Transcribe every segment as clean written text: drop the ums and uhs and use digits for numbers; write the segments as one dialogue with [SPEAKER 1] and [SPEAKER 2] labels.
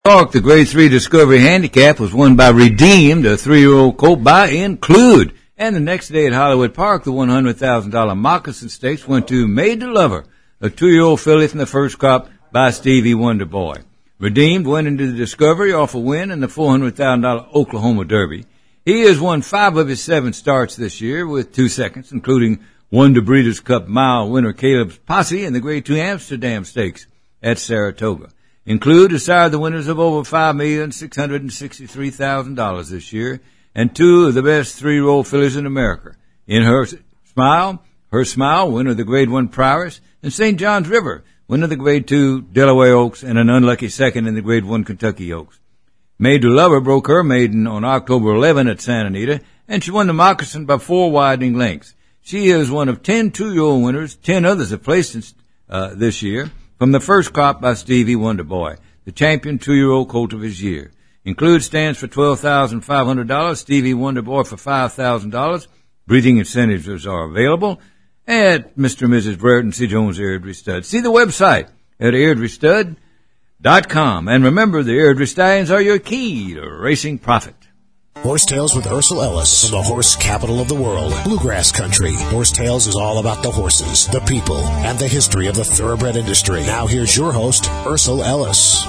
[SPEAKER 1] Park, the Grade 3 Discovery Handicap was won by Redeemed, a 3-year-old colt by Include. And the next day at Hollywood Park, the $100,000 Moccasin Stakes went to Made to Lover, a 2-year-old filly from the first crop by Stevie Wonderboy. Redeemed went into the Discovery off a win in the $400,000 Oklahoma Derby. He has won 5 of his 7 starts this year with 2 seconds, including one to Breeders' Cup Mile winner Caleb's Posse in the Grade 2 Amsterdam Stakes at Saratoga. Include is sired the winners of over $5,663,000 this year, and 2 of the best 3-year-old fillies in America. In Her Smile, winner of the Grade 1 Prowess, and St. John's River, winner of the Grade 2 Delaware Oaks, and an unlucky second in the Grade 1 Kentucky Oaks. Made to Lover broke her maiden on October 11 at Santa Anita, and she won the Moccasin by 4 widening lengths. She is one of 10 2-year-old winners. 10 others have placed this year from the first crop by Stevie Wonderboy, the champion 2-year-old colt of his year. Include stands for $12,500, Stevie Wonderboy for $5,000. Breeding incentives are available at Mr. and Mrs. Brereton C. Jones Airdrie Stud. See the website at airdriestud.com. And remember, the Airdrie Stallions are your key to racing profit.
[SPEAKER 2] Horse Tales with Ursel Ellis from the horse capital of the world, Bluegrass Country. Horse Tales is all about the horses, the people, and the history of the thoroughbred industry. Now here's your host, Ursel Ellis.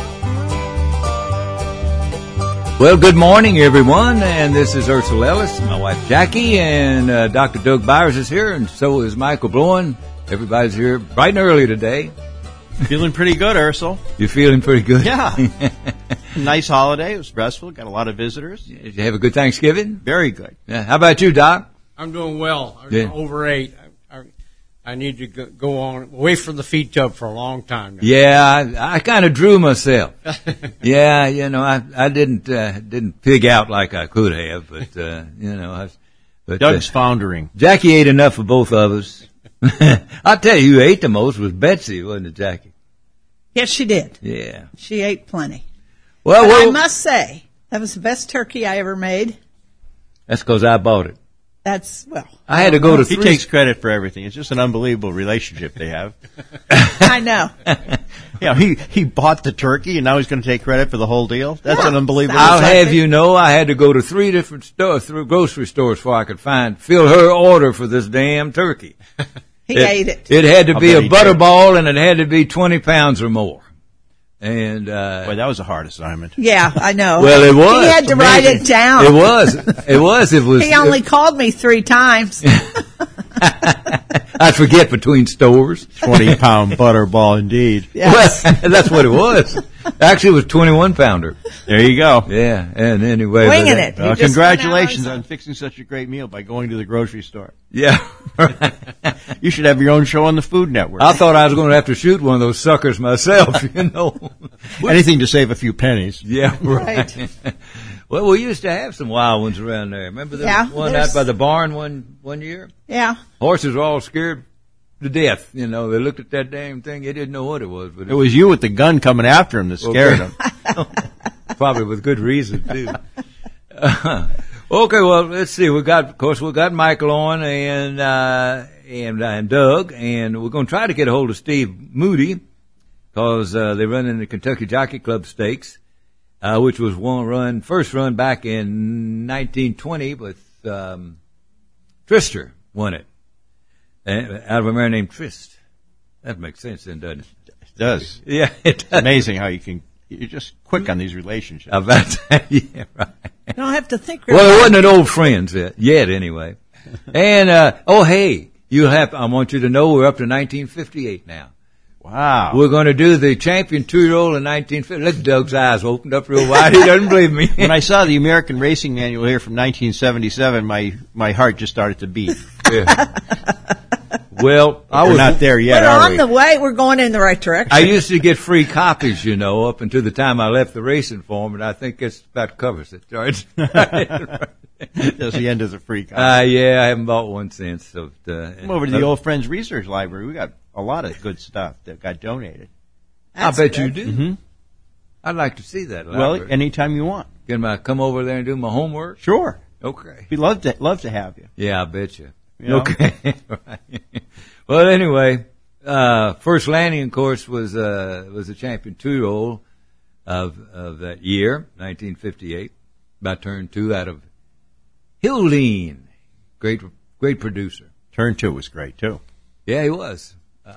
[SPEAKER 1] Well, good morning, everyone, and this is Ursel Ellis, my wife Jackie, and Dr. Doug Byers is here, and so is Michael Blowen. Everybody's here bright and early today.
[SPEAKER 3] Feeling pretty good, Ursel.
[SPEAKER 1] You're feeling pretty good?
[SPEAKER 3] Yeah. Nice holiday. It was restful. Got a lot of visitors.
[SPEAKER 1] Did you have a good Thanksgiving?
[SPEAKER 3] Very good.
[SPEAKER 1] Yeah. How about you, Doc?
[SPEAKER 4] I'm doing well. I'm over 8. I need to go on away from the feed tub for a long time now.
[SPEAKER 1] Yeah, I kind of drew myself. Yeah, I didn't pig out like I could have, but
[SPEAKER 3] Doug's foundering.
[SPEAKER 1] Jackie ate enough for both of us. I'll tell you who ate the most was Betsy, wasn't it, Jackie?
[SPEAKER 5] Yes, she did.
[SPEAKER 1] Yeah.
[SPEAKER 5] She ate plenty.
[SPEAKER 1] Well,
[SPEAKER 5] I must say, that was the best turkey I ever made.
[SPEAKER 1] That's because I bought it. I had to go to
[SPEAKER 3] He takes credit for everything. It's just an unbelievable relationship they have.
[SPEAKER 5] I know.
[SPEAKER 3] Yeah, he bought the turkey, and now he's going to take credit for the whole deal? That's an unbelievable
[SPEAKER 1] I'll have you know, I had to go to 3 different grocery stores before I could fill her order for this damn turkey.
[SPEAKER 5] He ate it.
[SPEAKER 1] It had to be a butterball, and it had to be 20 pounds or more. And
[SPEAKER 3] boy, that was a hard assignment.
[SPEAKER 5] Yeah, I know.
[SPEAKER 1] Well, it was.
[SPEAKER 5] He had to write it down.
[SPEAKER 1] It was.
[SPEAKER 5] He only called me 3 times.
[SPEAKER 1] I forget between stores.
[SPEAKER 3] 20-pound butterball, indeed.
[SPEAKER 5] Yes.
[SPEAKER 1] Well, that's what it was. Actually, it was 21-pounder.
[SPEAKER 3] There you go.
[SPEAKER 1] Yeah, and anyway.
[SPEAKER 5] Winging it.
[SPEAKER 3] Well, congratulations on fixing such a great meal by going to the grocery store.
[SPEAKER 1] Yeah.
[SPEAKER 3] You should have your own show on the Food Network.
[SPEAKER 1] I thought I was going to have to shoot one of those suckers myself,
[SPEAKER 3] Anything to save a few pennies.
[SPEAKER 1] Yeah, right. Well, we used to have some wild ones around there. Remember one out by the barn one year?
[SPEAKER 5] Yeah.
[SPEAKER 1] Horses were all scared to death. They looked at that damn thing. They didn't know what it was. But
[SPEAKER 3] it was you with the gun coming after him that scared them.
[SPEAKER 1] Probably with good reason, too. Okay, well, let's see. We got Michael on and Doug, and we're going to try to get a hold of Steve Moody because they run in the Kentucky Jockey Club Stakes, which was first run back in 1920 with Trister won it. Out of a mare named Trist. That makes sense then, doesn't it?
[SPEAKER 3] It does.
[SPEAKER 1] Yeah, it does.
[SPEAKER 3] It's amazing how you're just quick on these relationships.
[SPEAKER 1] Yeah, right.
[SPEAKER 5] You don't have to think.
[SPEAKER 1] Well, it wasn't an old friends yet, anyway. And hey, I want you to know we're up to 1958 now.
[SPEAKER 3] Wow.
[SPEAKER 1] We're going to do the champion 2-year-old in 1950. Look, Doug's eyes opened up real wide. He doesn't believe me.
[SPEAKER 3] When I saw the American Racing Manual here from 1977, my heart just started to beat.
[SPEAKER 1] Yeah. Well,
[SPEAKER 3] we're not there yet,
[SPEAKER 5] We're
[SPEAKER 3] are
[SPEAKER 5] on
[SPEAKER 3] we?
[SPEAKER 5] the way. We're going in the right direction.
[SPEAKER 1] I used to get free copies, up until the time I left the racing form, and I think this about covers it, George.
[SPEAKER 3] That's the end of the free copy.
[SPEAKER 1] Yeah, I haven't bought one since. So,
[SPEAKER 3] come over to the Old Friends Research Library. We got a lot of good stuff that got donated.
[SPEAKER 5] That's
[SPEAKER 1] I bet
[SPEAKER 5] good.
[SPEAKER 1] you do. Mm-hmm. I'd like to see that
[SPEAKER 3] library. Well, anytime you want.
[SPEAKER 1] Can I come over there and do my homework?
[SPEAKER 3] Sure.
[SPEAKER 1] Okay.
[SPEAKER 3] We'd love to have you.
[SPEAKER 1] Yeah, I bet you. Okay. Right. Well, anyway, First Landing, of course, was a champion 2-year-old. of that year, 1958. About turn 2 out of Hildene. Great producer.
[SPEAKER 3] Turn 2 was great, too.
[SPEAKER 1] Yeah, he was.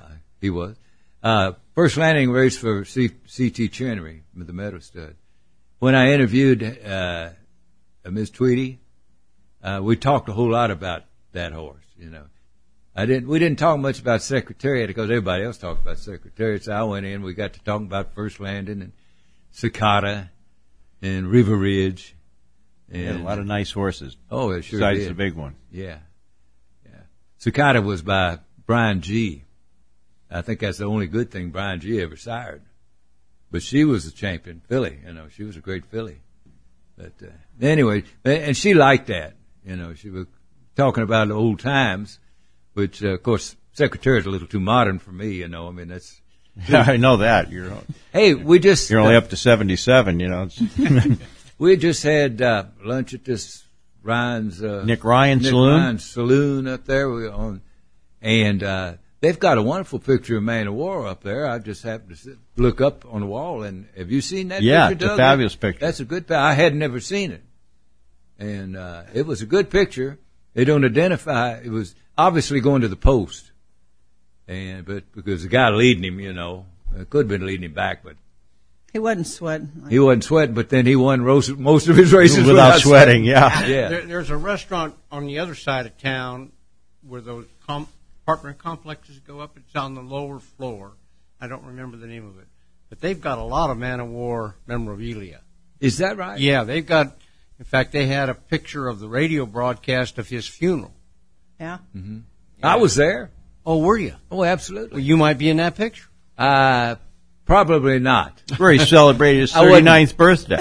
[SPEAKER 1] First landing race for C.T. Chenery with the Meadow Stud. When I interviewed Ms. Tweedy, we talked a whole lot about that horse, you know. We didn't talk much about Secretariat because everybody else talked about Secretariat. So I went in, we got to talking about First Landing and Cicada and River Ridge.
[SPEAKER 3] And a lot of nice horses.
[SPEAKER 1] Oh, it sure
[SPEAKER 3] besides
[SPEAKER 1] did.
[SPEAKER 3] the big one.
[SPEAKER 1] Yeah. Cicada was by Brian G. I think that's the only good thing Brian G. ever sired. But she was a champion filly, you know. She was a great filly. But anyway, and she liked that, you know. She was talking about the old times, which, of course, Secretariat's a little too modern for me, you know. I mean, that's...
[SPEAKER 3] Yeah, I know that. You're
[SPEAKER 1] only
[SPEAKER 3] up to 77, you know.
[SPEAKER 1] We just had lunch at this
[SPEAKER 3] Nick Ryan
[SPEAKER 1] Saloon up there. And they've got a wonderful picture of Man of War up there. I just happened to look up on the wall, and have you seen that picture, Doug?
[SPEAKER 3] Yeah, it's a fabulous picture.
[SPEAKER 1] That's a good picture. I had never seen it. And it was a good picture. They don't identify. It was obviously going to the post. But because the guy leading him, you know, could have been leading him back, but
[SPEAKER 5] he wasn't sweating.
[SPEAKER 1] He wasn't sweating, but then he won most of his races
[SPEAKER 3] without sweating. Yeah.
[SPEAKER 4] There's a restaurant on the other side of town where those apartment complexes go up. It's on the lower floor. I don't remember the name of it, but they've got a lot of Man of War memorabilia.
[SPEAKER 1] Is that right?
[SPEAKER 4] Yeah, they've got. In fact, they had a picture of the radio broadcast of his funeral.
[SPEAKER 5] Yeah.
[SPEAKER 1] Mm-hmm. I was there.
[SPEAKER 4] Oh, were you?
[SPEAKER 1] Oh, absolutely.
[SPEAKER 4] Well, you might be in that picture.
[SPEAKER 1] Probably not.
[SPEAKER 3] Where he celebrated his 39th birthday.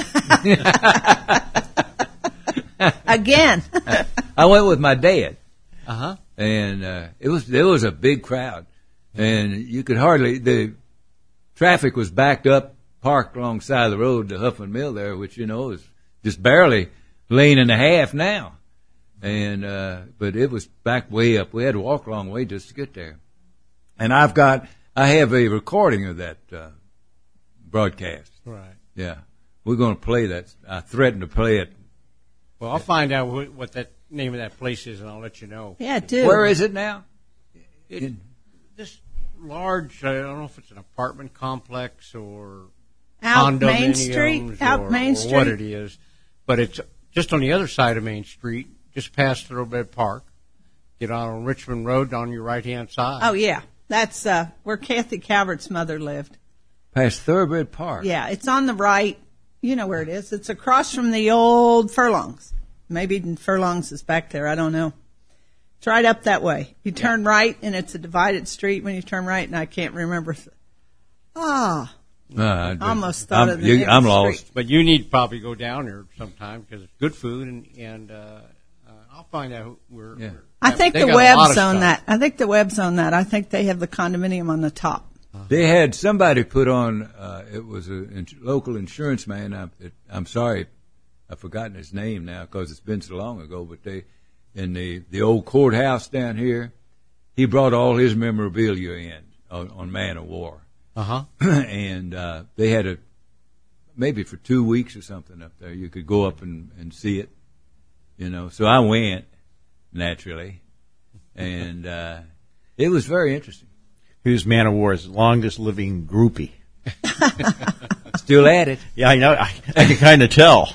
[SPEAKER 5] Again.
[SPEAKER 1] I went with my dad.
[SPEAKER 4] Uh-huh.
[SPEAKER 1] And there was a big crowd. And you could the traffic was backed up, parked alongside the road to Huffman Mill there, which, you know, is just barely lane and a half now. And but it was back way up. We had to walk a long way just to get there. And I have a recording of that broadcast.
[SPEAKER 4] Right.
[SPEAKER 1] Yeah. We're going to play that. I threatened to play it.
[SPEAKER 4] Well, I'll find out what that name of that place is, and I'll let you know.
[SPEAKER 5] Yeah, do.
[SPEAKER 1] Where is it now?
[SPEAKER 4] This large, I don't know if it's an apartment complex or
[SPEAKER 5] out Main Street,
[SPEAKER 4] or what it is, but it's just on the other side of Main Street, just past Thoroughbred Park. Get on Richmond Road on your right-hand side.
[SPEAKER 5] Oh, yeah. That's where Kathy Calvert's mother lived.
[SPEAKER 1] Past Thoroughbred Park.
[SPEAKER 5] Yeah, it's on the right. You know where it is. It's across from the old Furlongs. Maybe Furlongs is back there. I don't know. It's right up that way. You turn right, and it's a divided street when you turn right, and I can't remember. I almost thought of the name
[SPEAKER 1] I'm
[SPEAKER 5] of the
[SPEAKER 1] lost.
[SPEAKER 5] street.
[SPEAKER 4] But you need to probably go down there sometime because it's good food, and I'll find out where.
[SPEAKER 1] Yeah.
[SPEAKER 5] I think the web's on that. I think the web's on that. I think they have the condominium on the top.
[SPEAKER 1] They had somebody put on, it was a local insurance man. I'm sorry, I've forgotten his name now because it's been so long ago, but in the old courthouse down here, he brought all his memorabilia in on Man of War.
[SPEAKER 4] Uh-huh.
[SPEAKER 1] And they had maybe for 2 weeks or something up there. You could go up and see it, you know. So I went, naturally, and it was very interesting.
[SPEAKER 3] He was Man of War's longest living groupie.
[SPEAKER 1] Still at it.
[SPEAKER 3] Yeah, I know. I can kind of tell.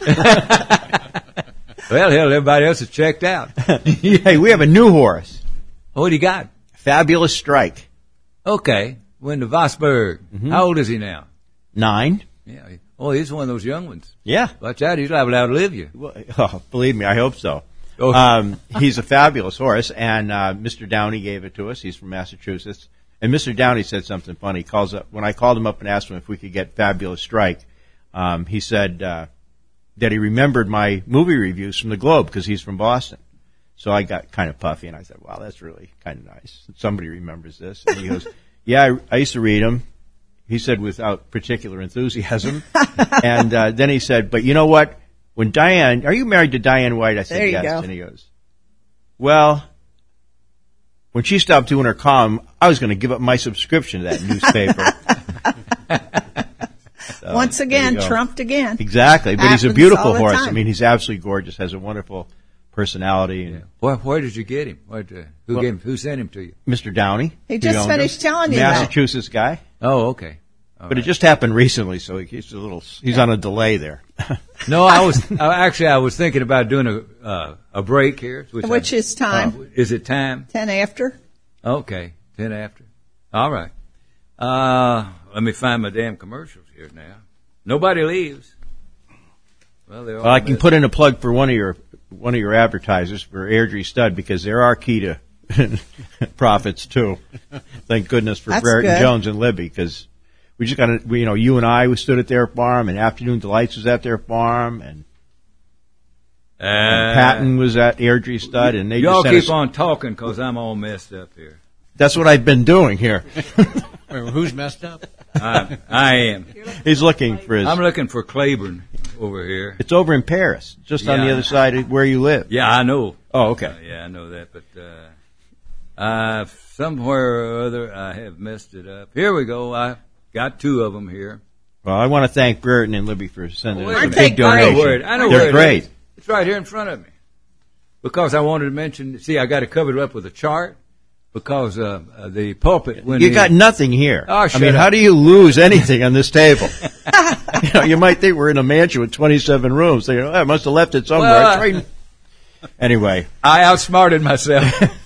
[SPEAKER 1] Well, hell, everybody else is checked out.
[SPEAKER 3] Hey, we have a new horse.
[SPEAKER 1] What do you got?
[SPEAKER 3] Fabulous Strike.
[SPEAKER 1] Okay. Went to Vosburg. Mm-hmm. How old is he now?
[SPEAKER 3] 9.
[SPEAKER 1] Yeah. Oh, he's one of those young ones.
[SPEAKER 3] Yeah.
[SPEAKER 1] Watch out. He's liable to outlive you.
[SPEAKER 3] Well, believe me, I hope so.
[SPEAKER 1] Oh.
[SPEAKER 3] He's a fabulous horse, and Mr. Downey gave it to us. He's from Massachusetts. And Mr. Downey said something funny. When I called him up and asked him if we could get Fabulous Strike, he said that he remembered my movie reviews from the Globe because he's from Boston. So I got kind of puffy, and I said, wow, that's really kind of nice. Somebody remembers this. And he goes, yeah, I used to read them. He said without particular enthusiasm. And then he said, but you know what? When Diane, are you married to Diane White? I said,
[SPEAKER 5] there you
[SPEAKER 3] yes.
[SPEAKER 5] go.
[SPEAKER 3] And he goes, well, when she stopped doing her column, I was going to give up my subscription to that newspaper.
[SPEAKER 5] Once again, trumped again.
[SPEAKER 3] Exactly, but he's a
[SPEAKER 5] Happens
[SPEAKER 3] beautiful
[SPEAKER 5] all the
[SPEAKER 3] horse.
[SPEAKER 5] time.
[SPEAKER 3] I mean, he's absolutely gorgeous. Has a wonderful personality. And
[SPEAKER 1] Where did you get him? Who sent him to you?
[SPEAKER 3] Mr. Downey.
[SPEAKER 5] He just finished telling you that.
[SPEAKER 3] Massachusetts guy.
[SPEAKER 1] Oh, okay.
[SPEAKER 3] But it just happened recently, so he's on a delay there.
[SPEAKER 1] No, I was thinking about doing a break here.
[SPEAKER 5] Which is time.
[SPEAKER 1] Is it time?
[SPEAKER 5] 10 after.
[SPEAKER 1] Okay, 10 after. All right. Let me find my damn commercials here now. Nobody leaves. Well,
[SPEAKER 3] I can put in a plug for one of your advertisers for Airdrie Stud, because they're our key to profits too. Thank goodness for Brereton Jones and Libby, because we just got you and I stood at their farm, and Afternoon Delights was at their farm, and Patton was at Airdrie Stud, and they
[SPEAKER 1] y'all
[SPEAKER 3] just
[SPEAKER 1] keep on talking because I'm all messed up here.
[SPEAKER 3] That's what I've been doing here.
[SPEAKER 4] Wait, who's messed up?
[SPEAKER 1] I am.
[SPEAKER 3] He's looking for
[SPEAKER 1] I'm looking for Claiborne over here.
[SPEAKER 3] It's over in Paris, just on the other side of where you live.
[SPEAKER 1] Yeah, I know.
[SPEAKER 3] Oh, okay.
[SPEAKER 1] Yeah, I know that, but somewhere or other I have messed it up. Here we go. I got two of them here.
[SPEAKER 3] Well, I want to thank Brereton and Libby for sending us a
[SPEAKER 5] Aren't
[SPEAKER 3] big
[SPEAKER 5] they
[SPEAKER 3] donation.
[SPEAKER 1] I know
[SPEAKER 3] They're
[SPEAKER 1] where it
[SPEAKER 3] great.
[SPEAKER 1] is. It's right here in front of me. Because I wanted to mention, see, I got it covered up with a chart because the pulpit.
[SPEAKER 3] You got nothing here.
[SPEAKER 1] Oh,
[SPEAKER 3] I mean, how do you lose anything on this table? You might think we're in a mansion with 27 rooms. So, I must have left it somewhere.
[SPEAKER 1] Well,
[SPEAKER 3] It's right. Anyway,
[SPEAKER 1] I outsmarted myself.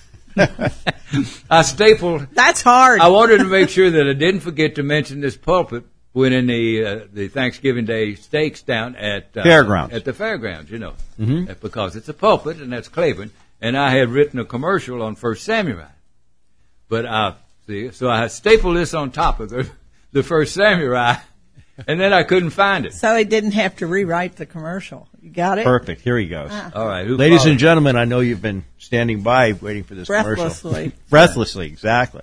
[SPEAKER 1] I stapled.
[SPEAKER 5] That's hard.
[SPEAKER 1] I wanted to make sure that I didn't forget to mention this pulpit when in the Thanksgiving Day steaks down at
[SPEAKER 3] Fairgrounds.
[SPEAKER 1] At the fairgrounds, because it's a pulpit and that's Claiborne. And I had written a commercial on First Samurai, but so I stapled this on top of the First Samurai, and then I couldn't find it.
[SPEAKER 5] So he didn't have to rewrite the commercial. You got it?
[SPEAKER 3] Perfect. Here he goes.
[SPEAKER 1] All right,
[SPEAKER 3] ladies and gentlemen, I know you've been standing by waiting for this
[SPEAKER 5] Breathlessly.
[SPEAKER 3] commercial. Breathlessly, exactly.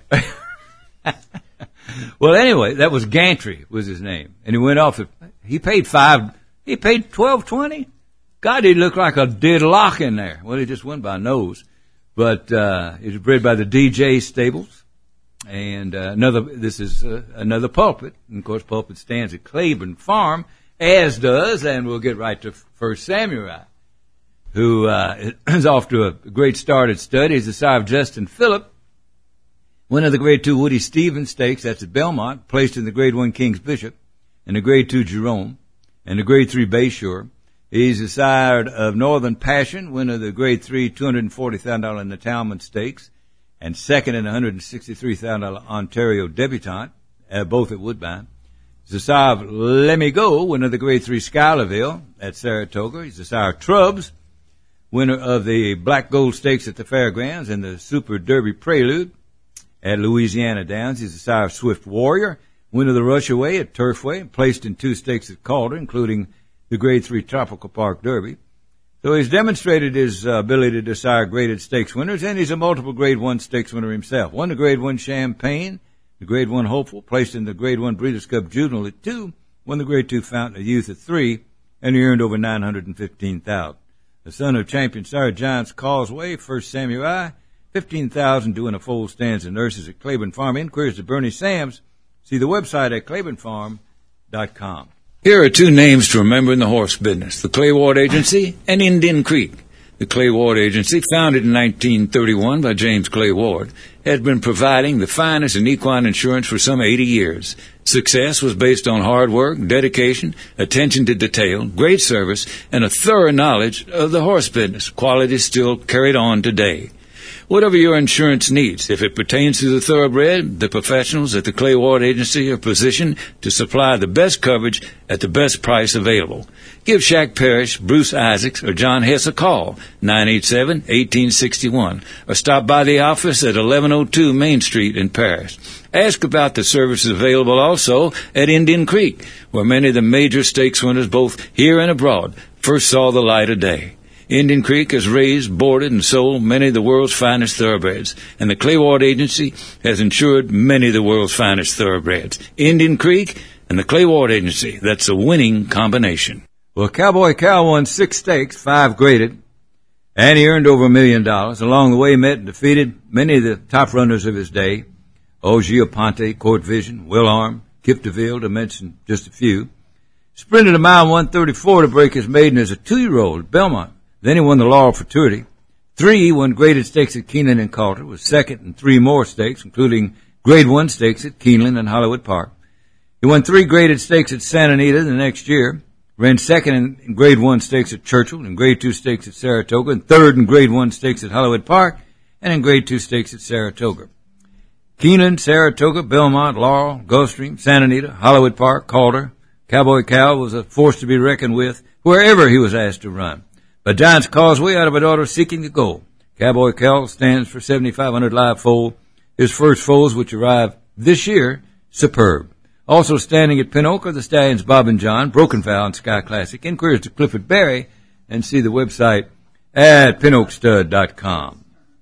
[SPEAKER 1] Well, anyway, that was Gantry was his name, and he went off. He paid $12.20. God, he looked like a dead lock in there. Well, he just went by nose, but he was bred by the DJ Stables, and this is another pulpit. And of course, pulpit stands at Claiborne Farm, as does, and we'll get right to First Samurai, who is off to a great start at stud. He's the sire of Justin Phillip, winner of the Grade 2 Woody Stevens Stakes, that's at Belmont, placed in the Grade 1 King's Bishop, and the Grade 2 Jerome, and the Grade 3 Bayshore. He's the sire of Northern Passion, winner of the Grade 3 $240,000 Natalman Stakes, and second in the $163,000 Ontario Debutante, both at Woodbine. He's the sire of Let Me Go, winner of the Grade 3 Schuylerville at Saratoga. He's the sire of Trubbs, winner of the Black Gold Stakes at the Fairgrounds and the Super Derby Prelude at Louisiana Downs. He's the sire of Swift Warrior, winner of the Rushaway at Turfway, placed in 2 stakes at Calder, including the Grade 3 Tropical Park Derby. So he's demonstrated his ability to sire graded stakes winners, and he's a multiple Grade 1 stakes winner himself. Won the Grade 1 Champagne, the Grade 1 Hopeful, placed in the Grade 1 Breeders' Cup Juvenile at 2, won the Grade 2 Fountain of Youth at 3, and he earned over $915,000. The son of champion Sarah Giants Causeway, First Samurai, $15,000 doing a full stands and nurses at Claiborne Farm. Inquiries to Bernie Sams. See the website at claibornefarm.com. Here are 2 names to remember in the horse business, the Clay Ward Agency and Indian Creek. The Clay Ward Agency, founded in 1931 by James Clay Ward, has been providing the finest in equine insurance for some 80 years. Success was based on hard work, dedication, attention to detail, great service, and a thorough knowledge of the horse business. Quality still carried on today. Whatever your insurance needs, if it pertains to the thoroughbred, the professionals at the Clay Ward Agency are positioned to supply the best coverage at the best price available. Give Shaq Parrish, Bruce Isaacs, or John Hess a call, 987-1861, or stop by the office at 1102 Main Street in Paris. Ask about the services available also at Indian Creek, where many of the major stakes winners, both here and abroad, first saw the light of day. Indian Creek has raised, boarded, and sold many of the world's finest thoroughbreds, and the Clay Ward Agency has insured many of the world's finest thoroughbreds. Indian Creek and the Clay Ward Agency, that's a winning combination. Well, Cowboy Cal won 6 stakes, 5 graded, and he earned over $1 million. Along the way, he met and defeated many of the top runners of his day, Ogier Ponte, Court Vision, Will Arm, Kip DeVille, to mention just a few. Sprinted a mile 134 to break his maiden as a 2-year-old at Belmont. Then he won the Laurel Futurity. 3, he won graded stakes at Keeneland and Coulter, was second in 3 more stakes, including Grade 1 stakes at Keeneland and Hollywood Park. He won 3 graded stakes at Santa Anita the next year, ran second in Grade 1 stakes at Churchill, and Grade 2 stakes at Saratoga, and third in Grade 1 stakes at Hollywood Park, and in Grade 2 stakes at Saratoga. Keeneland, Saratoga, Belmont, Laurel, Gulfstream, Santa Anita, Hollywood Park, Calder. Cowboy Cal was a force to be reckoned with wherever he was asked to run. But Giants Causeway out of a daughter seeking the goal. Cowboy Cal stands for 7,500 live foal. His first foals, which arrive this year, superb. Also standing at Pinocchio are the stallions Bob and John, Broken Fowl, and Sky Classic. Inquiries to Clifford Berry and see the website at PinocchioStud.com.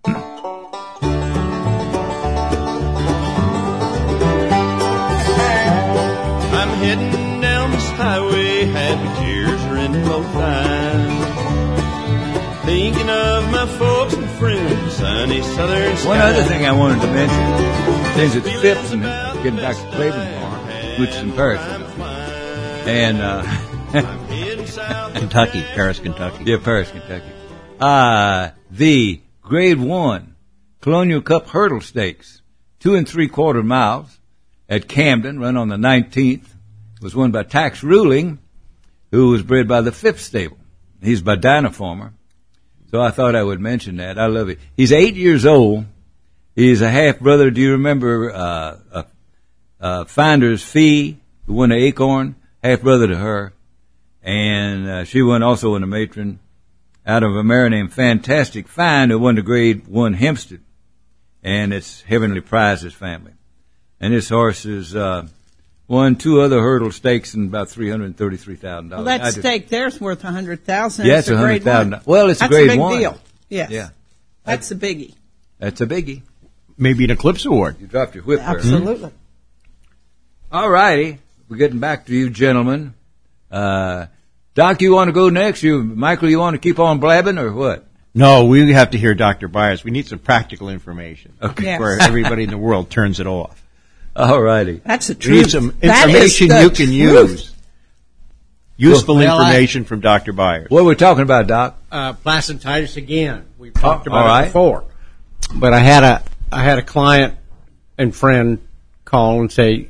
[SPEAKER 6] I'm heading down this highway, happy tears are in both eyes. Thinking of my folks and friends, sunny southern skies.
[SPEAKER 1] One other thing I wanted to mention, things at Phipps and getting back to Claiborne Farm, which is in Paris. And,
[SPEAKER 3] Kentucky, Paris, Kentucky.
[SPEAKER 1] Yeah, Paris, Kentucky. The Grade 1 Colonial Cup Hurdle Stakes, 2 3/4 miles at Camden, run on the 19th, was won by Tax Ruling, who was bred by the Phipps stable. He's by Dynaformer. So I thought I would mention that. I love it. He's 8 years old. He's a half-brother. Do you remember Finder's Fee, who won the Acorn? Half-brother to her. And she also won the Matron out of a mare named Fantastic Find, who won the Grade 1 Hempstead. And it's Heavenly Prizes family. And this horse has won 2 other hurdle stakes and about $333,000.
[SPEAKER 5] Well, that stake there's worth $100,000.
[SPEAKER 1] Yeah, it's $100,000. Well, it's a Grade 1.
[SPEAKER 5] That's a big deal. Yes.
[SPEAKER 1] Yeah.
[SPEAKER 5] That's a biggie.
[SPEAKER 1] That's a biggie.
[SPEAKER 3] Maybe an Eclipse Award.
[SPEAKER 1] You dropped your whip there.
[SPEAKER 5] Absolutely.
[SPEAKER 1] All righty. We're getting back to you, gentlemen. Doc, you want to go next? Michael, you want to keep on blabbing or what?
[SPEAKER 3] No, we have to hear Dr. Byers. We need some practical information.
[SPEAKER 1] Okay.
[SPEAKER 5] Yes.
[SPEAKER 3] Where everybody in the world turns it off.
[SPEAKER 1] All righty.
[SPEAKER 5] That's the
[SPEAKER 3] We
[SPEAKER 5] truth.
[SPEAKER 3] need some
[SPEAKER 5] That is
[SPEAKER 3] information
[SPEAKER 5] the
[SPEAKER 3] you can
[SPEAKER 5] truth.
[SPEAKER 3] use. Useful
[SPEAKER 4] Well,
[SPEAKER 3] information from Dr. Byers.
[SPEAKER 1] What are we talking about, Doc?
[SPEAKER 4] Placentitis again. We've talked
[SPEAKER 1] all
[SPEAKER 4] about
[SPEAKER 1] right.
[SPEAKER 4] it before. But I had a client and friend call and say,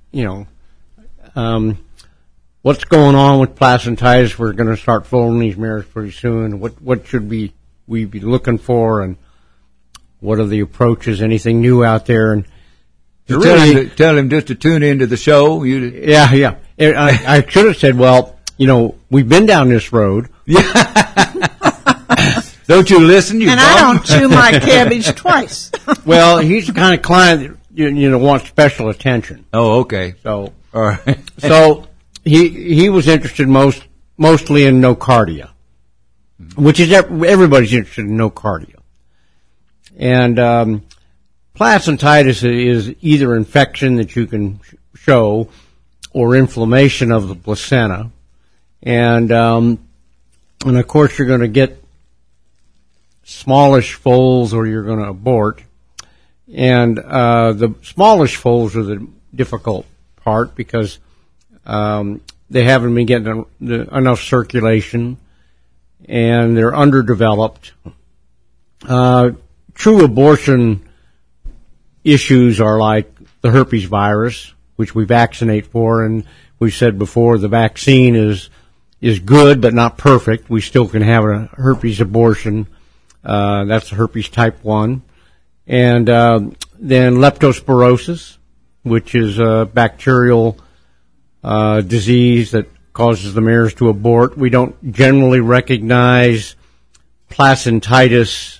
[SPEAKER 4] what's going on with placentitis? We're going to start foaling these mares pretty soon. What should we be looking for, and what are the approaches? Anything new out there? And
[SPEAKER 1] Tell him just to tune into the show.
[SPEAKER 4] yeah. I should have said, well, we've been down this road.
[SPEAKER 1] Don't you listen, you
[SPEAKER 5] And I don't chew my cabbage twice.
[SPEAKER 4] Well, he's the kind of client that wants special attention.
[SPEAKER 1] Oh, okay.
[SPEAKER 4] So,
[SPEAKER 1] All right.
[SPEAKER 4] so he was interested mostly in nocardia, which is everybody's interested in nocardia. And placentitis is either infection that you can show or inflammation of the placenta, and of course you're going to get smallish foals or you're going to abort. And the smallish foals are the difficult part because they haven't been getting enough circulation and they're underdeveloped. True abortion issues are like the herpes virus, which we vaccinate for, and we said before the vaccine is good but not perfect. We still can have a herpes abortion. That's herpes type 1. And then leptospirosis, which is a bacterial disease that causes the mares to abort. We don't generally recognize placentitis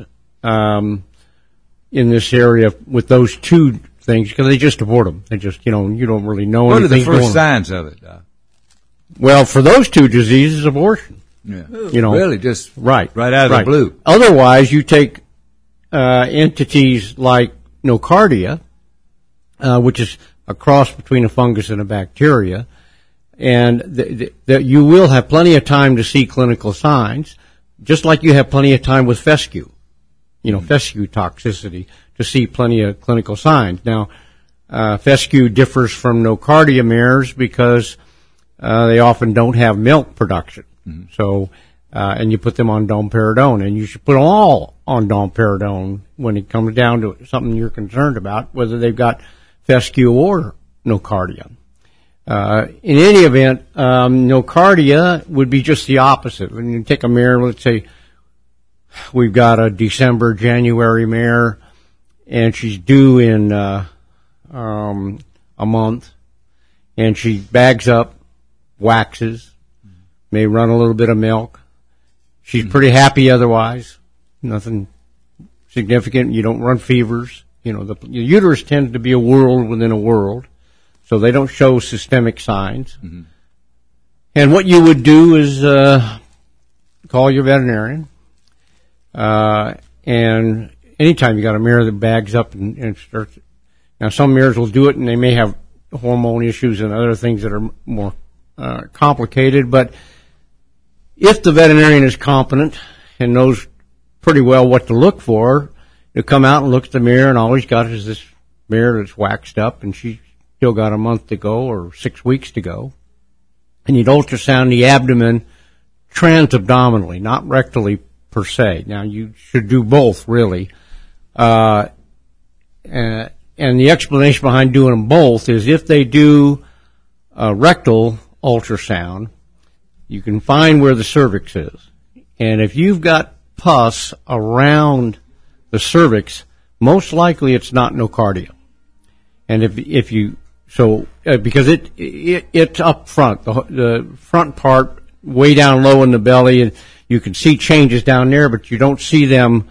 [SPEAKER 4] in this area with those two things because they just abort them. They just, you don't really know
[SPEAKER 1] What are
[SPEAKER 4] anything
[SPEAKER 1] the
[SPEAKER 4] going
[SPEAKER 1] first
[SPEAKER 4] on.
[SPEAKER 1] signs of it, Doc?
[SPEAKER 4] Well, for those two diseases, abortion.
[SPEAKER 1] Yeah.
[SPEAKER 4] Really,
[SPEAKER 1] just
[SPEAKER 4] right
[SPEAKER 1] out of the blue.
[SPEAKER 4] Otherwise, you take entities like nocardia, which is a cross between a fungus and a bacteria, and you will have plenty of time to see clinical signs, just like you have plenty of time with fescue, fescue toxicity, to see plenty of clinical signs. Now, fescue differs from nocardia mares because they often don't have milk production. Mm-hmm. So, and you put them on domperidone, and you should put them all on domperidone when it comes down to something you're concerned about, whether they've got fescue or nocardia. In any event, nocardia would be just the opposite. When you take a mare, let's say we've got a December, January mare, and she's due in a month, and she bags up, waxes, may run a little bit of milk. She's pretty happy otherwise, nothing significant. You don't run fevers. You know, the uterus tends to be a world within a world, so they don't show systemic signs. Mm-hmm. And what you would do is call your veterinarian, and anytime you got a mare that bags up and starts. Now, some mares will do it, and they may have hormone issues and other things that are more complicated. But if the veterinarian is competent and knows pretty well what to look for, they'll come out and look at the mare, and all he's got is this mare that's waxed up, and she's still got a month to go or 6 weeks to go. And you'd ultrasound the abdomen transabdominally, not rectally per se. Now, you should do both, really. And the explanation behind doing them both is if they do a rectal ultrasound, you can find where the cervix is. And if you've got pus around the cervix, most likely it's not nocardia. And if you because it's up front, the front part way down low in the belly, and you can see changes down there, but you don't see them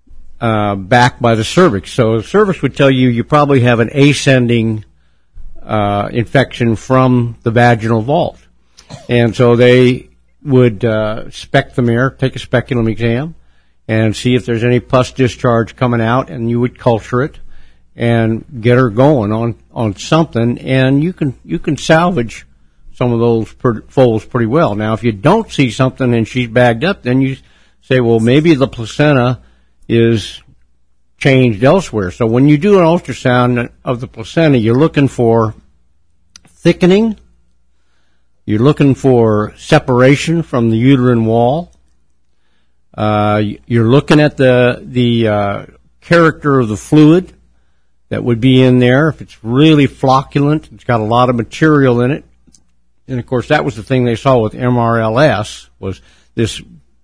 [SPEAKER 4] back by the cervix. So the cervix would tell you probably have an ascending infection from the vaginal vault. And so they would spec the mare, take a speculum exam, and see if there's any pus discharge coming out, and you would culture it and get her going on something, and you can salvage some of those foals pretty well. Now, if you don't see something and she's bagged up, then you say, well, maybe the placenta is changed elsewhere. So when you do an ultrasound of the placenta, you're looking for thickening, you're looking for separation from the uterine wall, you're looking at the character of the fluid that would be in there. If it's really flocculent, it's got a lot of material in it. And, of course, that was the thing they saw with MRLS, was this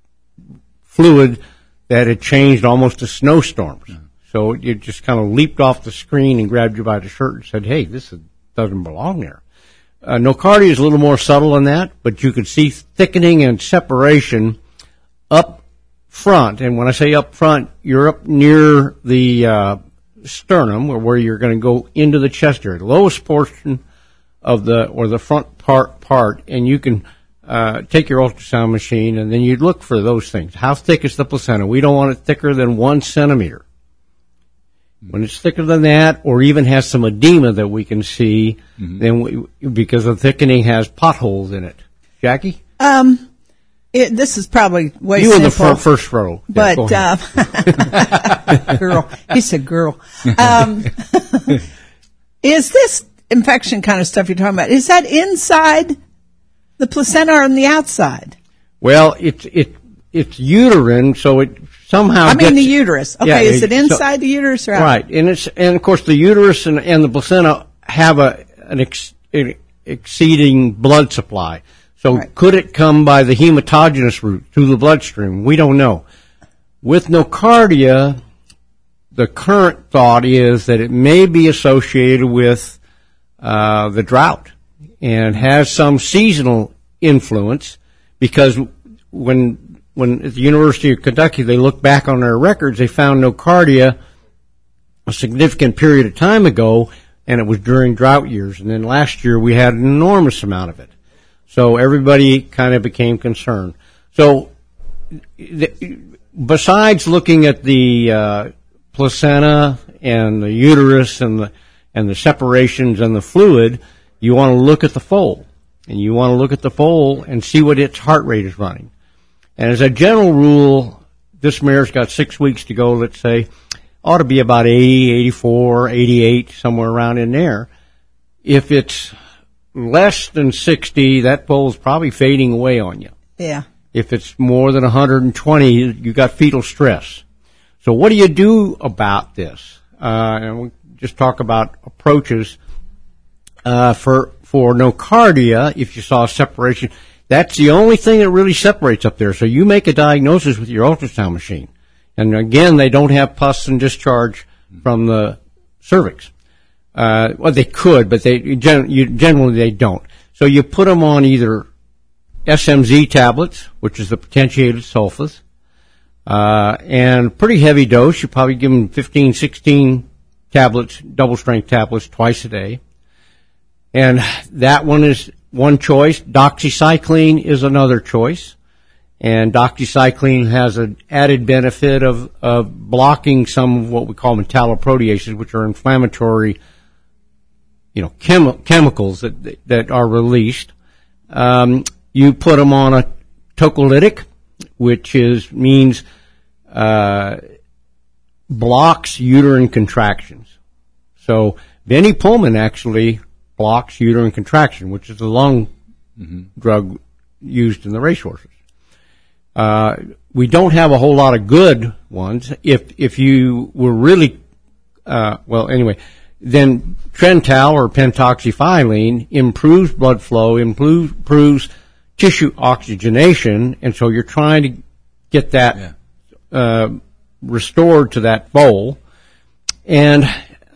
[SPEAKER 4] fluid that had changed almost to snowstorms. Mm-hmm. So it just kind of leaped off the screen and grabbed you by the shirt and said, hey, this doesn't belong there. Nocardia is a little more subtle than that, but you could see thickening and separation up front. And when I say up front, you're up near the sternum, or where you're going to go into the chest area, the lowest portion of the front part, and you can take your ultrasound machine, and then you'd look for those things. How thick is the placenta? We don't want it thicker than 1 centimeter. When it's thicker than that, or even has some edema that we can see, then because the thickening has potholes in it. Jackie?
[SPEAKER 5] This is probably way
[SPEAKER 4] you
[SPEAKER 5] simple.
[SPEAKER 4] You in the first row.
[SPEAKER 5] But, girl. He said girl. Is this infection kind of stuff you're talking about, is that inside the placenta or on the outside?
[SPEAKER 4] Well, it's uterine, so it somehow
[SPEAKER 5] the uterus. Okay, yeah, is it inside the uterus or out?
[SPEAKER 4] Right, and of course the uterus and the placenta have an exceeding blood supply. So right. Could it come by the hematogenous route through the bloodstream? We don't know. With nocardia, the current thought is that it may be associated with the drought and has some seasonal influence, because when at the University of Kentucky they looked back on their records, they found nocardia a significant period of time ago, and it was during drought years. And then last year we had an enormous amount of it. So everybody kind of became concerned. So besides looking at the placenta and the uterus and the separations and the fluid, you want to look at the foal. And you want to look at the foal and see what its heart rate is running. And as a general rule, this mare's got 6 weeks to go, let's say, ought to be about 80, 84, 88, somewhere around in there. If it's less than 60, that foal's probably fading away on you.
[SPEAKER 5] Yeah.
[SPEAKER 4] If it's more than 120, you got fetal stress. So what do you do about this? And we'll just talk about approaches. For nocardia, if you saw separation, that's the only thing that really separates up there. So you make a diagnosis with your ultrasound machine. And again, they don't have pus and discharge from the cervix. Well, they could, but generally they don't. So you put them on either SMZ tablets, which is the potentiated sulfas, and pretty heavy dose. You probably give them 15, 16 tablets, double-strength tablets twice a day. And that one is one choice. Doxycycline is another choice. And doxycycline has an added benefit of blocking some of what we call metalloproteases, which are inflammatory, chemicals that are released. You put them on a tocolytic, which means blocks uterine contractions. So Venipullmin actually blocks uterine contraction, which is the lung drug used in the racehorses. We don't have a whole lot of good ones. If you were really, then Trental or pentoxyphylline improves blood flow, improves tissue oxygenation, and so you're trying to get that restored to that foal. And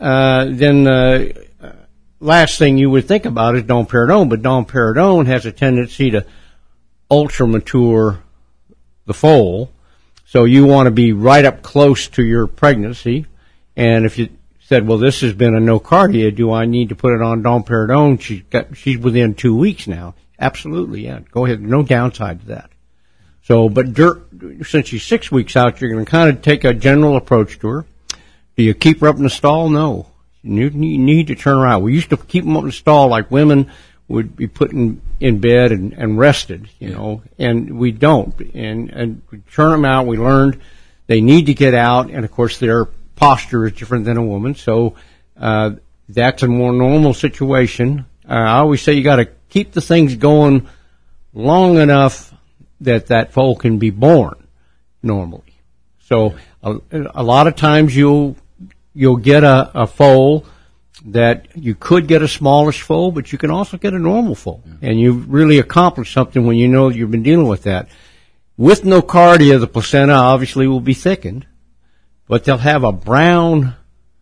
[SPEAKER 4] then last thing you would think about is domperidone, but domperidone has a tendency to ultra-mature the foal, so you want to be right up close to your pregnancy. And if you said, well, this has been a nocardia, do I need to put it on domperidone? She's within 2 weeks now. Absolutely, yeah. Go ahead. No downside to that. So, but since she's 6 weeks out, you're going to kind of take a general approach to her. Do you keep her up in the stall? No. You need to turn around. We used to keep them up in the stall like women would be put in bed and rested, and we don't. And we turn them out. We learned they need to get out, and of course their posture is different than a woman, so that's a more normal situation. I always say you got to keep the things going long enough that foal can be born normally. So a lot of times you'll get a foal that you could get a smallish foal, but you can also get a normal foal. Yeah. And you've really accomplished something when you know you've been dealing with that. With nocardia, the placenta obviously will be thickened, but they'll have a brown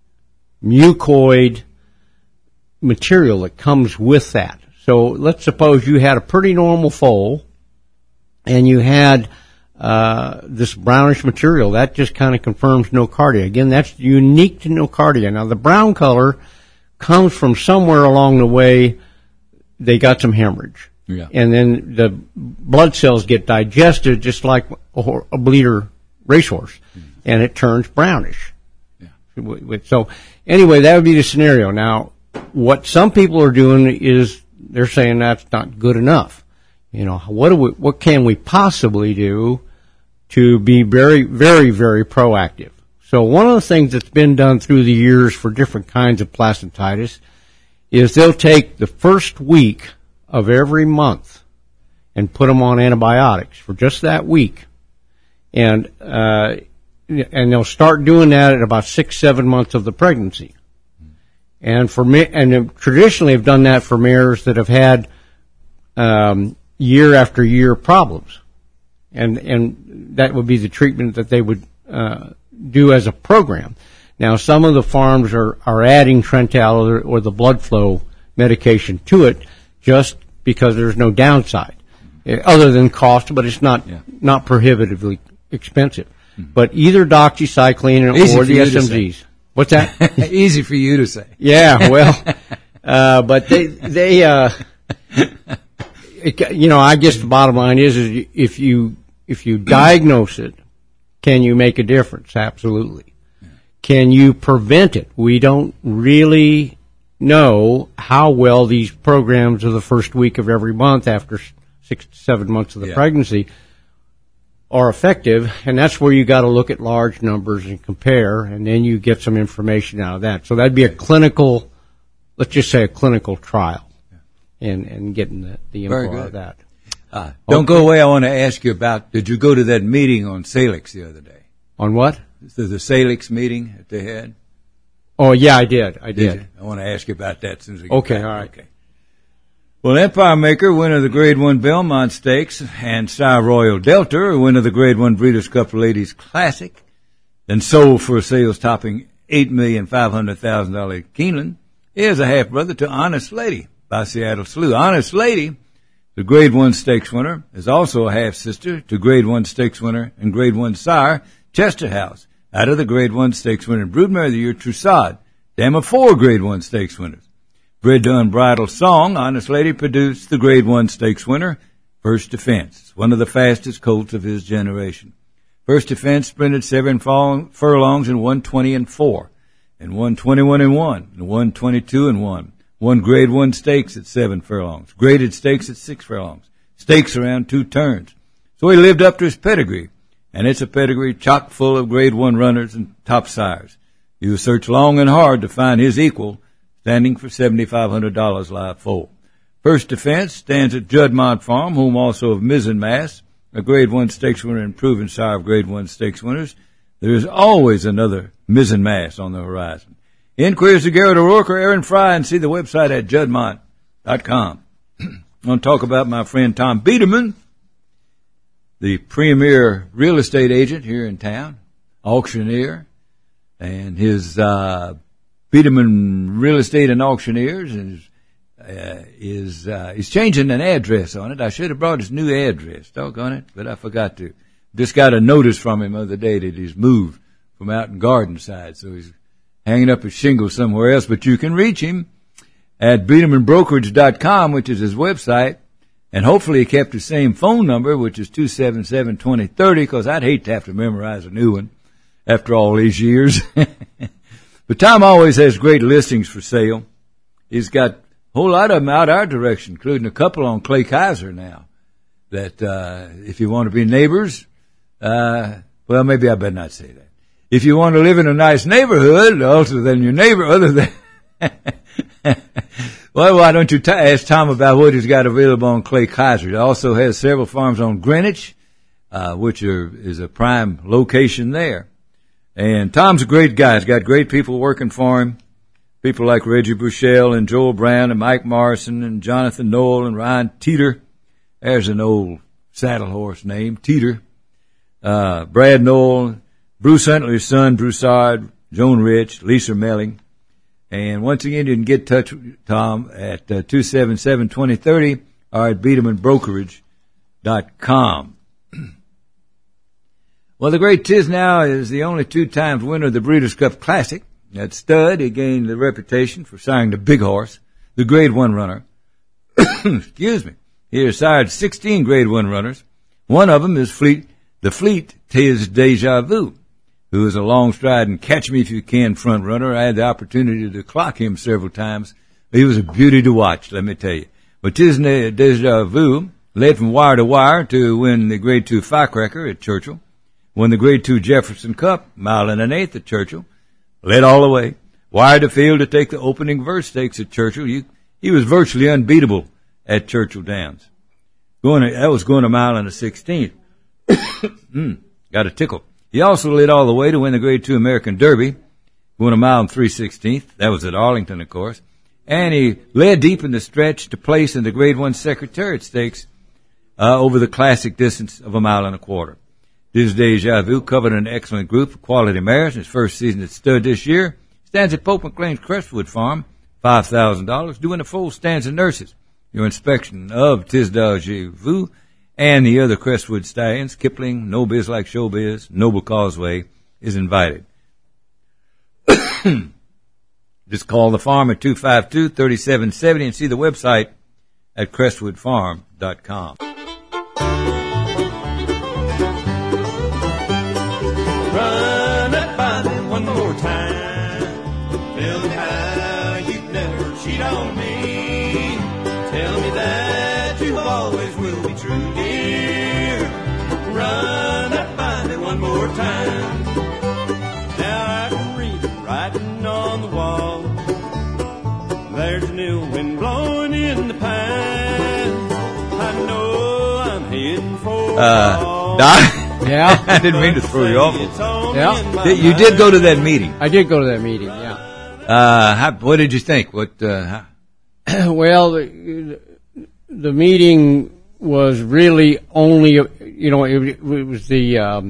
[SPEAKER 4] mucoid material that comes with that. So let's suppose you had a pretty normal foal and you had this brownish material. That just kind of confirms nocardia. Again, that's unique to nocardia. Now, the brown color comes from somewhere along the way they got some hemorrhage. Yeah. And then the blood cells get digested just like a bleeder racehorse, and it turns brownish. Yeah. So anyway, that would be the scenario. Now, what some people are doing is they're saying that's not good enough. What can we possibly do to be very, very, very proactive? So one of the things that's been done through the years for different kinds of placentitis is they'll take the first week of every month and put them on antibiotics for just that week. And they'll start doing that at about 6-7 months of the pregnancy. And traditionally have done that for mares that have had year after year problems. And that would be the treatment that they would do as a program. Now, some of the farms are adding Trental or the blood flow medication to it just because there's no downside other than cost, but it's not prohibitively expensive. Mm-hmm. But either doxycycline or the SMZs. What's that?
[SPEAKER 1] Easy for you to say.
[SPEAKER 4] Yeah, well, but they I guess the bottom line is if you diagnose it, can you make a difference? Absolutely. Yeah. Can you prevent it? We don't really know how well these programs of the first week of every month after 6 to 7 months of the pregnancy are effective, and that's where you got to look at large numbers and compare, and then you get some information out of that. So that'd be let's just say a clinical trial. and getting the
[SPEAKER 1] Very
[SPEAKER 4] info
[SPEAKER 1] good.
[SPEAKER 4] of that.
[SPEAKER 1] Don't go away. I want to ask you about, did you go to that meeting on Salix the other day?
[SPEAKER 4] On what?
[SPEAKER 1] The Salix meeting that they had?
[SPEAKER 4] Oh, yeah, I did. I
[SPEAKER 1] Did
[SPEAKER 4] did.
[SPEAKER 1] you? I want to ask you about that as soon as we get
[SPEAKER 4] Okay,
[SPEAKER 1] back.
[SPEAKER 4] all right.
[SPEAKER 1] Okay. Well, Empire Maker, winner of the Grade 1 Belmont Stakes, and Sire Royal Delta, winner of the Grade 1 Breeders' Cup Ladies Classic, then sold for a sales topping $8,500,000 Keeneland, is a half-brother to Honest Lady by Seattle Slew. Honest Lady, the Grade 1 Stakes winner, is also a half-sister to Grade 1 Stakes winner and Grade 1 sire Chester House, out of the Grade 1 Stakes winner Broodmare of the Year Troussade, dam of 4 Grade 1 Stakes winners. Bred to Unbridled Song, Honest Lady produced the Grade 1 Stakes winner, First Defense, one of the fastest colts of his generation. First Defense sprinted 7 furlongs in 1:20-4, and 1:21-1, and 1:22-1. Won Grade 1 stakes at 7 furlongs, graded stakes at 6 furlongs, stakes around 2 turns. So he lived up to his pedigree, and it's a pedigree chock full of Grade 1 runners and top sires. You search long and hard to find his equal, standing for $7,500 live foal. First Defense stands at Juddmont Farm, home also of Mizzen Mass, a Grade 1 stakes winner and proven sire of Grade 1 stakes winners. There is always another Mizzen Mass on the horizon. Inquiries to Garrett O'Rourke or Aaron Fry, and see the website at juddmont.com. I'm going to talk about my friend Tom Biederman, the premier real estate agent here in town, auctioneer, and his Biederman Real Estate and Auctioneers is changing an address on it. I should have brought his new address, doggone it, but I forgot to. Just got a notice from him the other day that he's moved from out in Gardenside, so he's hanging up his shingle somewhere else. But you can reach him at BiedermanBrokerage.com, which is his website, and hopefully he kept the same phone number, which is 277-2030, because I'd hate to have to memorize a new one after all these years. But Tom always has great listings for sale. He's got a whole lot of them out our direction, including a couple on Clay Kaiser now, that if you want to be neighbors, well, maybe I better not say that. If you want to live in a nice neighborhood, also than your neighbor, other than well, why don't you ask Tom about what he's got available on Clay Kaiser? He also has several farms on Greenwich, which is a prime location there. And Tom's a great guy. He's got great people working for him. People like Reggie Bushell and Joel Brown and Mike Morrison and Jonathan Noel and Ryan Teeter. There's an old saddle horse name, Teeter. Brad Noel, Bruce Huntley's son, Broussard, Joan Rich, Lisa Melling. And once again, you can get in touch with Tom at 277-2030 or at BiedermanBrokerage.com. Well, the great Tiznow is the only 2 times winner of the Breeders' Cup Classic. At stud, he gained the reputation for siring the big horse, the Grade 1 runner. Excuse me. He has sired 16 Grade 1 runners. One of them is the Fleet Tiz Deja Vu, who is a long stride and catch-me-if-you-can front runner. I had the opportunity to clock him several times. He was a beauty to watch, let me tell you. But Tiz Deja Vu led from wire to wire to win the Grade 2 Firecracker at Churchill. Won the Grade 2 Jefferson Cup, 1 1/8 at Churchill. Led all the way. Wired the field to take the opening verse stakes at Churchill. He was virtually unbeatable at Churchill Downs. That was going 1 1/16. Got a tickle. He also led all the way to win the Grade 2 American Derby. Going 1 3/16. That was at Arlington, of course. And he led deep in the stretch to place in the Grade 1 Secretariat Stakes over the classic distance of 1 1/4. This Deja Vu covered an excellent group of quality mares in his first season at stud this year. Stands at Pope McLean's Crestwood Farm, $5,000, doing a full stands of nurses. Your inspection of Tiz Deja Vu and the other Crestwood stallions, Kipling, No Biz Like Showbiz, Noble Causeway, is invited. Just call the farm at 252-3770 and see the website at crestwoodfarm.com.
[SPEAKER 6] Run that by me one more time. Tell me how you've never cheated on me. Tell me that you always will be true, dear. Run that by me one more time. Now I can read it writing on the wall. There's a new wind blowing in the pine.
[SPEAKER 1] Doc,
[SPEAKER 4] Yeah.
[SPEAKER 1] I didn't mean to throw you off.
[SPEAKER 4] Yeah.
[SPEAKER 1] You did go to that meeting.
[SPEAKER 4] I did go to that meeting, yeah.
[SPEAKER 1] What did you think? What?
[SPEAKER 4] Well, the meeting was really only, it was the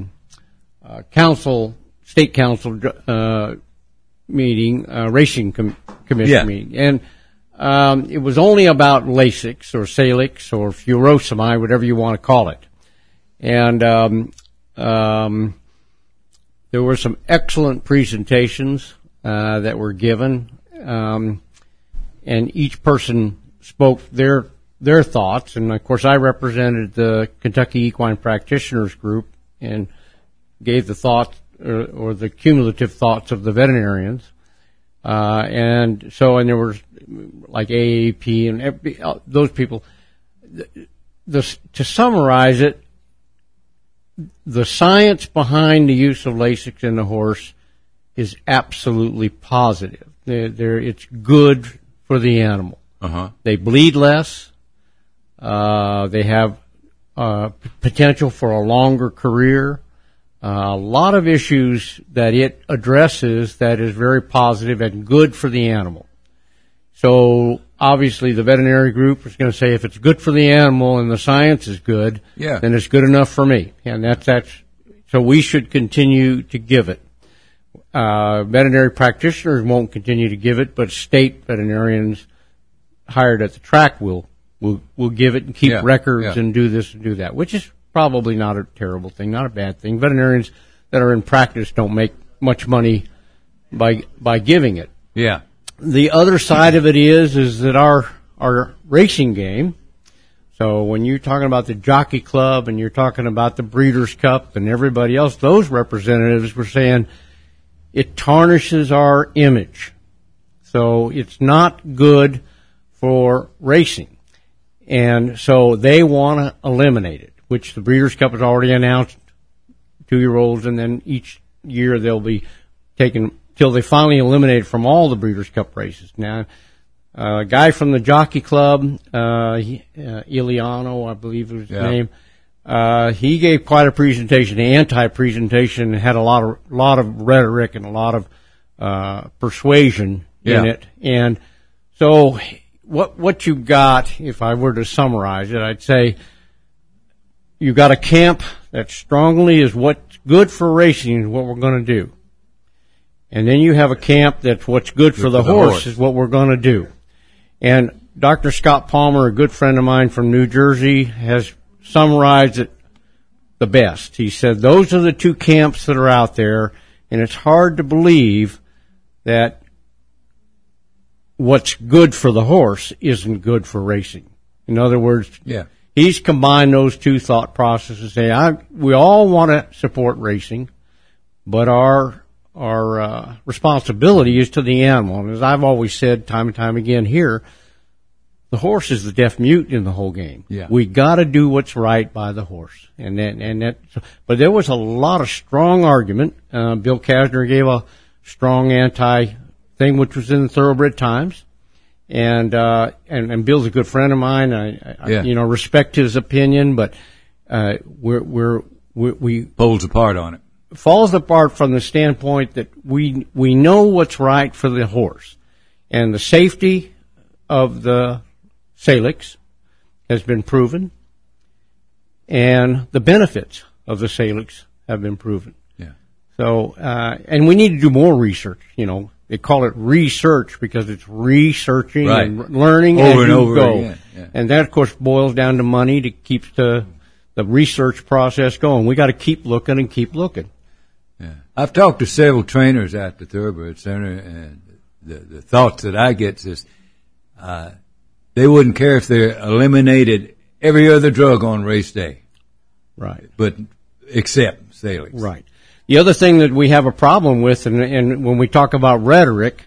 [SPEAKER 4] state council meeting, racing commission meeting. And it was only about Lasix or Salix or furosemide, whatever you want to call it. And there were some excellent presentations that were given, and each person spoke their thoughts. And of course, I represented the Kentucky Equine Practitioners Group and gave the thoughts or the cumulative thoughts of the veterinarians. And there was like AAP and those people. To summarize it, the science behind the use of Lasix in the horse is absolutely positive. It's good for the animal.
[SPEAKER 1] Uh-huh.
[SPEAKER 4] They bleed less. They have potential for a longer career. A lot of issues that it addresses that is very positive and good for the animal. So obviously the veterinary group is going to say if it's good for the animal and the science is good, then it's good enough for me. And that's so we should continue to give it. Veterinary practitioners won't continue to give it, but state veterinarians hired at the track will give it and keep records and do this and do that, which is probably not a terrible thing, not a bad thing. Veterinarians that are in practice don't make much money by giving it.
[SPEAKER 1] Yeah.
[SPEAKER 4] The other side of it is that our racing game, so when you're talking about the Jockey Club and you're talking about the Breeders' Cup and everybody else, those representatives were saying it tarnishes our image. So it's not good for racing. And so they want to eliminate it, which the Breeders' Cup has already announced, 2-year-olds, and then each year they'll be taken till they finally eliminate it from all the Breeders' Cup races. Now, a guy from the Jockey Club, Iliano, I believe was his name, he gave quite a presentation, an anti-presentation, and had a lot of rhetoric and a lot of persuasion in it. And so what you got, if I were to summarize it, I'd say you got a camp that strongly is what's good for racing is what we're going to do. And then you have a camp that's what's good for the horse is what we're going to do. And Dr. Scott Palmer, a good friend of mine from New Jersey, has summarized it the best. He said, those are the two camps that are out there, and it's hard to believe that what's good for the horse isn't good for racing. In other words, he's combined those two thought processes. We all want to support racing, but our responsibility is to the animal. And as I've always said time and time again here, the horse is the deaf mute in the whole game.
[SPEAKER 1] Yeah.
[SPEAKER 4] We got to do what's right by the horse. But there was a lot of strong argument. Bill Kasner gave a strong anti thing, which was in the Thoroughbred Times. And Bill's a good friend of mine. I respect his opinion, but, we
[SPEAKER 1] Poles apart on it.
[SPEAKER 4] Falls apart from the standpoint that we know what's right for the horse, and the safety of the Salix has been proven, and the benefits of the Salix have been proven.
[SPEAKER 1] Yeah.
[SPEAKER 4] So, and we need to do more research. They call it research because it's researching and learning
[SPEAKER 1] over
[SPEAKER 4] as
[SPEAKER 1] and
[SPEAKER 4] you
[SPEAKER 1] over
[SPEAKER 4] go.
[SPEAKER 1] again. Yeah.
[SPEAKER 4] And that, of course, boils down to money to keep the research process going. We got to keep looking and keep looking.
[SPEAKER 1] Yeah. I've talked to several trainers at the Thoroughbred Center, and the thoughts that I get is they wouldn't care if they eliminated every other drug on race day.
[SPEAKER 4] Right.
[SPEAKER 1] But except Salix.
[SPEAKER 4] Right. The other thing that we have a problem with, and when we talk about rhetoric,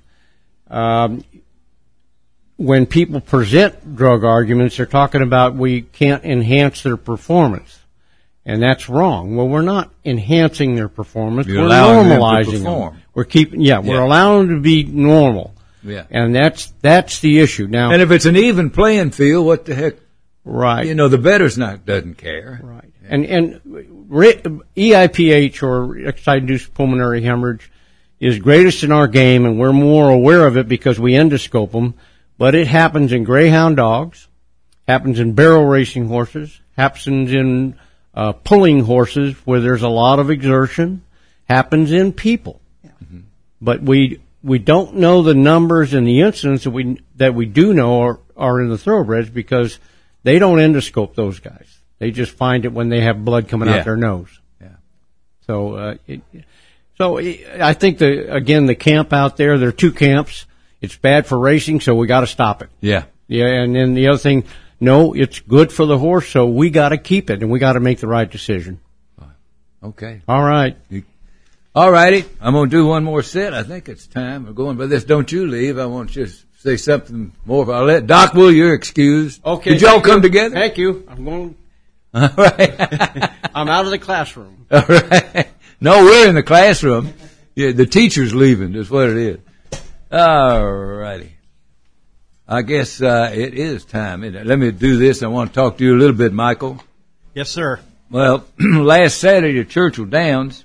[SPEAKER 4] when people present drug arguments, they're talking about we can't enhance their performance. And that's wrong. Well, we're not enhancing their performance.
[SPEAKER 1] You're
[SPEAKER 4] we're
[SPEAKER 1] allowing
[SPEAKER 4] normalizing
[SPEAKER 1] them.
[SPEAKER 4] We're allowing them to be normal.
[SPEAKER 1] Yeah.
[SPEAKER 4] And that's the issue. Now,
[SPEAKER 1] and if it's an even playing field, what the heck?
[SPEAKER 4] right.
[SPEAKER 1] The bettor's doesn't care.
[SPEAKER 4] Right. And EIPH, or excited-induced pulmonary hemorrhage, is greatest in our game, and we're more aware of it because we endoscope them. But it happens in greyhound dogs, happens in barrel racing horses, happens in pulling horses where there's a lot of exertion, happens in people. Yeah. Mm-hmm. But we don't know the numbers and the incidents that we do know are in the thoroughbreds because they don't endoscope those guys. They just find it when they have blood coming out their nose. Yeah. So, I think the camp out there are 2 camps. It's bad for racing, so we got to stop it.
[SPEAKER 1] Yeah.
[SPEAKER 4] Yeah, and then the other thing, no, it's good for the horse, so we got to keep it, and we got to make the right decision.
[SPEAKER 1] Okay.
[SPEAKER 4] All right.
[SPEAKER 1] All righty. I'm going to do one more set. I think it's time. We're going by this. Don't you leave. I want you to say something more. I'll let Doc Will, you're excused.
[SPEAKER 4] Okay.
[SPEAKER 1] Did y'all come together?
[SPEAKER 4] Thank you. I'm going.
[SPEAKER 1] All right.
[SPEAKER 4] I'm out of the classroom.
[SPEAKER 1] All right. No, we're in the classroom. Yeah, the teacher's leaving. That's what it is. All righty. I guess it is time. Let me do this. I want to talk to you a little bit, Michael.
[SPEAKER 3] Yes, sir.
[SPEAKER 1] Well, last Saturday at Churchill Downs,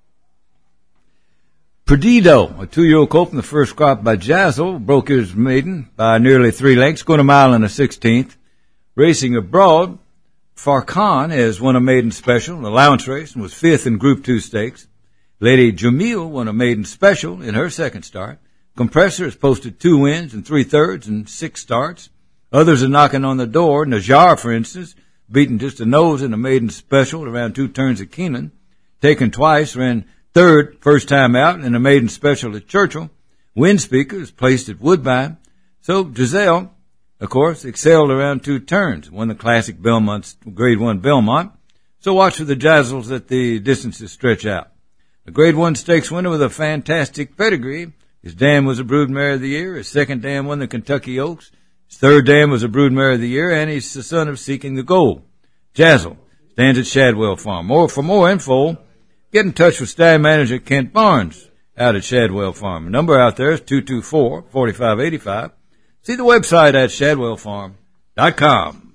[SPEAKER 1] Perdido, a 2-year-old colt from the first crop by Jazzle, broke his maiden by nearly 3 lengths, going a mile and a 16th. Racing abroad, Farkan has won a maiden special, an allowance race, and was 5th in Group 2 stakes. Lady Jamil won a maiden special in her second start. Compressor has posted 2 wins and 3/3 and 6 starts. Others are knocking on the door. Najjar, for instance, beaten just a nose in a maiden special around 2 turns at Keeneland. Taken twice, ran 3rd first time out in a maiden special at Churchill. Windspeaker is placed at Woodbine. So Giselle, of course, excelled around 2 turns. Won the classic Belmont's Grade 1 Belmont. So watch for the Jazzles that the distances stretch out. The Grade 1 stakes winner with a fantastic pedigree. His dam was a Broodmare of the Year. His second dam won the Kentucky Oaks. His third dam was a Broodmare of the Year, and he's the son of Seeking the Gold. Jazzle stands at Shadwell Farm. For more info, get in touch with Stag Manager Kent Barnes out at Shadwell Farm. The number out there is 224-4585. See the website at shadwellfarm.com.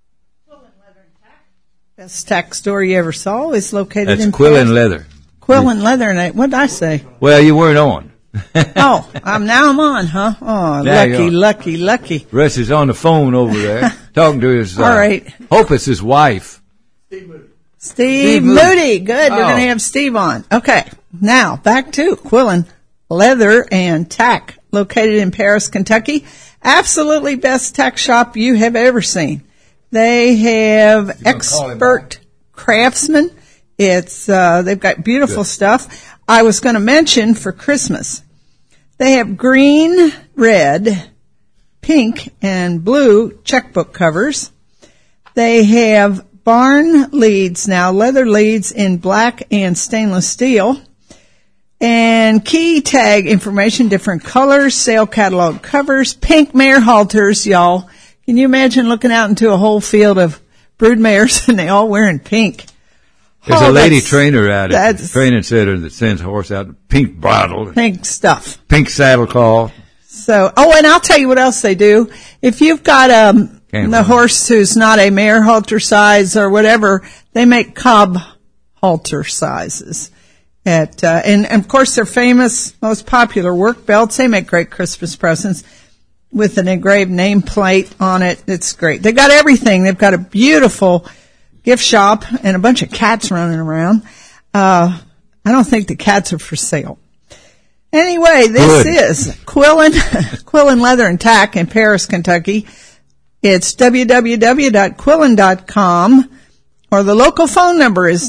[SPEAKER 5] Best tack store you ever saw is located
[SPEAKER 1] That's
[SPEAKER 5] in
[SPEAKER 1] Quill and Leather.
[SPEAKER 5] Quill and Leather, and what did I say?
[SPEAKER 1] Well, you weren't on.
[SPEAKER 5] Now I'm on, huh? Oh, lucky.
[SPEAKER 1] Russ is on the phone over there talking to his.
[SPEAKER 5] All right.
[SPEAKER 1] Hope it's his wife.
[SPEAKER 5] Steve Moody. Good. We're going to have Steve on. Okay. Now back to Quillen Leather and Tack, located in Paris, Kentucky. Absolutely best tack shop you have ever seen. They have expert craftsmen. It's they've got beautiful stuff. I was going to mention for Christmas, they have green, red, pink, and blue checkbook covers. They have barn leads now, leather leads in black and stainless steel. And key tag information, different colors, sale catalog covers, pink mare halters, y'all. Can you imagine looking out into a whole field of brood mares and they all wearing pink?
[SPEAKER 1] There's a lady trainer out at the training center that sends a horse out, pink bridle.
[SPEAKER 5] Pink stuff.
[SPEAKER 1] Pink saddle call.
[SPEAKER 5] So, and I'll tell you what else they do. If you've got the horse who's not a mare halter size or whatever, they make cob halter sizes. And of course their famous, most popular work belts. They make great Christmas presents with an engraved nameplate on it. It's great. They've got everything. They've got a beautiful gift shop and a bunch of cats running around. I don't think the cats are for sale. Anyway, this is Quillen Leather and Tack in Paris, Kentucky. It's www.quillen.com, or the local phone number is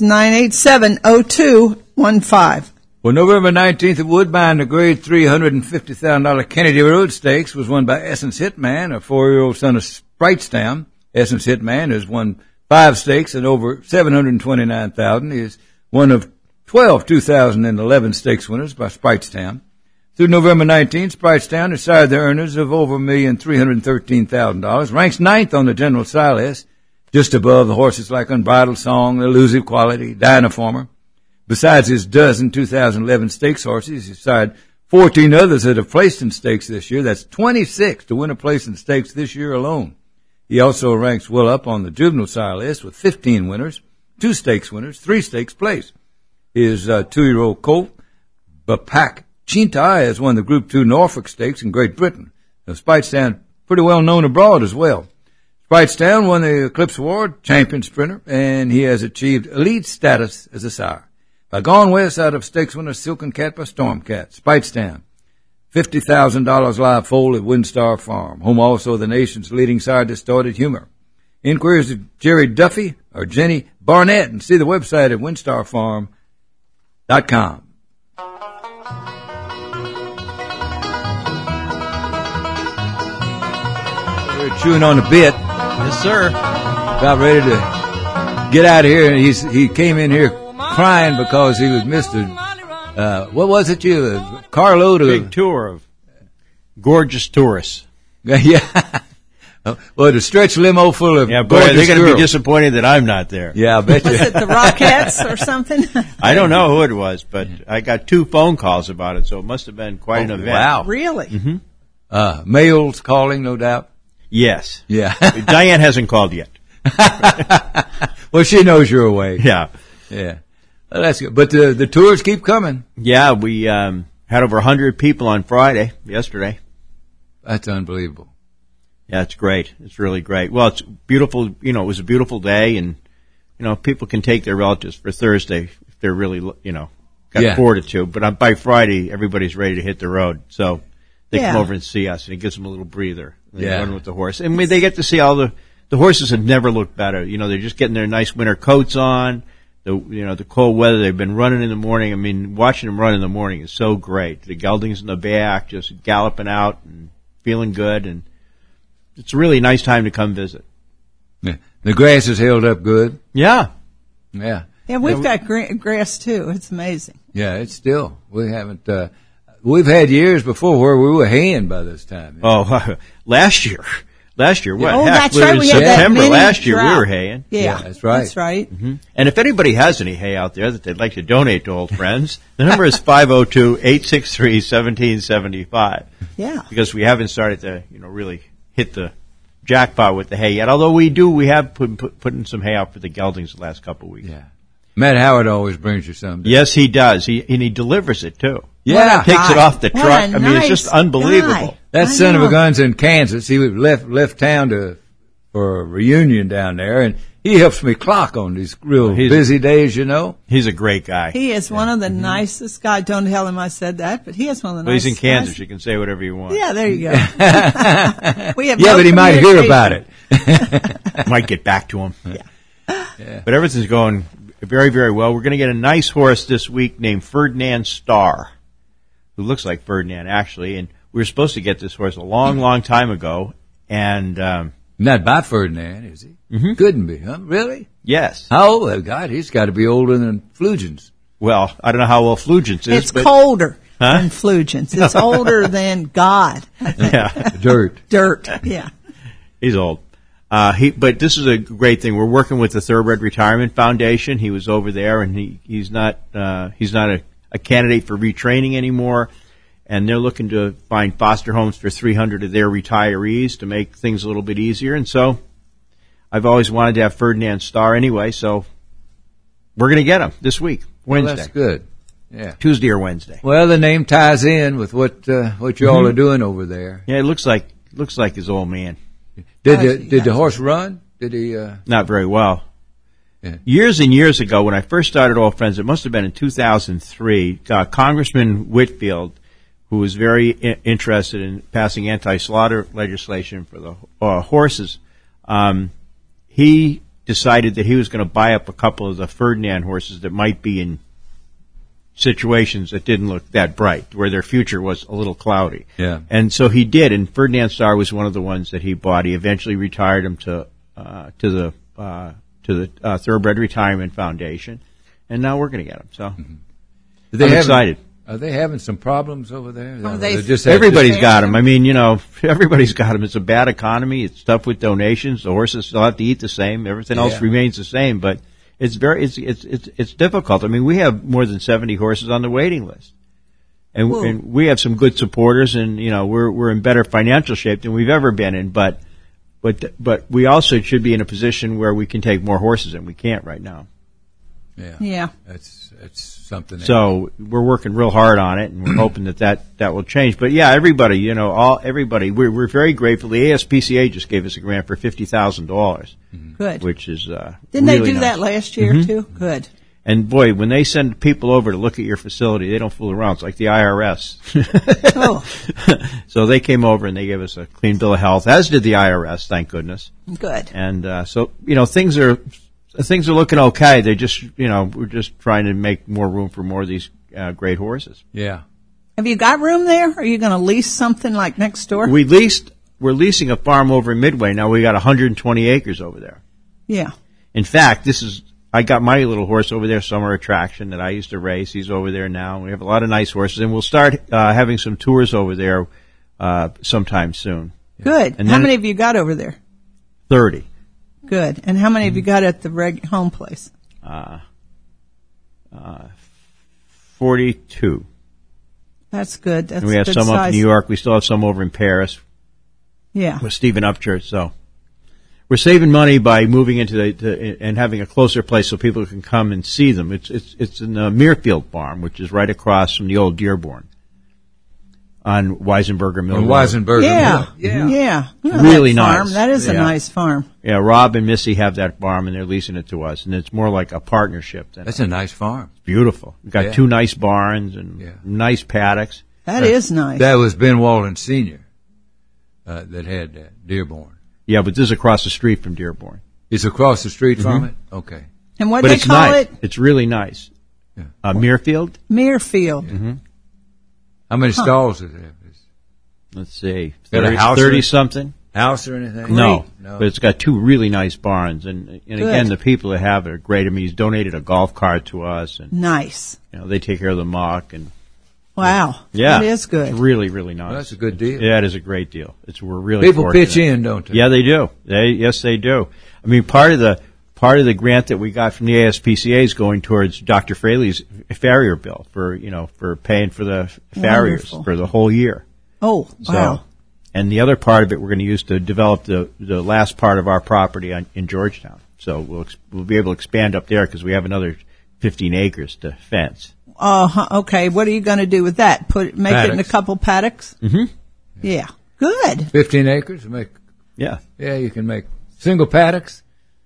[SPEAKER 5] 987-0215.
[SPEAKER 1] Well, November 19th at Woodbine, the grade $350,000 Kennedy Road Stakes was won by Essence Hitman, a 4-year-old son of Spritestown. Essence Hitman has won 5 stakes and over $729,000. He is one of 12 2011 stakes winners by Spritestown. Through November 19th, Spritestown decided their earners of over $1,313,000, ranks 9th on the general sile list, just above the horses like Unbridled Song, Elusive Quality, Dynaformer. Besides his dozen 2011 stakes horses, he decided 14 others that have placed in stakes this year. That's 26 to win a place in stakes this year alone. He also ranks well up on the juvenile sire list with 15 winners, 2 stakes winners, 3 stakes placed. His 2-year-old colt, Bapak Chinta, has won the Group 2 Norfolk Stakes in Great Britain. Now, Speightstown, pretty well known abroad as well. Speightstown won the Eclipse Award, champion sprinter, and he has achieved elite status as a sire. By Gone West out of stakes winner Silken Cat by Stormcat. Speightstown, $50,000 live foal at Windstar Farm, home also of the nation's leading sire Distorted Humor. Inquiries of Jerry Duffy or Jenny Barnett, and see the website at windstarfarm.com. We're chewing on the bit.
[SPEAKER 3] Yes, sir.
[SPEAKER 1] About ready to get out of here, and he came in here crying because he was Mr. What was it you? Carload of
[SPEAKER 3] Big tour of gorgeous tourists.
[SPEAKER 1] Yeah. Well, the stretch limo full of
[SPEAKER 3] Yeah, boy,
[SPEAKER 1] gorgeous
[SPEAKER 3] they're going to
[SPEAKER 1] girls.
[SPEAKER 3] be disappointed that I'm not there.
[SPEAKER 1] Yeah, I bet you.
[SPEAKER 5] Was it the Rockettes or something?
[SPEAKER 3] I don't know who it was, but I got 2 phone calls about it, so it must have been quite an event.
[SPEAKER 1] Wow.
[SPEAKER 5] Really?
[SPEAKER 1] Males calling, no doubt.
[SPEAKER 3] Yes.
[SPEAKER 1] Yeah.
[SPEAKER 3] Diane hasn't called yet.
[SPEAKER 1] Well, she knows you're away.
[SPEAKER 3] Yeah.
[SPEAKER 1] Yeah. Well, that's good. But the tours keep coming.
[SPEAKER 3] Yeah, we had over 100 people on Friday, yesterday.
[SPEAKER 1] That's unbelievable.
[SPEAKER 3] Yeah, it's great. It's really great. Well, it's beautiful. You know, it was a beautiful day, and, you know, people can take their relatives for Thursday if they're really, you know, got fortitude. But by Friday, everybody's ready to hit the road. So they come over and see us, and it gives them a little breather. They run with the horse. And they get to see all the horses have never looked better. You know, they're just getting their nice winter coats on. The cold weather, they've been running in the morning. I mean, watching them run in the morning is so great. The geldings in the back, just galloping out and feeling good. And it's a really nice time to come visit.
[SPEAKER 1] Yeah. The grass has held up good.
[SPEAKER 3] Yeah.
[SPEAKER 1] Yeah.
[SPEAKER 5] Yeah, we've got grass too. It's amazing.
[SPEAKER 1] Yeah, it's still. We haven't. We've had years before where we were haying by this time.
[SPEAKER 3] Oh, last year, what?
[SPEAKER 5] Oh,
[SPEAKER 3] Heck,
[SPEAKER 5] that's right.
[SPEAKER 3] In
[SPEAKER 5] We had that
[SPEAKER 3] September
[SPEAKER 5] mini
[SPEAKER 3] last year, we
[SPEAKER 5] drought.
[SPEAKER 3] were haying.
[SPEAKER 5] Yeah,
[SPEAKER 1] that's right.
[SPEAKER 5] That's right.
[SPEAKER 3] Mm-hmm. And if anybody has any hay out there that they'd like to donate to old friends, the number is 502-863-1775.
[SPEAKER 5] Yeah.
[SPEAKER 3] Because we haven't started to, really hit the jackpot with the hay yet. Although we have putting some hay out for the geldings the last couple of weeks.
[SPEAKER 1] Yeah. Matt Howard always brings you some.
[SPEAKER 3] Yes, he does. He delivers it too.
[SPEAKER 1] Yeah.
[SPEAKER 3] Takes it off the
[SPEAKER 5] What
[SPEAKER 3] truck.
[SPEAKER 5] a
[SPEAKER 3] I mean, it's just
[SPEAKER 5] nice
[SPEAKER 3] unbelievable.
[SPEAKER 5] guy.
[SPEAKER 1] That
[SPEAKER 5] I
[SPEAKER 1] son of
[SPEAKER 5] know.
[SPEAKER 1] a gun's in Kansas. He left town for a reunion down there, and he helps me clock on these real busy days, you know.
[SPEAKER 3] He's a great guy.
[SPEAKER 5] He is one of the nicest guys. Don't tell him I said that, but he is one of the
[SPEAKER 3] Well, he's in
[SPEAKER 5] nicest
[SPEAKER 3] Kansas.
[SPEAKER 5] guys.
[SPEAKER 3] You can say whatever you want.
[SPEAKER 5] Yeah, there you go. We have
[SPEAKER 1] Yeah,
[SPEAKER 5] no
[SPEAKER 1] but he might hear
[SPEAKER 5] communication.
[SPEAKER 1] about it.
[SPEAKER 3] Might get back to him. Yeah. But everything's going very, very well. We're going to get a nice horse this week named Ferdinand Starr, who looks like Ferdinand, actually. And we were supposed to get this horse a long, long time ago. And,
[SPEAKER 1] Not by Ferdinand, is he? Mm-hmm. Couldn't be, huh? Really?
[SPEAKER 3] yes.
[SPEAKER 1] How old? Oh, God, he's got to be older than Flugens.
[SPEAKER 3] Well, I don't know how old Flugence is.
[SPEAKER 5] It's
[SPEAKER 3] but,
[SPEAKER 5] colder
[SPEAKER 3] Huh?
[SPEAKER 5] than Flugence. It's older than God.
[SPEAKER 3] Yeah,
[SPEAKER 1] Dirt.
[SPEAKER 5] Dirt. Yeah.
[SPEAKER 3] he's old. But this is a great thing. We're working with the Thoroughbred Retirement Foundation. He was over there, and he's not a candidate for retraining anymore. And they're looking to find foster homes for 300 of their retirees to make things a little bit easier. And so I've always wanted to have Ferdinand Starr anyway, so we're going to get him this week, Wednesday.
[SPEAKER 1] Well, that's good. Yeah.
[SPEAKER 3] Tuesday or Wednesday.
[SPEAKER 1] Well, the name ties in with what you all are doing over there.
[SPEAKER 3] Yeah, it looks like his old man.
[SPEAKER 1] Did the horse run? Did he?
[SPEAKER 3] Not very well.
[SPEAKER 1] Yeah.
[SPEAKER 3] Years and years ago, when I first started Old Friends, it must have been in 2003, Congressman Whitfield, who was very interested in passing anti-slaughter legislation for the horses, he decided that he was going to buy up a couple of the Ferdinand horses that might be in situations that didn't look that bright, where their future was a little cloudy.
[SPEAKER 1] Yeah.
[SPEAKER 3] And so he did, and Ferdinand Starr was one of the ones that he bought. He eventually retired him to the Thoroughbred Retirement Foundation, and now we're going to get him. So I'm excited.
[SPEAKER 1] Are they having some problems over there?
[SPEAKER 5] Oh, they-
[SPEAKER 1] just
[SPEAKER 3] Everybody's got them. I mean, everybody's got them. It's a bad economy. It's tough with donations. The horses still have to eat the same. Everything else remains the same, but it's difficult. I mean, we have more than 70 horses on the waiting list, and we have some good supporters, and we're in better financial shape than we've ever been in. But we also should be in a position where we can take more horses, and we can't right now.
[SPEAKER 5] Yeah.
[SPEAKER 1] That's something.
[SPEAKER 3] So we're working real hard on it, and we're hoping that will change. But yeah, everybody, everybody, we're very grateful. The ASPCA just gave us a grant for $50,000.
[SPEAKER 5] Good.
[SPEAKER 3] Which is
[SPEAKER 5] Didn't
[SPEAKER 3] really
[SPEAKER 5] they do
[SPEAKER 3] nice.
[SPEAKER 5] that last year too? Good.
[SPEAKER 3] And boy, when they send people over to look at your facility, they don't fool around. It's like the IRS.
[SPEAKER 5] Oh,
[SPEAKER 3] So they came over and they gave us a clean bill of health, as did the IRS, thank goodness.
[SPEAKER 5] good.
[SPEAKER 3] And so things are looking okay. They just we're just trying to make more room for more of these great horses.
[SPEAKER 1] Yeah.
[SPEAKER 5] Have you got room there? Are you going to lease something like next door?
[SPEAKER 3] We're leasing a farm over in Midway. Now we got 120 acres over there.
[SPEAKER 5] Yeah.
[SPEAKER 3] In fact, I got my little horse over there, Summer Attraction, that I used to race. He's over there now. We have a lot of nice horses, and we'll start having some tours over there sometime soon.
[SPEAKER 5] Good.
[SPEAKER 3] And
[SPEAKER 5] How
[SPEAKER 3] then-
[SPEAKER 5] many have you got over there?
[SPEAKER 3] 30.
[SPEAKER 5] Good. And how many have you got at the home place?
[SPEAKER 3] 42.
[SPEAKER 5] That's good. That's
[SPEAKER 3] And we have
[SPEAKER 5] good
[SPEAKER 3] some up
[SPEAKER 5] size.
[SPEAKER 3] in New York. We still have some over in Paris
[SPEAKER 5] Yeah.
[SPEAKER 3] with Stephen Upchurch. So we're saving money by moving into and having a closer place so people can come and see them. It's in the Muirfield Farm, which is right across from the old Dearborn on Weisenberger Mill.
[SPEAKER 1] And
[SPEAKER 3] Road.
[SPEAKER 1] Weisenberger.
[SPEAKER 5] Yeah.
[SPEAKER 1] Yeah.
[SPEAKER 5] Yeah. Yeah,
[SPEAKER 3] Really
[SPEAKER 5] that farm.
[SPEAKER 3] nice.
[SPEAKER 5] That is a
[SPEAKER 3] Yeah.
[SPEAKER 5] nice farm.
[SPEAKER 3] Yeah, Rob and Missy have that farm, and they're leasing it to us, and it's more like a partnership.
[SPEAKER 1] That's a nice farm.
[SPEAKER 3] Beautiful. We've got
[SPEAKER 1] Yeah.
[SPEAKER 3] 2 nice barns and
[SPEAKER 1] Yeah.
[SPEAKER 3] nice paddocks.
[SPEAKER 5] That is nice.
[SPEAKER 1] That was Ben Walden Sr. That had that, Dearborn.
[SPEAKER 3] Yeah, but this is across the street from Dearborn.
[SPEAKER 1] It's across the street from it? Okay.
[SPEAKER 5] and what
[SPEAKER 3] But
[SPEAKER 5] they
[SPEAKER 3] it's
[SPEAKER 5] call
[SPEAKER 3] nice.
[SPEAKER 5] it?
[SPEAKER 3] It's really nice.
[SPEAKER 1] Yeah.
[SPEAKER 3] Muirfield?
[SPEAKER 5] Muirfield.
[SPEAKER 1] How many stalls does it have?
[SPEAKER 3] Let's see.
[SPEAKER 1] Got a
[SPEAKER 3] 30,
[SPEAKER 1] house
[SPEAKER 3] 30
[SPEAKER 1] in it?
[SPEAKER 3] something?
[SPEAKER 1] House or anything?
[SPEAKER 3] No.
[SPEAKER 1] No.
[SPEAKER 3] But it's got 2 really nice barns. And again, the people that have it are great. I mean, he's donated a golf cart to us, and
[SPEAKER 5] Nice.
[SPEAKER 3] they take care of the muck. And
[SPEAKER 5] Wow.
[SPEAKER 3] yeah,
[SPEAKER 5] That is good.
[SPEAKER 3] It's really, really nice.
[SPEAKER 1] Well, that's a good deal.
[SPEAKER 3] Yeah, it is a great deal. We're really
[SPEAKER 1] People
[SPEAKER 3] fortunate.
[SPEAKER 1] pitch in, don't they?
[SPEAKER 3] Yeah, they do. Yes, they do. I mean, part of the grant that we got from the ASPCA is going towards Dr. Fraley's farrier bill for paying for the farriers
[SPEAKER 5] Wonderful.
[SPEAKER 3] for the whole year.
[SPEAKER 5] Oh, wow.
[SPEAKER 3] And the other part of it we're going to use to develop the last part of our property in Georgetown. So we'll be able to expand up there because we have another 15 acres to fence.
[SPEAKER 5] Okay. What are you going to do with that? Make it in a
[SPEAKER 1] Paddocks.
[SPEAKER 5] couple paddocks?
[SPEAKER 3] Mm-hmm.
[SPEAKER 5] Yeah. Good.
[SPEAKER 1] 15 acres?
[SPEAKER 3] Yeah.
[SPEAKER 1] You can make single paddocks.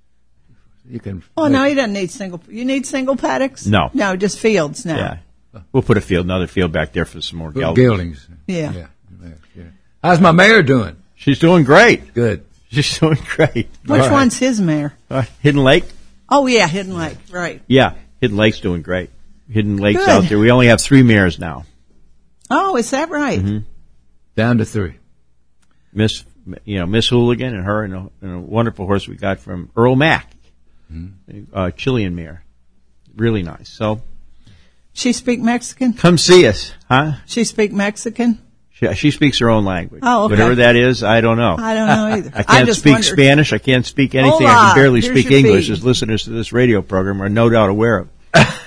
[SPEAKER 1] You can.
[SPEAKER 5] Oh,
[SPEAKER 1] make-
[SPEAKER 5] no, you don't need you need single paddocks?
[SPEAKER 3] No.
[SPEAKER 5] No, just fields now.
[SPEAKER 3] Yeah. We'll put another field back there for some more geldings.
[SPEAKER 1] Geldings.
[SPEAKER 5] Yeah.
[SPEAKER 1] Yeah. How's my mare doing?
[SPEAKER 3] She's doing great.
[SPEAKER 1] Good.
[SPEAKER 3] She's doing great.
[SPEAKER 5] Which
[SPEAKER 1] Right.
[SPEAKER 5] one's his mare?
[SPEAKER 3] Hidden Lake?
[SPEAKER 5] Oh, yeah, Hidden Lake. Right.
[SPEAKER 3] Yeah. Hidden Lake's doing great. Hidden Lake's
[SPEAKER 5] Good.
[SPEAKER 3] out there. We only have 3 mares now.
[SPEAKER 5] Oh, is that right?
[SPEAKER 3] Mm-hmm.
[SPEAKER 1] Down to 3.
[SPEAKER 3] Miss Hooligan and her and a wonderful horse we got from Earl Mack, Chilean mare, really nice. So
[SPEAKER 5] She speak Mexican?
[SPEAKER 3] come see us, huh?
[SPEAKER 5] She speak Mexican?
[SPEAKER 3] She speaks her own language.
[SPEAKER 5] Oh, okay.
[SPEAKER 3] Whatever that is, I don't know.
[SPEAKER 5] I don't know either.
[SPEAKER 3] I can't
[SPEAKER 5] just
[SPEAKER 3] speak
[SPEAKER 5] wondered.
[SPEAKER 3] Spanish. I can't speak anything. I
[SPEAKER 5] Hola,
[SPEAKER 3] can barely
[SPEAKER 5] here's
[SPEAKER 3] speak
[SPEAKER 5] your
[SPEAKER 3] English,
[SPEAKER 5] feed.
[SPEAKER 3] as listeners to this radio program are no doubt aware of.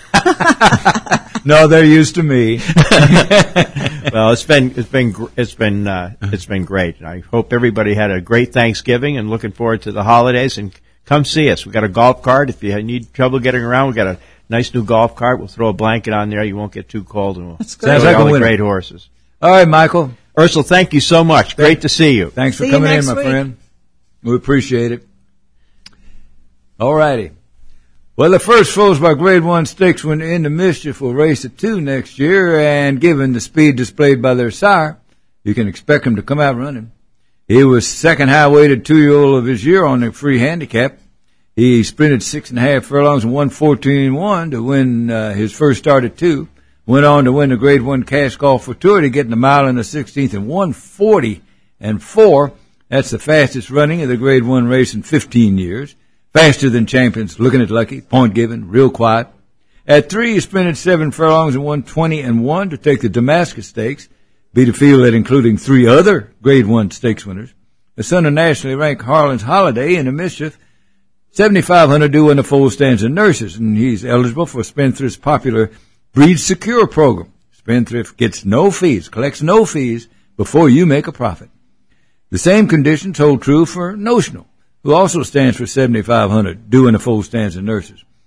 [SPEAKER 1] No, they're used to me.
[SPEAKER 3] Well, it's been great. And I hope everybody had a great Thanksgiving and looking forward to the holidays. And come see us. We got a golf cart. If you need trouble getting around, we got a nice new golf cart. We'll throw a blanket on there. You won't get too cold, and we'll
[SPEAKER 5] That's
[SPEAKER 3] show
[SPEAKER 5] great.
[SPEAKER 1] Sounds
[SPEAKER 3] you
[SPEAKER 1] like
[SPEAKER 3] all
[SPEAKER 1] a
[SPEAKER 3] the
[SPEAKER 1] winner.
[SPEAKER 3] great horses.
[SPEAKER 1] All right, Michael.
[SPEAKER 3] Ursula, thank you so much. Great to see you.
[SPEAKER 1] Thanks for
[SPEAKER 5] See you
[SPEAKER 1] coming in,
[SPEAKER 5] next
[SPEAKER 1] my
[SPEAKER 5] week.
[SPEAKER 1] friend. We appreciate it. All righty. Well, the first foals by Grade 1 stakes when in the mischief will race at 2 next year, and given the speed displayed by their sire, you can expect him to come out running. He was second high-weighted 2-year-old of his year on the free handicap. He sprinted 6.5 furlongs and won 14-1 to win his first start at 2. Went on to win the Grade 1 Cash Golf Futurity, getting a mile in the 16th and 1:40.4. That's the fastest running of the Grade 1 race in 15 years. Faster than champions, Looking at Lucky, Point Given, Real Quiet. At 3, he sprinted 7 furlongs and won 20-1 to take the Damascus Stakes. Beat a field that including 3 other Grade 1 stakes winners. The son of nationally ranked Harlan's Holiday in the mischief. 7,500 do win the full stands of nurses, and he's eligible for Spendthrift's popular Breed Secure program. Spendthrift gets no fees, collects no fees before you make a profit. The same conditions hold true for Notional, who also stands for 7,500 due in the full stands of nurses.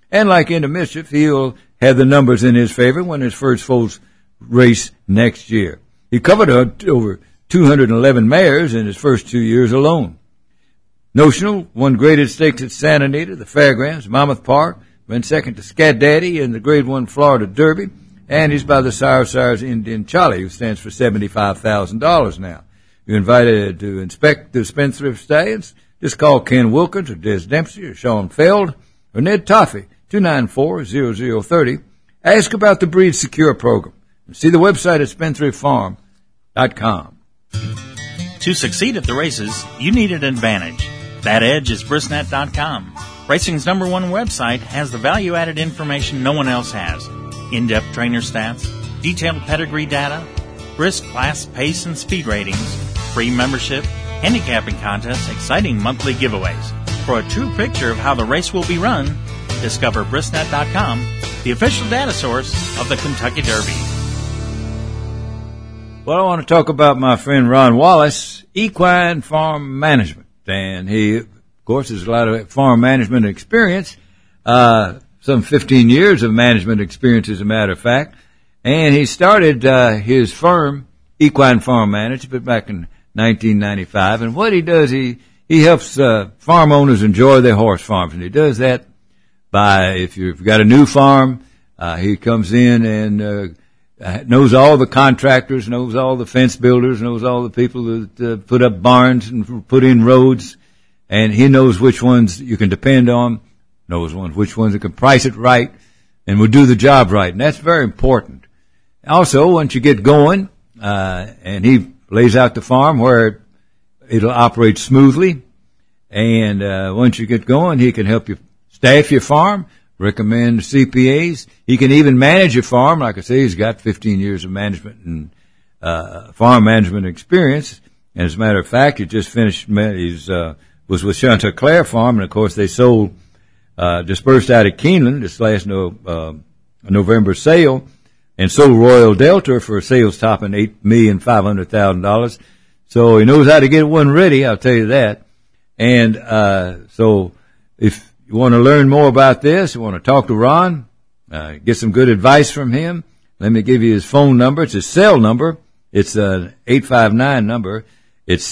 [SPEAKER 1] And like Into Mischief, he'll have the numbers in his favor when his first foals race next year. He covered over 211 mares in his first 2 years alone. Notional won graded stakes at Santa Anita, the Fairgrounds, Monmouth Park, went second to Scat Daddy in the Grade 1 Florida Derby, and he's by the Sires Indian Charlie, who stands for $75,000 now. You're invited to inspect the Spendthrift stallions. Just call Ken Wilkins or Des Dempsey or Sean Feld or Ned Toffee, 294-0030. Ask about the Breed Secure program. See the website at spendthriftfarm.com.
[SPEAKER 7] To succeed at the races, you need an advantage. That edge is Brisnet.com. Racing's #1 website has the value-added information no one else has. In-depth trainer stats, detailed pedigree data, brisk class, pace, and speed ratings, free membership, handicapping contests, exciting monthly giveaways. For a true picture of how the race will be run, discover Brisnet.com, the official data source of the Kentucky Derby.
[SPEAKER 1] Well, I want to talk about my friend Ron Wallace, Equine Farm Management. And he, of course, has a lot of farm management experience, some 15 years of management experience, as a matter of fact. And he started his firm, Equine Farm Management, back in 1995. And what he does, he helps farm owners enjoy their horse farms. And he does that by, if you've got a new farm, he comes in and knows all the contractors, knows all the fence builders, knows all the people that put up barns and put in roads, and he knows which ones you can depend on, knows which ones that can price it right, and will do the job right, and that's very important. Also, once you get going, and he lays out the farm where it'll operate smoothly, and once you get going, he can help you staff your farm, recommend CPAs. He can even manage your farm. Like I say, he's got 15 years of management and farm management experience. And as a matter of fact, he just finished, was with Chanticleer Farm, and of course they sold, dispersed out of Keeneland this last November sale, and sold Royal Delta for a sales topping $8,500,000. So he knows how to get one ready, I'll tell you that. And so if you want to learn more about this, you want to talk to Ron, get some good advice from him, let me give you his phone number. It's his cell number. It's an 859 number. It's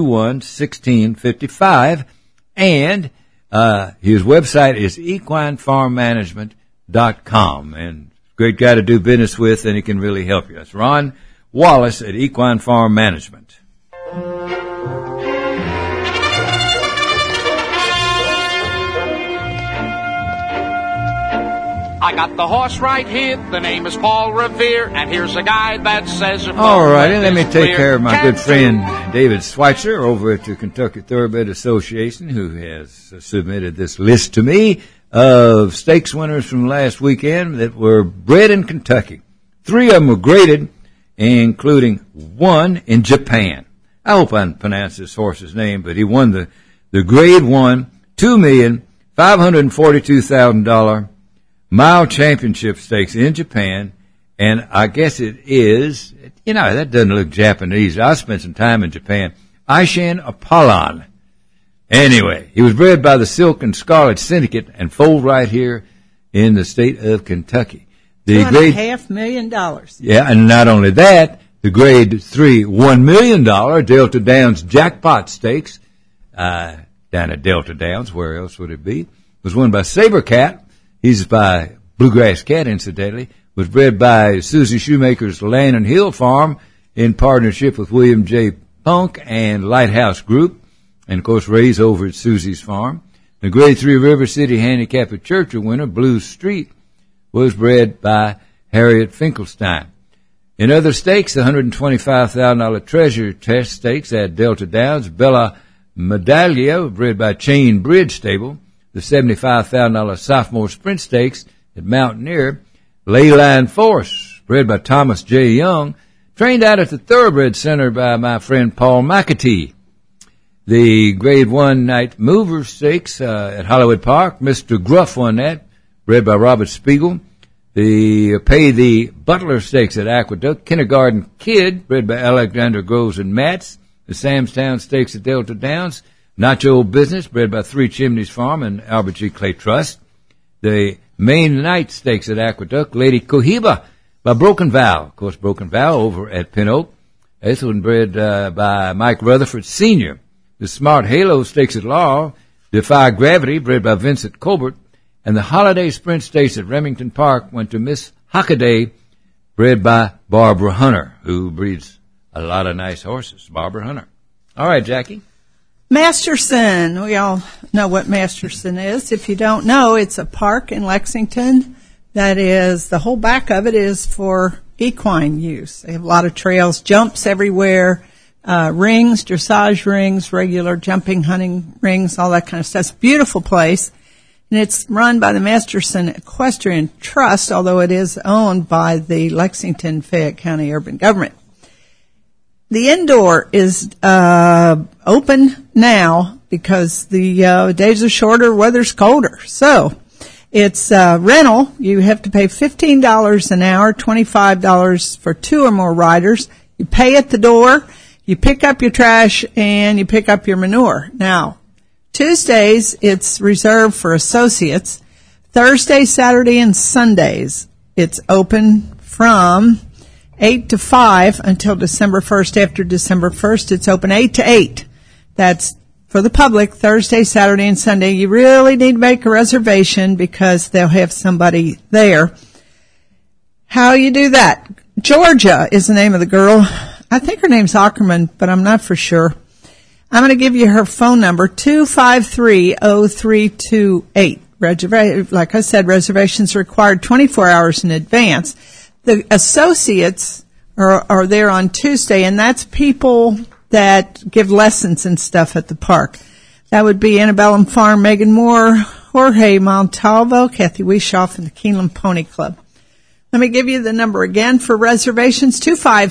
[SPEAKER 1] 621-1655. And his website is equinefarmmanagement.com. And great guy to do business with, and he can really help you. That's Ron Wallace at Equine Farm Management.
[SPEAKER 8] I got the horse right here. The name is Paul Revere, and here's a guy that says...
[SPEAKER 1] All right, and let me take care of my good friend David Schweitzer over at the Kentucky Thoroughbred Association, who has submitted this list to me of stakes winners from last weekend that were bred in Kentucky. 3 of them were graded, including one in Japan. I hope I pronounced this horse's name, but he won the Grade 1, $2,542,000 Mile Championship Stakes in Japan, and I guess it is, that doesn't look Japanese. I spent some time in Japan. Aishan Apollon. Anyway, he was bred by the Silk and Scarlet Syndicate and foaled right here in the state of Kentucky.
[SPEAKER 5] $2.5 million.
[SPEAKER 1] Yeah, and not only that, the Grade 3 $1 million Delta Downs Jackpot Stakes, down at Delta Downs, where else would it be, was won by Saber Cat. He's by Bluegrass Cat, incidentally, was bred by Susie Shoemaker's Land and Hill Farm in partnership with William J. Punk and Lighthouse Group, and of course raised over at Susie's farm. The Grade 3 River City Handicap at Churchill winner, Blue Street, was bred by Harriet Finkelstein. In other stakes, the $125,000 Treasure Test Stakes at Delta Downs, Bella Medaglia, bred by Chain Bridge Stable. The $75,000 Sophomore Sprint Stakes at Mountaineer, Leyline Force, bred by Thomas J. Young, trained out at the Thoroughbred Center by my friend Paul McAtee. The Grade 1 Night Mover Stakes at Hollywood Park, Mr. Gruff won that, bred by Robert Spiegel. The Pay the Butler Stakes at Aqueduct, Kindergarten Kid, bred by Alexander Groves and Matz. The Samstown Stakes at Delta Downs, Nacho Business, bred by Three Chimneys Farm and Albert G. Clay Trust. the main night stakes at Aqueduct, Lady Cohiba by Broken Vow. Of course, Broken Vow over at Pin Oak. This one bred by Mike Rutherford Sr. The Smart Halo Stakes at Law, Defy Gravity, bred by Vincent Colbert. And the Holiday Sprint Stakes at Remington Park went to Miss Hockaday, bred by Barbara Hunter, who breeds a lot of nice horses. Barbara Hunter. All right, Jackie.
[SPEAKER 5] Masterson. We all know what Masterson is. If you don't know, it's a park in Lexington that is, the whole back of it is for equine use. They have a lot of trails, jumps everywhere, rings, dressage rings, regular jumping, hunting rings, all that kind of stuff. It's a beautiful place. And it's run by the Masterson Equestrian Trust, although it is owned by the Lexington-Fayette County Urban Government. The indoor is open now because the days are shorter, weather's colder. So it's rental. You have to pay $15 an hour, $25 for 2 or more riders. You pay at the door, you pick up your trash, and you pick up your manure. Now, Tuesdays, it's reserved for associates. Thursday, Saturday, and Sundays, it's open from 8 to 5 until December 1st. After December 1st, it's open 8 to 8. That's for the public, Thursday, Saturday, and Sunday. You really need to make a reservation because they'll have somebody there. How you do that? Georgia is the name of the girl. I think her name's Ackerman, but I'm not for sure. I'm going to give you her phone number, 253-0328. Like I said, reservations are required 24 hours in advance. The associates are there on Tuesday, and that's people that give lessons and stuff at the park. That would be Antebellum Farm, Megan Moore, Jorge Montalvo, Kathy Weishoff, and the Keeneland Pony Club. Let me give you the number again for reservations,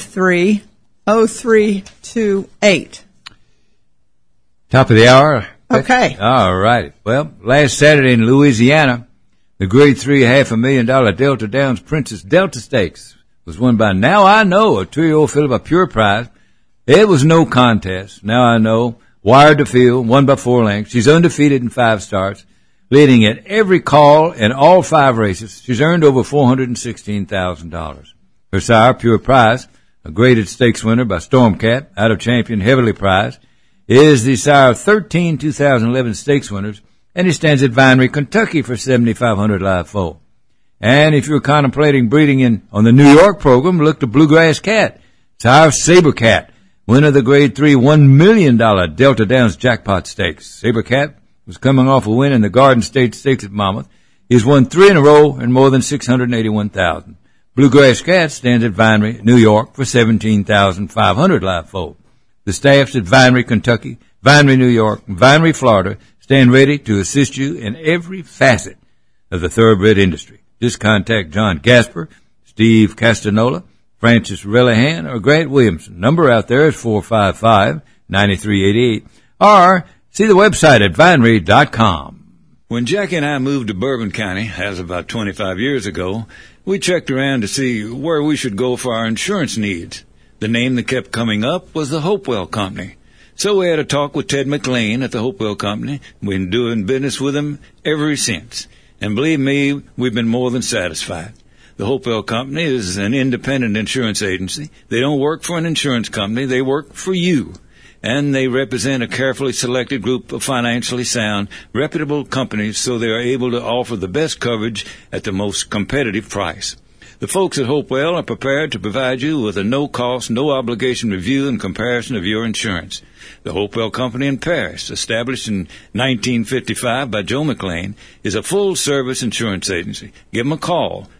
[SPEAKER 5] 253-0328.
[SPEAKER 1] Top of the hour.
[SPEAKER 5] Okay.
[SPEAKER 1] All right. Well, last Saturday in Louisiana, the Grade 3 $500,000 Delta Downs Princess Delta Stakes was won by Now I Know, a 2-year-old filly by Pure Prize. It was no contest. Now I Know, wired to field, won by 4 lengths. She's undefeated in 5 starts, leading at every call in all 5 races. She's earned over $416,000. Her sire, Pure Prize, a graded stakes winner by Stormcat, out of champion heavily prized, is the sire of 13 2011 stakes winners, and he stands at Vinery, Kentucky for 7,500 live foal. And if you're contemplating breeding on the New York program, look to Bluegrass Cat, sire of Saber Cat, winner of the Grade 3 $1 million Delta Downs Jackpot Stakes. Saber Cat was coming off a win in the Garden State Stakes at Monmouth. He's won 3 in a row and more than $681,000. Bluegrass Cat stands at Vinery, New York for 17,500 live foal. The staffs at Vinery, Kentucky, Vinery, New York, and Vinery, Florida stand ready to assist you in every facet of the thoroughbred industry. Just contact John Gasper, Steve Castanola, Francis Relihan, or Grant Williamson. Number out there is 455-9388. Or see the website at Vinery.com.
[SPEAKER 9] When Jackie and I moved to Bourbon County, as about 25 years ago, we checked around to see where we should go for our insurance needs. The name that kept coming up was the Hopewell Company. So we had a talk with Ted McLean at the Hopewell Company. We've been doing business with him ever since. And believe me, we've been more than satisfied. The Hopewell Company is an independent insurance agency. They don't work for an insurance company. They work for you. And they represent a carefully selected group of financially sound, reputable companies so they are able to offer the best coverage at the most competitive price. The folks at Hopewell are prepared to provide you with a no-cost, no-obligation review and comparison of your insurance. The Hopewell Company in Paris, established in 1955 by Joe McLean, is a full-service insurance agency. Give them a call,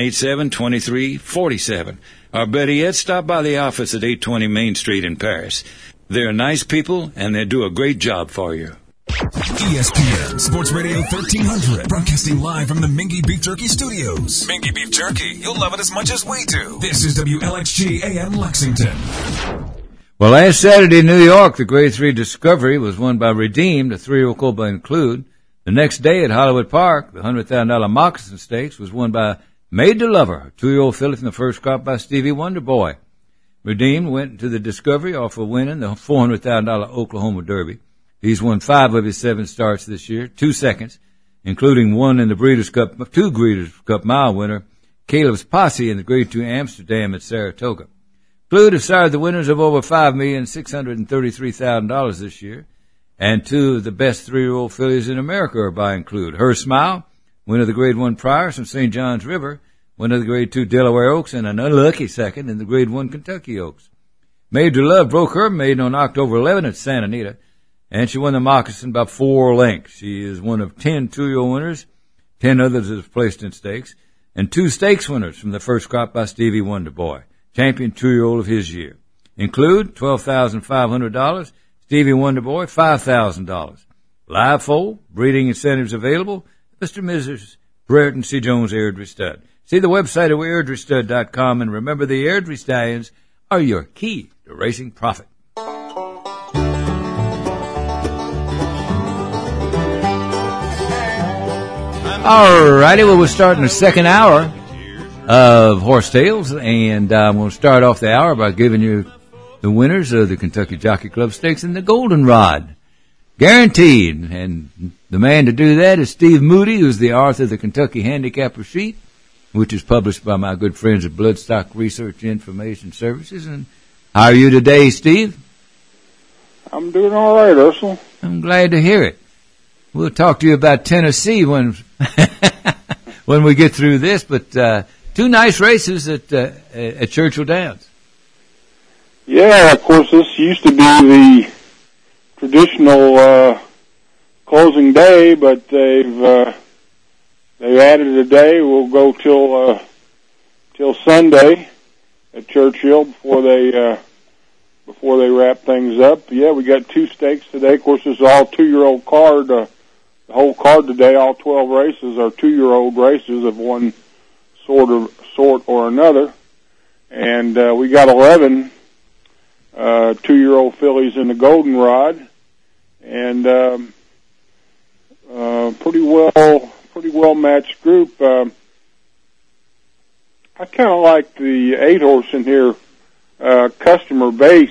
[SPEAKER 9] 987-2347. Or better yet, stop by the office at 820 Main Street in Paris. They're nice people, and they do a great job for you.
[SPEAKER 10] ESPN Sports Radio 1300, broadcasting live from the Mingy Beef Jerky Studios. Mingy Beef Jerky, you'll love it as much as we do. This is WLXG AM Lexington.
[SPEAKER 1] Well, last Saturday in New York, the Grade 3 Discovery was won by Redeemed, a 3-year-old colt by Include. The next day at Hollywood Park, the $100,000 Moccasin Stakes was won by Made to Lover, a 2-year-old filly from the first crop by Stevie Wonderboy. Redeemed went to the Discovery off of winning the $400,000 Oklahoma Derby. He's won 5 of his 7 starts this year, 2 seconds. including one in the Breeders' Cup, two Breeders' Cup Mile winner, Caleb's Posse in the Grade 2 Amsterdam at Saratoga. Include have sired the winners of over $5,633,000 this year, and two of the best 3-year-old fillies in America are by Include. Her Smile, winner of the Grade 1 Priors from St. John's River, winner of the Grade 2 Delaware Oaks, and an unlucky second in the Grade 1 Kentucky Oaks. Major Love broke her maiden on October 11 at Santa Anita, and she won the Moccasin by 4 lengths. She is one of 10 2-year-old winners, 10 others have placed in stakes, and 2 stakes winners from the first crop by Stevie Wonderboy, champion 2-year-old of his year. Include $12,500, Stevie Wonderboy $5,000. Live foal, breeding incentives available, Mr. and Mrs. Brereton C. Jones Airdrie Stud. See the website at airdriestud.com, and remember the Airdrie Stallions are your key to racing profit. All righty, well, we're starting the second hour of Horse Tales, and I'm going to start off the hour by giving you the winners of the Kentucky Jockey Club Stakes and the Goldenrod. Guaranteed. And the man to do that is Steve Moody, who's the author of the Kentucky Handicapper Sheet, which is published by my good friends at Bloodstock Research Information Services. And how are you today, Steve?
[SPEAKER 11] I'm doing all right, Ursel.
[SPEAKER 1] I'm glad to hear it. We'll talk to you about Tennessee when when we get through this, but 2 nice races at Churchill Downs.
[SPEAKER 11] Yeah, of course, this used to be the traditional closing day, but they've added a day. We'll go till Sunday at Churchill before they wrap things up. Yeah, we got 2 stakes today. Of course, this is all 2-year-old card. The whole card today, all 12 races are 2-year-old races of one sort or another, and we got 11 2-year-old fillies in the Goldenrod, and pretty well matched group. I kind of like the 8-horse in here, Customer Base.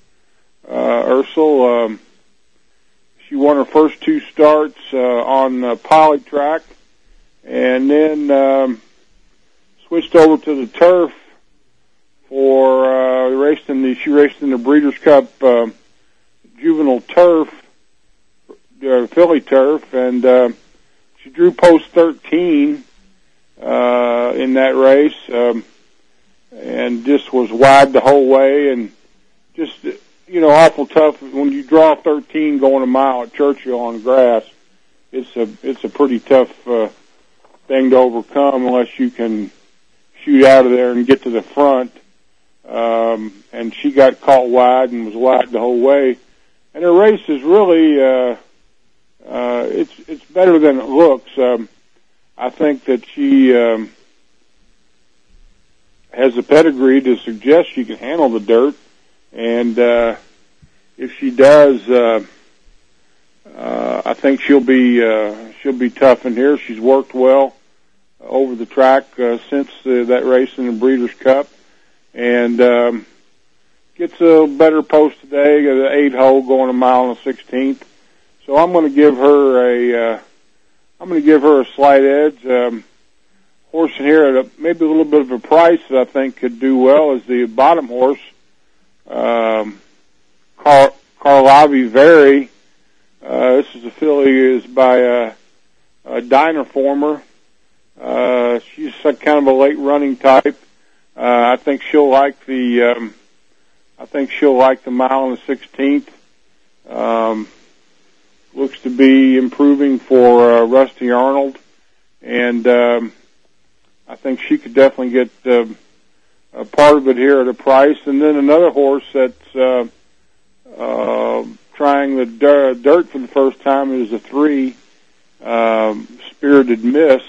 [SPEAKER 11] Ursel, she won her first 2 starts on Polytrack, and then switched over to the turf for she raced in the Breeders' Cup juvenile turf, filly turf, and she drew post 13 in that race, and just was wide the whole way, and just awful tough when you draw 13 going a mile at Churchill on grass. It's a pretty tough thing to overcome unless you can shoot out of there and get to the front. And she got caught wide and was wide the whole way. And her race is really, it's better than it looks. I think that she, has the pedigree to suggest she can handle the dirt. And, if she does, I think she'll be tough in here. She's worked well over the track, since that race in the Breeders' Cup. And gets a better post today, the 8-hole going a mile and a 16th. So I'm going to give her a slight edge. Horse in here at maybe a little bit of a price that I think could do well is the bottom horse, Carlavi Vary. This is a filly is by a Dynaformer. She's kind of a late running type. I think she'll like the mile and the 16th. Looks to be improving for Rusty Arnold, and I think she could definitely get a part of it here at a price. And then another horse that's trying the dirt for the first time is a 3, Spirited Miss.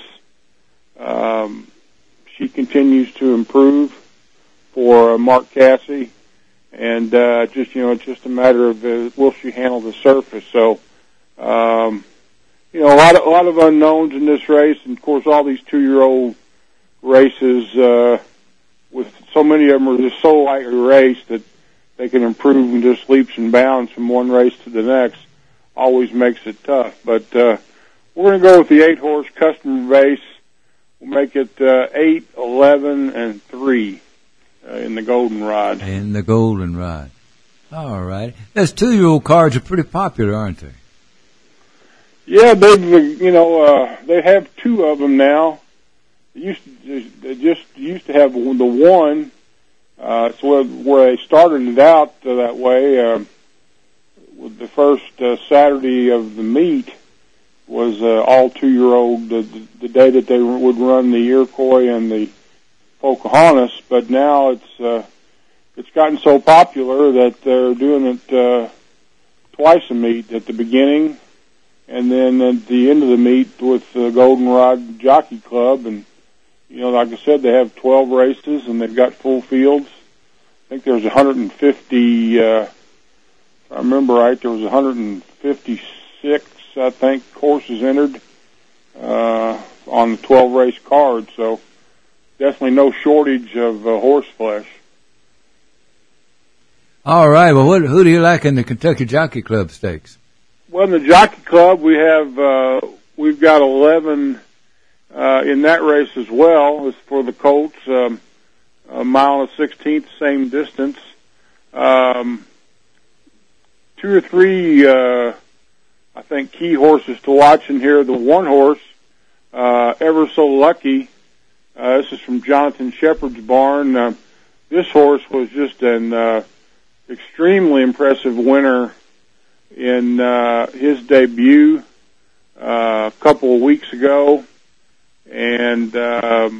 [SPEAKER 11] She continues to improve for Mark Cassie, and it's just a matter of will she handle the surface. So, a lot of unknowns in this race, and of course all these 2-year-old races, with so many of them are just so lightly raced that they can improve in just leaps and bounds from one race to the next. Always makes it tough, but we're going to go with the 8-horse customer base. We'll make it 8, 11, and 3 in the Goldenrod.
[SPEAKER 1] In the Goldenrod. All right. Those 2-year-old cards are pretty popular, aren't they?
[SPEAKER 11] Yeah, they have 2 of them now. They used to have the one. So where they started it out that way, with the first Saturday of the meet was all 2-year-old. The day that they would run the Iroquois and the Pocahontas, but now it's gotten so popular that they're doing it twice a meet, at the beginning and then at the end of the meet with the Goldenrod Jockey Club. And like I said, they have 12 races and they've got full fields. I think there's 150. If I remember right, there was 156. I think horses entered on the 12 race card. So definitely no shortage of horse flesh.
[SPEAKER 1] All right. Well, who do you like in the Kentucky Jockey Club stakes?
[SPEAKER 11] Well, in the Jockey Club, we've got 11 in that race as well. As for the colts, a mile and a 16th, same distance. 2 or 3, I think, key horses to watch in here. The 1 horse, Ever So Lucky. This is from Jonathan Shepard's barn. This horse was just an extremely impressive winner in his debut a couple of weeks ago, and that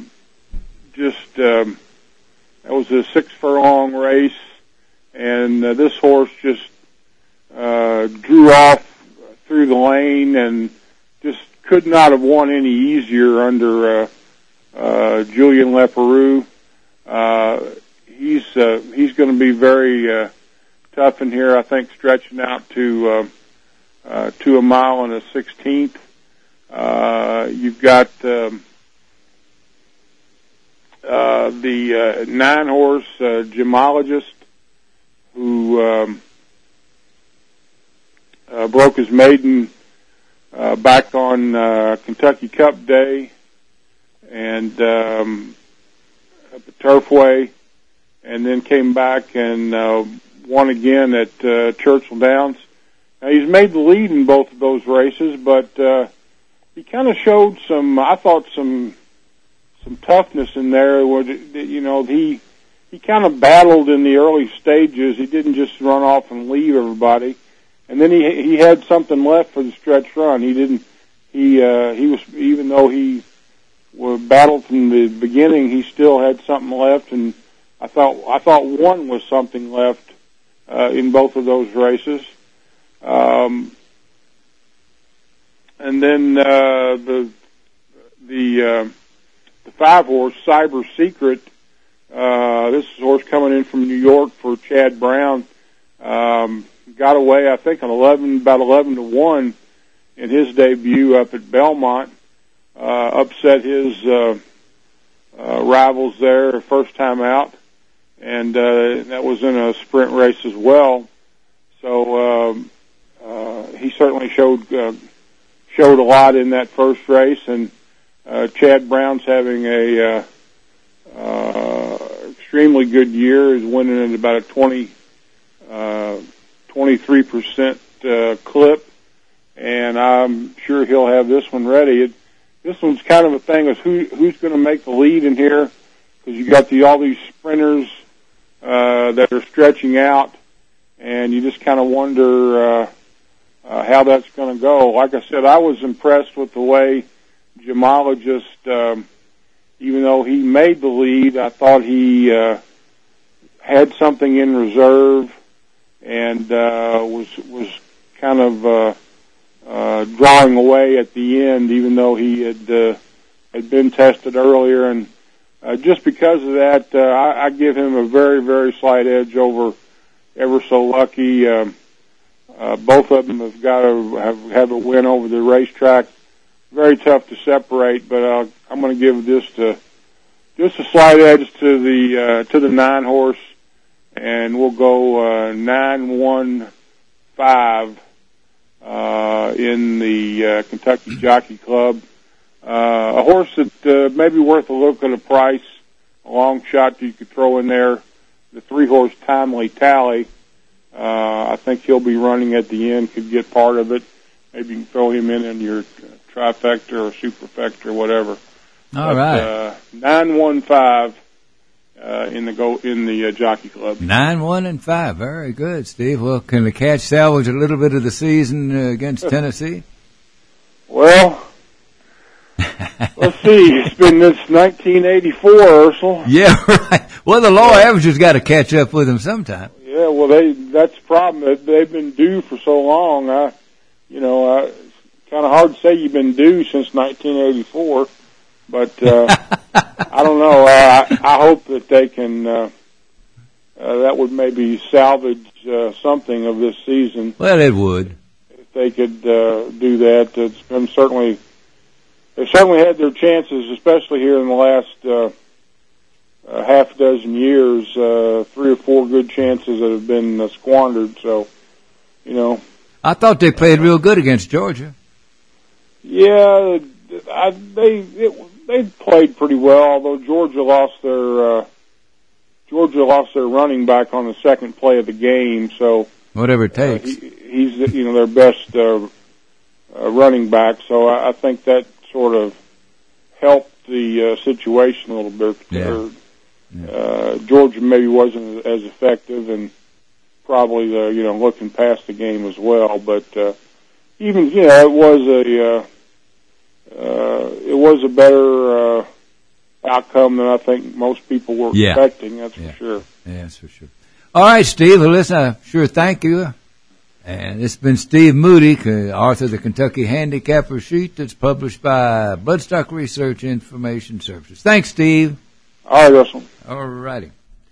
[SPEAKER 11] was a 6-furlong race, and this horse just drew off through the lane and just could not have won any easier under Julian Leparoux. He's going to be very tough in here, I think, stretching out to a mile and a 16th. You've got the 9-horse Gemologist, who broke his maiden back on Kentucky Cup Day and at the Turfway, and then came back and won again at Churchill Downs. Now, he's made the lead in both of those races, but he kind of showed some toughness in there. Where, he kind of battled in the early stages. He didn't just run off and leave everybody. And then he had something left for the stretch run. He was, even though he was battled from the beginning, he still had something left. And I thought one was something left in both of those races. And then the 5-horse Cyber Secret. This is a horse coming in from New York for Chad Brown. Got away, I think, on about 11-1 in his debut up at Belmont. Upset his rivals there first time out, and that was in a sprint race as well. So he certainly showed a lot in that first race, and Chad Brown's having a extremely good year. He's winning at about a 23% clip, and I'm sure he'll have this one ready. This one's kind of a thing of who's going to make the lead in here, because you got all these sprinters that are stretching out, and you just kind of wonder how that's going to go. Like I said, I was impressed with the way Gemologist, even though he made the lead, I thought he had something in reserve and was kind of drawing away at the end, even though he had been tested earlier. And just because of that, I give him a very, very slight edge over Ever So Lucky. Both of them have got to have a win over the racetrack. Very tough to separate, but I'm going to give this just a slight edge to the 9-horse, and we'll go 9-1-5 in the Kentucky Jockey Club. A horse that may be worth a look at a price, a long shot you could throw in there, the 3-horse Timely Tally. I think he'll be running at the end, could get part of it. Maybe you can throw him in your trifecta or superfecta or whatever.
[SPEAKER 1] All right.
[SPEAKER 11] 9-1-5 in the Jockey Club.
[SPEAKER 1] 9-1-5. Very good, Steve. Well, can the Cats salvage a little bit of the season against Tennessee?
[SPEAKER 11] Well, let's see. It's been this 1984, Ursel.
[SPEAKER 1] Yeah, right. Well, the law averages got to catch up with them sometime.
[SPEAKER 11] Yeah, well, that's the problem. They've been due for so long. It's kind of hard to say you've been due since 1984, but I don't know. I hope that they can. That would maybe salvage something of this season.
[SPEAKER 1] Well, it would.
[SPEAKER 11] If they could do that, it's been certainly. They certainly had their chances, especially here in the last half a dozen years. 3 or 4 good chances that have been squandered. So,
[SPEAKER 1] I thought they played real good against Georgia.
[SPEAKER 11] Yeah, they played pretty well. Although Georgia lost their running back on the second play of the game. So
[SPEAKER 1] whatever it takes,
[SPEAKER 11] he's their best running back. So I think that sort of helped the situation a little bit.
[SPEAKER 1] Yeah.
[SPEAKER 11] Georgia maybe wasn't as effective, and probably looking past the game as well. But even it was a better outcome than I think most people were expecting. That's for sure.
[SPEAKER 1] Yeah, that's for sure. All right, Steve. Well, listen, I sure thank you. And it's been Steve Moody, author of the Kentucky Handicapper Sheet that's published by Bloodstock Research Information Services. Thanks, Steve.
[SPEAKER 11] All right, Russell.
[SPEAKER 1] All righty.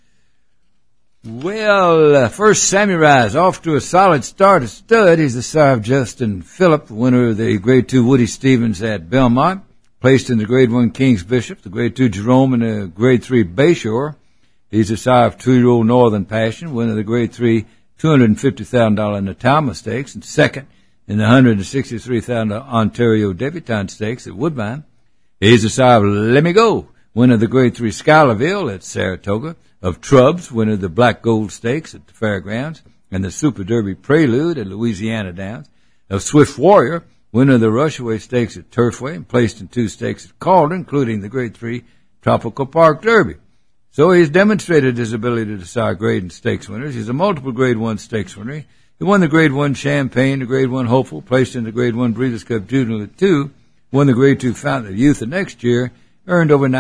[SPEAKER 1] Well, First Samurai is off to a solid start. A stud. He's the sire of Justin Phillip, winner of the Grade 2 Woody Stevens at Belmont, placed in the Grade 1 King's Bishop, the Grade 2 Jerome, and the Grade 3 Bayshore. He's the sire of 2-year-old Northern Passion, winner of the Grade 3 $250,000 Natama Stakes, and second in the $163,000 Ontario Debutante Stakes at Woodbine. He's the sire of Let Me Go, winner of the Grade 3 Schuylerville at Saratoga, of Trubbs, winner of the Black Gold Stakes at the Fairgrounds, and the Super Derby Prelude at Louisiana Downs, of Swift Warrior, winner of the Rushaway Stakes at Turfway, and placed in 2 stakes at Calder, including the Grade 3 Tropical Park Derby. So he's demonstrated his ability to sire grade and stakes winners. He's a multiple Grade 1 stakes winner. He won the Grade 1 Champagne, the Grade 1 Hopeful, placed in the Grade 1 Breeders' Cup Juvenile at 2, won the Grade 2 Fountain of Youth the next year, earned over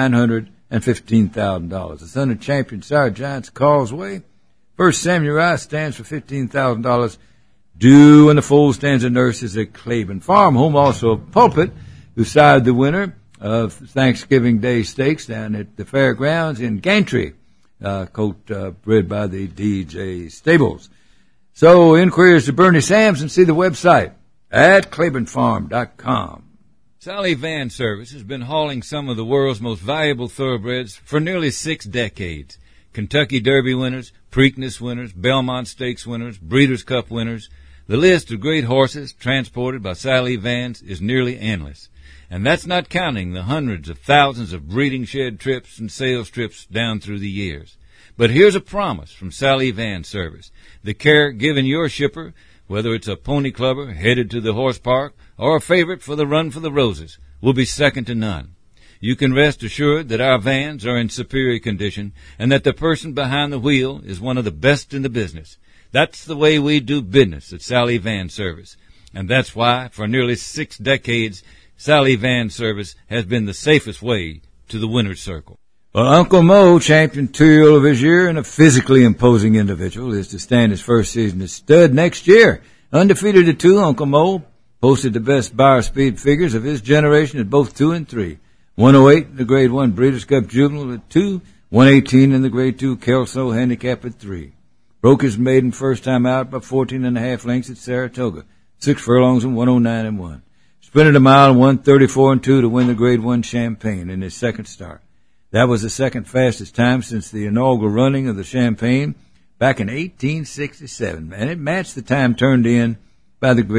[SPEAKER 1] $915,000. The son of champion sire Giants Causeway. First Samurai stands for $15,000. Due in the foal stands a nurses at Claiborne Farm, home also of Pulpit, who sired the winner of Thanksgiving Day Stakes down at the Fairgrounds in Gantry, colt bred by the DJ Stables. So inquiries to Bernie Sampson, see the website at ClaiborneFarm.com. Sally Van Service has been hauling some of the world's most valuable thoroughbreds for nearly 6 decades. Kentucky Derby winners, Preakness winners, Belmont Stakes winners, Breeders' Cup winners. The list of great horses transported by Sally Vans is nearly endless. And that's not counting the hundreds of thousands of breeding shed trips and sales trips down through the years. But here's a promise from Sally Van Service. The care given your shipper, whether it's a pony clubber headed to the horse park or a favorite for the Run for the Roses, will be second to none. You can rest assured that our vans are in superior condition and that the person behind the wheel is one of the best in the business. That's the way we do business at Sally Van Service. And that's why, for nearly 6 decades, Sally Van Service has been the safest way to the winner's circle. Well, Uncle Mo, champion 2-year-old of his year and a physically imposing individual, is to stand his first season as stud next year. Undefeated at 2, Uncle Mo posted the best bar speed figures of his generation at both 2 and 3. 108 in the Grade 1 Breeders' Cup Juvenile at 2, 118 in the Grade 2 Kelso Handicap at 3. Broke his maiden first time out by 14.5 lengths at Saratoga, 6 furlongs and 109-1. Sprinted a mile in 1:34-2 to win the Grade 1 Champagne in his second start. That was the second fastest time since the inaugural running of the Champagne back in 1867, and it matched the time turned in by the great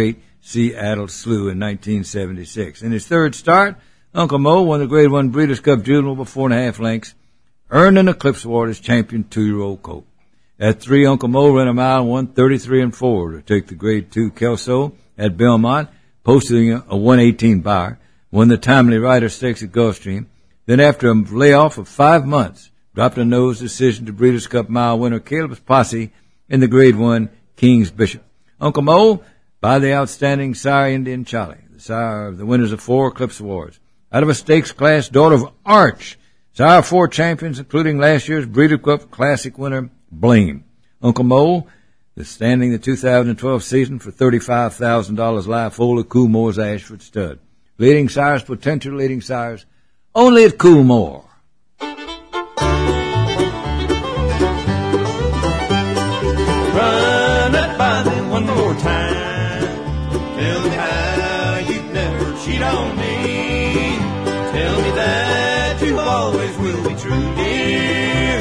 [SPEAKER 1] Seattle Slew in 1976. In his third start, Uncle Mo won the Grade 1 Breeders' Cup Juvenile by 4.5 lengths, earned an Eclipse Award as champion 2-year-old colt. At 3, Uncle Mo ran a mile and won 33-4 to take the Grade 2 Kelso at Belmont, posting a 118 bar, won the Timely Rider Stakes at Gulfstream. Then after a layoff of 5 months, dropped a nose decision to Breeders' Cup mile winner Caleb's Posse in the Grade 1 King's Bishop. Uncle Mo by the outstanding sire Indian Charlie, the sire of the winners of 4 Eclipse Awards. Out of a stakes class, daughter of Arch, sire of 4 champions, including last year's Breeders' Cup Classic winner Blame. Uncle Mo is standing the 2012 season for $35,000 live foal at Coolmore's Ashford Stud. Leading sires, potential leading sires, only at Coolmore.
[SPEAKER 6] Run it by them one more time. Tell me how you'd never cheat on me. Tell me that you always will be true, dear.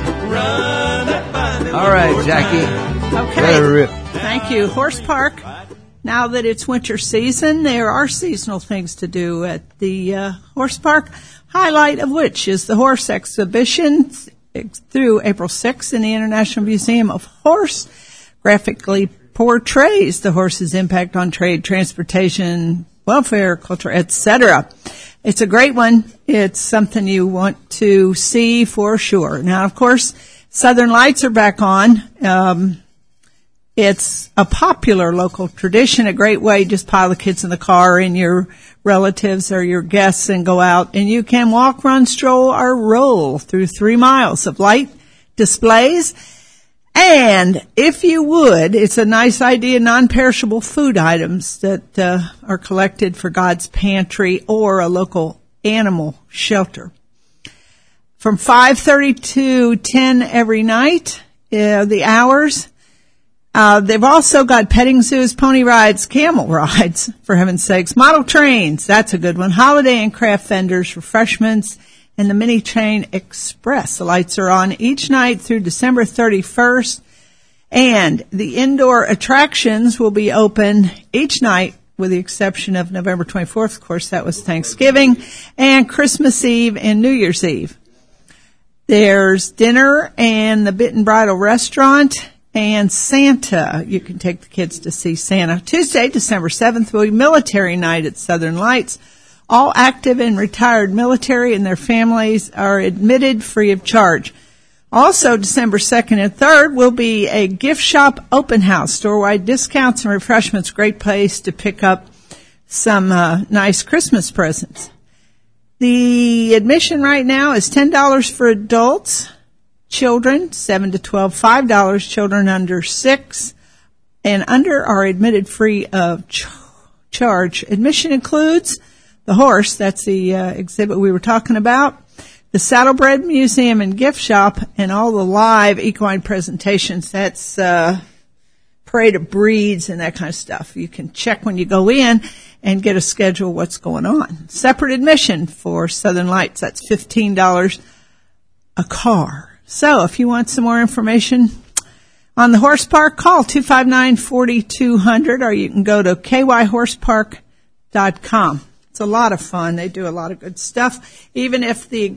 [SPEAKER 6] Run it by them
[SPEAKER 1] All right,
[SPEAKER 6] one more
[SPEAKER 1] Jackie.
[SPEAKER 6] time.
[SPEAKER 5] Okay.
[SPEAKER 1] Let her rip.
[SPEAKER 5] Thank you. Horse Park. Now that it's winter season, there are seasonal things to do at the Horse Park, highlight of which is the horse exhibition through April 6th in the International Museum of Horse. Graphically portrays the horse's impact on trade, transportation, welfare, culture, etc. It's a great one. It's something you want to see for sure. Now, of course, Southern Lights are back on. It's a popular local tradition, a great way. Just pile the kids in the car and your relatives or your guests and go out, and you can walk, run, stroll, or roll through 3 miles of light displays. And if you would, it's a nice idea, non-perishable food items that are collected for God's Pantry or a local animal shelter. From 5:30 to 10 every night, the hours. They've also got petting zoos, pony rides, camel rides, for heaven's sakes, model trains, that's a good one, holiday and craft vendors, refreshments, and the Mini Train Express. The lights are on each night through December 31st, and the indoor attractions will be open each night with the exception of November 24th. Of course, that was Thanksgiving, and Christmas Eve and New Year's Eve. There's dinner and the Bit and Bridle Restaurant, and Santa. You can take the kids to see Santa. Tuesday, December 7th, will be military night at Southern Lights. All active and retired military and their families are admitted free of charge. Also, December 2nd and 3rd will be a gift shop open house, store-wide discounts and refreshments. Great place to pick up some nice Christmas presents. The admission right now is $10 for adults. Children, 7 to 12, $5. Children under 6 and under are admitted free of charge. Admission includes the horse, that's the exhibit we were talking about, the Saddlebred Museum and Gift Shop, and all the live equine presentations. That's parade of breeds and that kind of stuff. You can check when you go in and get a schedule what's going on. Separate admission for Southern Lights, that's $15 a car. So if you want some more information on the Horse Park, call 259-4200, or you can go to kyhorsepark.com. It's a lot of fun. They do a lot of good stuff, even if the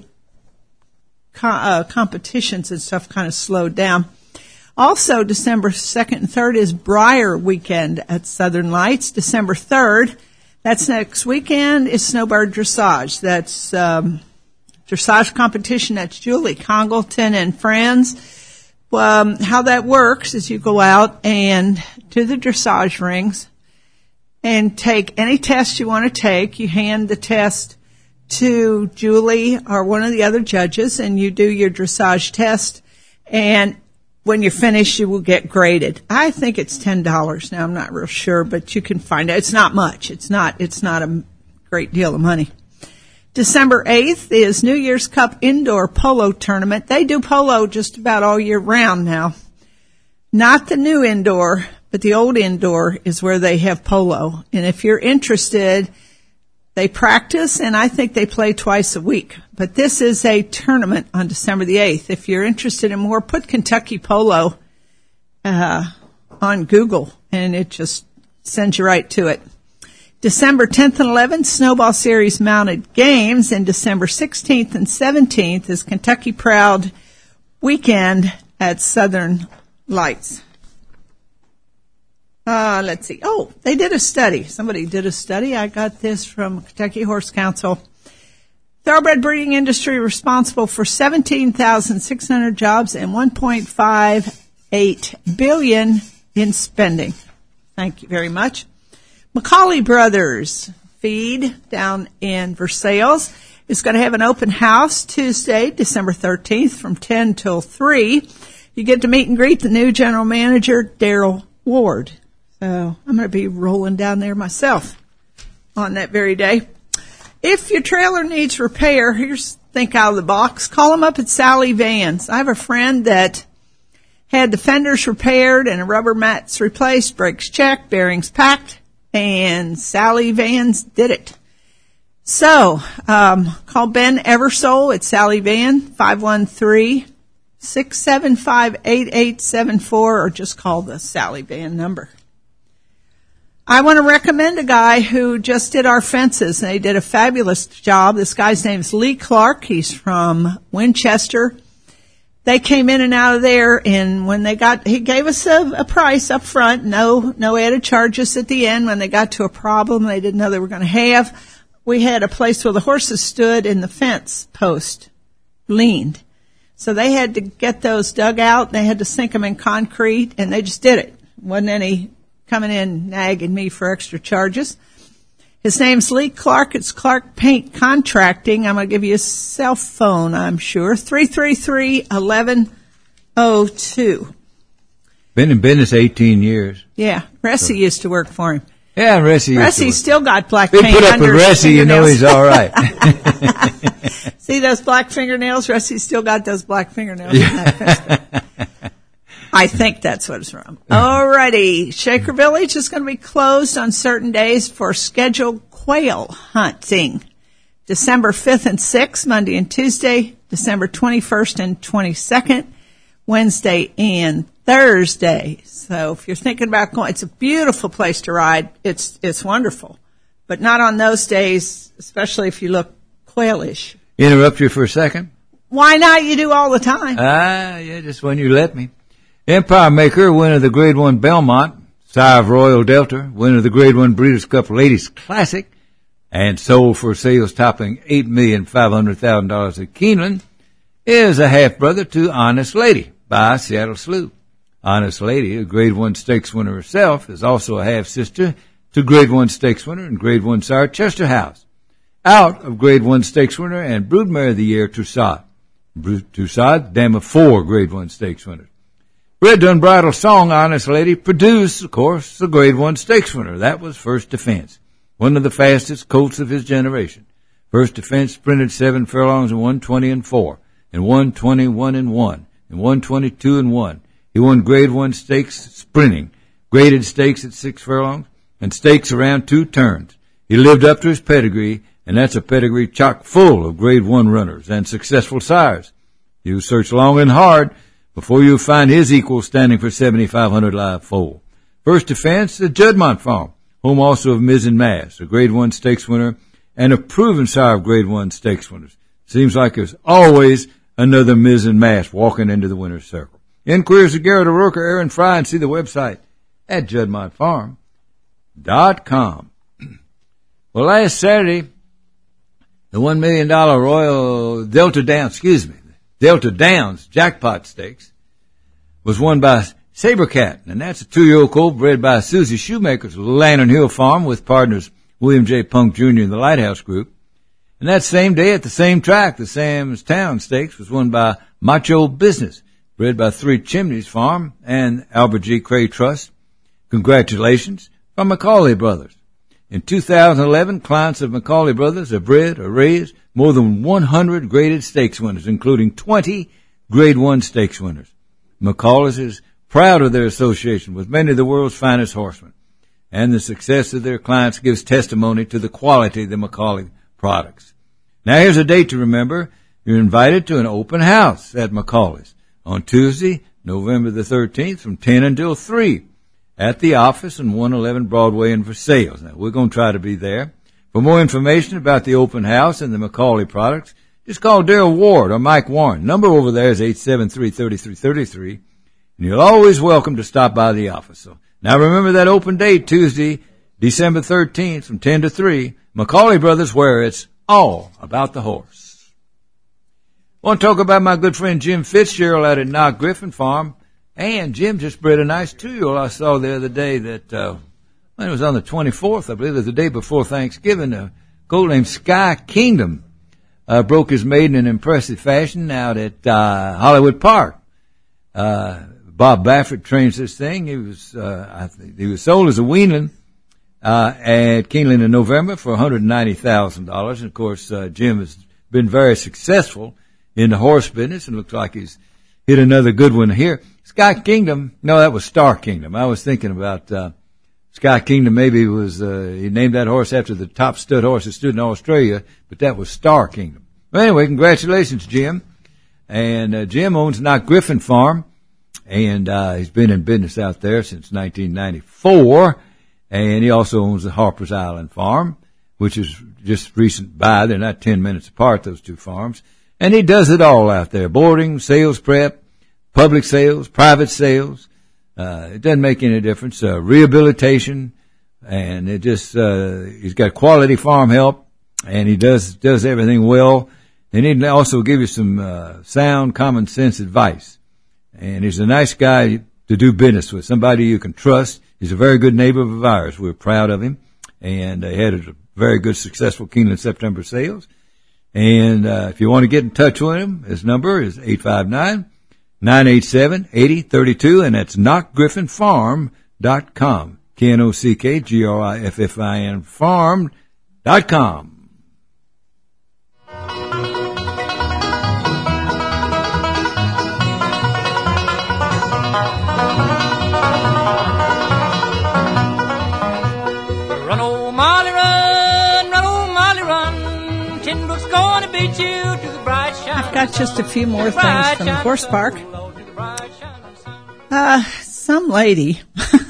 [SPEAKER 5] competitions and stuff kind of slowed down. Also, December 2nd and 3rd is Briar Weekend at Southern Lights. December 3rd, that's next weekend, is Snowbird Dressage. That's dressage competition. That's Julie Congleton and friends. How that works is you go out and to the dressage rings and take any test you want to take. You hand the test to Julie or one of the other judges, and you do your dressage test. And when you're finished, you will get graded. I think it's $10 now. I'm not real sure, but you can find out. It's not much. It's not a great deal of money. December 8th is New Year's Cup Indoor Polo Tournament. They do polo just about all year round now. Not the new indoor, but the old indoor is where they have polo. And if you're interested, they practice, and I think they play twice a week. But this is a tournament on December the 8th. If you're interested in more, put Kentucky Polo on Google, and it just send you right to it. December 10th and 11th, Snowball Series mounted games, and December 16th and 17th is Kentucky Proud weekend at Southern Lights. Let's see. Oh, they did a study. Somebody did a study. I got this from Kentucky Horse Council. Thoroughbred breeding industry responsible for 17,600 jobs and $1.58 billion in spending. Thank you very much. McCauley Brothers Feed down in Versailles is going to have an open house Tuesday, December 13th from 10 till 3. You get to meet and greet the new general manager, Daryl Ward. So I'm going to be rolling down there myself on that very day. If your trailer needs repair, here's think out of the box. Call them up at Sally Vans. I have a friend that had the fenders repaired and rubber mats replaced, brakes checked, bearings packed, and Sally Vans did it. So, call Ben Eversole at Sally Van, 513-675-8874, or just call the Sally Van number. I want to recommend a guy who just did our fences, and he did a fabulous job. This guy's name is Lee Clark. He's from Winchester. They came in and out of there, and when they got, he gave us a price up front, no added charges at the end. When they got to a problem they didn't know they were going to have, we had a place where the horses stood and the fence post leaned. So they had to get those dug out, they had to sink them in concrete, and they just did it. Wasn't any coming in nagging me for extra charges. His name's Lee Clark. It's Clark Paint Contracting. I'm going to give you a cell phone, I'm sure. 333-1102.
[SPEAKER 1] Been in business 18 years.
[SPEAKER 5] Yeah. Ressie used to work for him.
[SPEAKER 1] Yeah,
[SPEAKER 5] Ressie's still got black
[SPEAKER 1] they
[SPEAKER 5] paint
[SPEAKER 1] put up
[SPEAKER 5] under
[SPEAKER 1] with
[SPEAKER 5] his
[SPEAKER 1] Ressie, you know he's all right.
[SPEAKER 5] See those black fingernails? Ressie's still got those black fingernails. Yeah. I think that's what it's from. Alrighty. Shaker Village is going to be closed on certain days for scheduled quail hunting. December 5th and 6th, Monday and Tuesday. December 21st and 22nd, Wednesday and Thursday. So if you're thinking about going, it's a beautiful place to ride. It's wonderful. But not on those days, especially if you look quailish.
[SPEAKER 1] Interrupt you for a second?
[SPEAKER 5] Why not? You do all the time.
[SPEAKER 1] Yeah, just when you let me. Empire Maker, winner of the Grade 1 Belmont, sire of Royal Delta, winner of the Grade 1 Breeders' Cup Ladies Classic, and sold for sales topping $8,500,000 at Keeneland, is a half-brother to Honest Lady by Seattle Slough. Honest Lady, a Grade 1 Stakes winner herself, is also a half-sister to Grade 1 Stakes winner and Grade 1 sire Chester House. Out of Grade 1 Stakes winner and Broodmare of the Year, Toussaint. Toussaint, dam of 4 Grade 1 Stakes winners. Bred to Unbridled Song, Honest Lady produced, of course, the Grade 1 Stakes winner. That was First Defense, one of the fastest colts of his generation. First Defense sprinted 7 furlongs in 1:20 and 4, and 1:21 and 1, and 1:22 and 1. He won Grade 1 Stakes sprinting, graded stakes at 6 furlongs, and stakes around 2 turns. He lived up to his pedigree, and that's a pedigree chock full of Grade 1 runners and successful sires. You search long and hard before you find his equal standing for 7,500 live foal. First Defense, the Juddmonte Farm, home also of Miz and Mass, a Grade 1 Stakes winner and a proven sire of Grade 1 Stakes winners. Seems like there's always another Miz and Mass walking into the winner's circle. Inquiries of Garrett O'Rourke or Aaron Fry, and see the website at JuddmonteFarm.com. Well, last Saturday, the $1 million Royal Delta Downs Jackpot Stakes was won by Sabercat, and that's a 2-year-old colt bred by Susie Shoemaker's Lantern Hill Farm with partners William J. Punk Jr. and the Lighthouse Group. And that same day at the same track, the Sam's Town Stakes was won by Macho Business, bred by Three Chimneys Farm and Albert G. Cray Trust. Congratulations from McCauley Brothers. In 2011, clients of McCauley Brothers have bred or raised more than 100 graded stakes winners, including 20 Grade 1 stakes winners. McCauley's is proud of their association with many of the world's finest horsemen, and the success of their clients gives testimony to the quality of the McCauley products. Now here's a date to remember. You're invited to an open house at McCauley's on Tuesday, November the 13th from 10 until 3. at the office on 111 Broadway and for sales. Now, we're going to try to be there. For more information about the open house and the McCauley products, just call Darrell Ward or Mike Warren. Number over there is 873-3333, and you're always welcome to stop by the office. So now remember that open date, Tuesday, December 13th from 10 to 3, McCauley Brothers, where it's all about the horse. I want to talk about my good friend Jim Fitzgerald out at Knock Griffin Farm. And Jim just bred a nice 2-year-old I saw the other day that, it was on the 24th, I believe it was the day before Thanksgiving, a colt named Sky Kingdom, broke his maiden in impressive fashion out at, Hollywood Park. Bob Baffert trains this thing. He was sold as a weanling, at Keeneland in November for $190,000. And of course, Jim has been very successful in the horse business and looks like he's hit another good one here. Sky Kingdom, no, that was Star Kingdom. I was thinking about, Sky Kingdom maybe was, he named that horse after the top stud horse that stood in Australia, but that was Star Kingdom. Well, anyway, congratulations, Jim. And, Jim owns Knock Griffin Farm, and, he's been in business out there since 1994. And he also owns the Harper's Island Farm, which is just recent buy. They're not 10 minutes apart, those two farms. And he does it all out there. Boarding, sales prep, public sales, private sales. It doesn't make any difference. Rehabilitation. And it just, he's got quality farm help. And he does everything well. And he'd also give you some, sound, common sense advice. And he's a nice guy to do business with. Somebody you can trust. He's a very good neighbor of ours. We're proud of him. And he had a very good, successful Keeneland September sales. And if you want to get in touch with him, his number is 859-987-8032, and that's knockgriffinfarm.com. KNOCKGRIFFIN farm.com.
[SPEAKER 5] I've got just a few more things from the horse park. Some lady,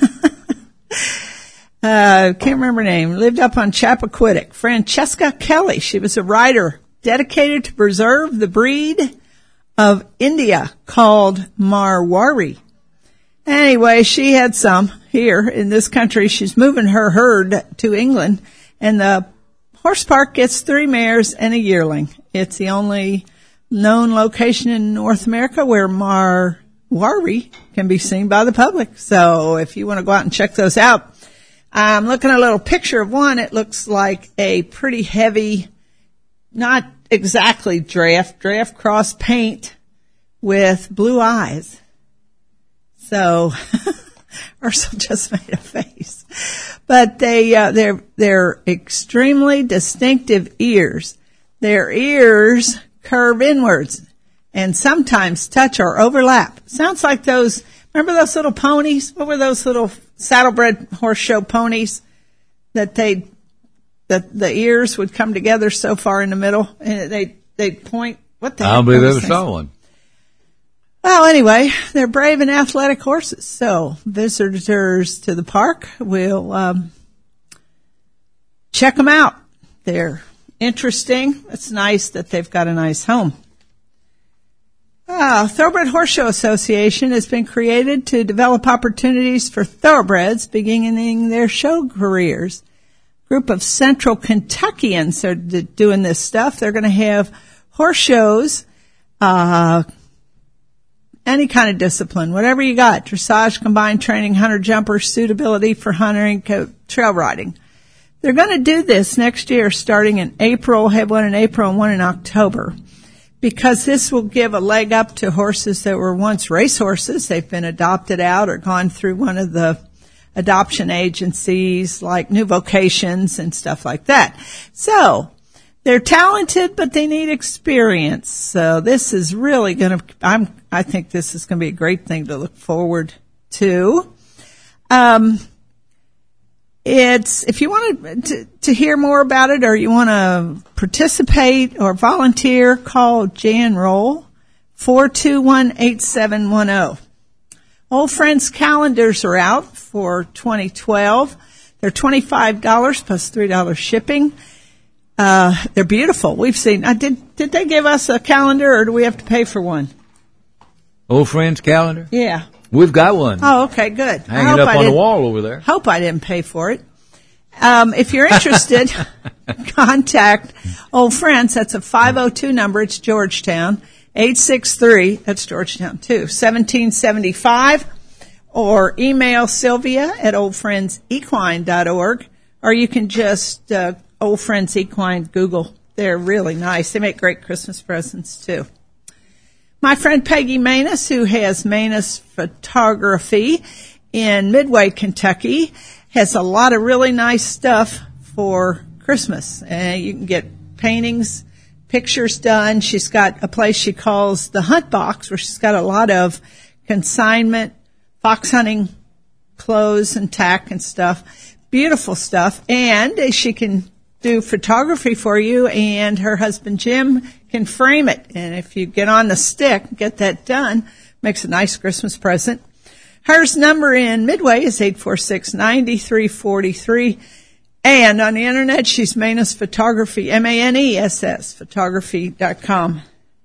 [SPEAKER 5] can't remember her name, lived up on Chappaquiddick. Francesca Kelly. She was a writer dedicated to preserve the breed of India called Marwari. Anyway, she had some here in this country. She's moving her herd to England, and the horse park gets 3 mares and a yearling. It's the only known location in North America where Marwari can be seen by the public. So if you want to go out and check those out, I'm looking at a little picture of one. It looks like a pretty heavy, not exactly draft cross paint with blue eyes. So Ursula just made a face. But they're extremely distinctive ears. Their ears curve inwards and sometimes touch or overlap. Sounds like those, remember those little ponies? What were those little saddlebred horse show ponies that the ears would come together so far in the middle and they'd point? What the heck?
[SPEAKER 1] I don't believe I ever saw one.
[SPEAKER 5] Well, anyway, they're brave and athletic horses. So visitors to the park will, check them out. They're interesting. It's nice that they've got a nice home. Thoroughbred Horse Show Association has been created to develop opportunities for thoroughbreds beginning their show careers. A group of Central Kentuckians are doing this stuff. They're going to have horse shows, any kind of discipline, whatever you got, dressage, combined training, hunter jumper, suitability for hunting, trail riding. They're going to do this next year starting in April, have one in April and one in October, because this will give a leg up to horses that were once racehorses. They've been adopted out or gone through one of the adoption agencies like New Vocations and stuff like that. So they're talented, but they need experience. So this is really going to, I think this is going to be a great thing to look forward to. If you want to hear more about it or you want to participate or volunteer, call Jan Roll, 421-8710. Old friends calendars are out for 2012. They're $25 plus $3 shipping. They're beautiful. We've seen. Did they give us a calendar, or do we have to pay for one?
[SPEAKER 1] Old Friends calendar?
[SPEAKER 5] Yeah.
[SPEAKER 1] We've got one.
[SPEAKER 5] Oh, okay, good.
[SPEAKER 1] Hang it up on the wall over there.
[SPEAKER 5] Hope I didn't pay for it. If you're interested, contact Old Friends. That's a 502 number. It's Georgetown. 863, that's Georgetown too, 1775. Or email Sylvia at oldfriendsequine.org. Or you can just, Old Friends Equine, Google. They're really nice. They make great Christmas presents too. My friend Peggy Manus, who has Manus Photography in Midway, Kentucky, has a lot of really nice stuff for Christmas. You can get paintings, pictures done. She's got a place she calls the Hunt Box, where she's got a lot of consignment, fox hunting clothes and tack and stuff. Beautiful stuff. And she can do photography for you, and her husband Jim can frame it. And if you get on the stick, get that done, makes a nice Christmas present. Hers number in Midway is 846-9343. And on the internet, she's Manus Photography, M-A-N-E-S-S, photography.com.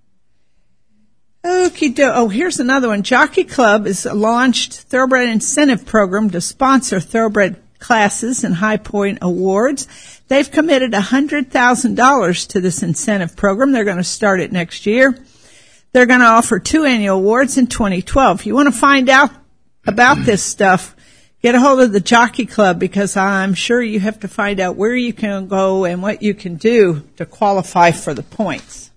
[SPEAKER 5] Oh, here's another one. Jockey Club has launched Thoroughbred Incentive Program to sponsor thoroughbred classes and High Point Awards. They've committed $100,000 to this incentive program. They're going to start it next year. They're going to offer 2 annual awards in 2012. If you want to find out about this stuff, get a hold of the Jockey Club, because I'm sure you have to find out where you can go and what you can do to qualify for the points.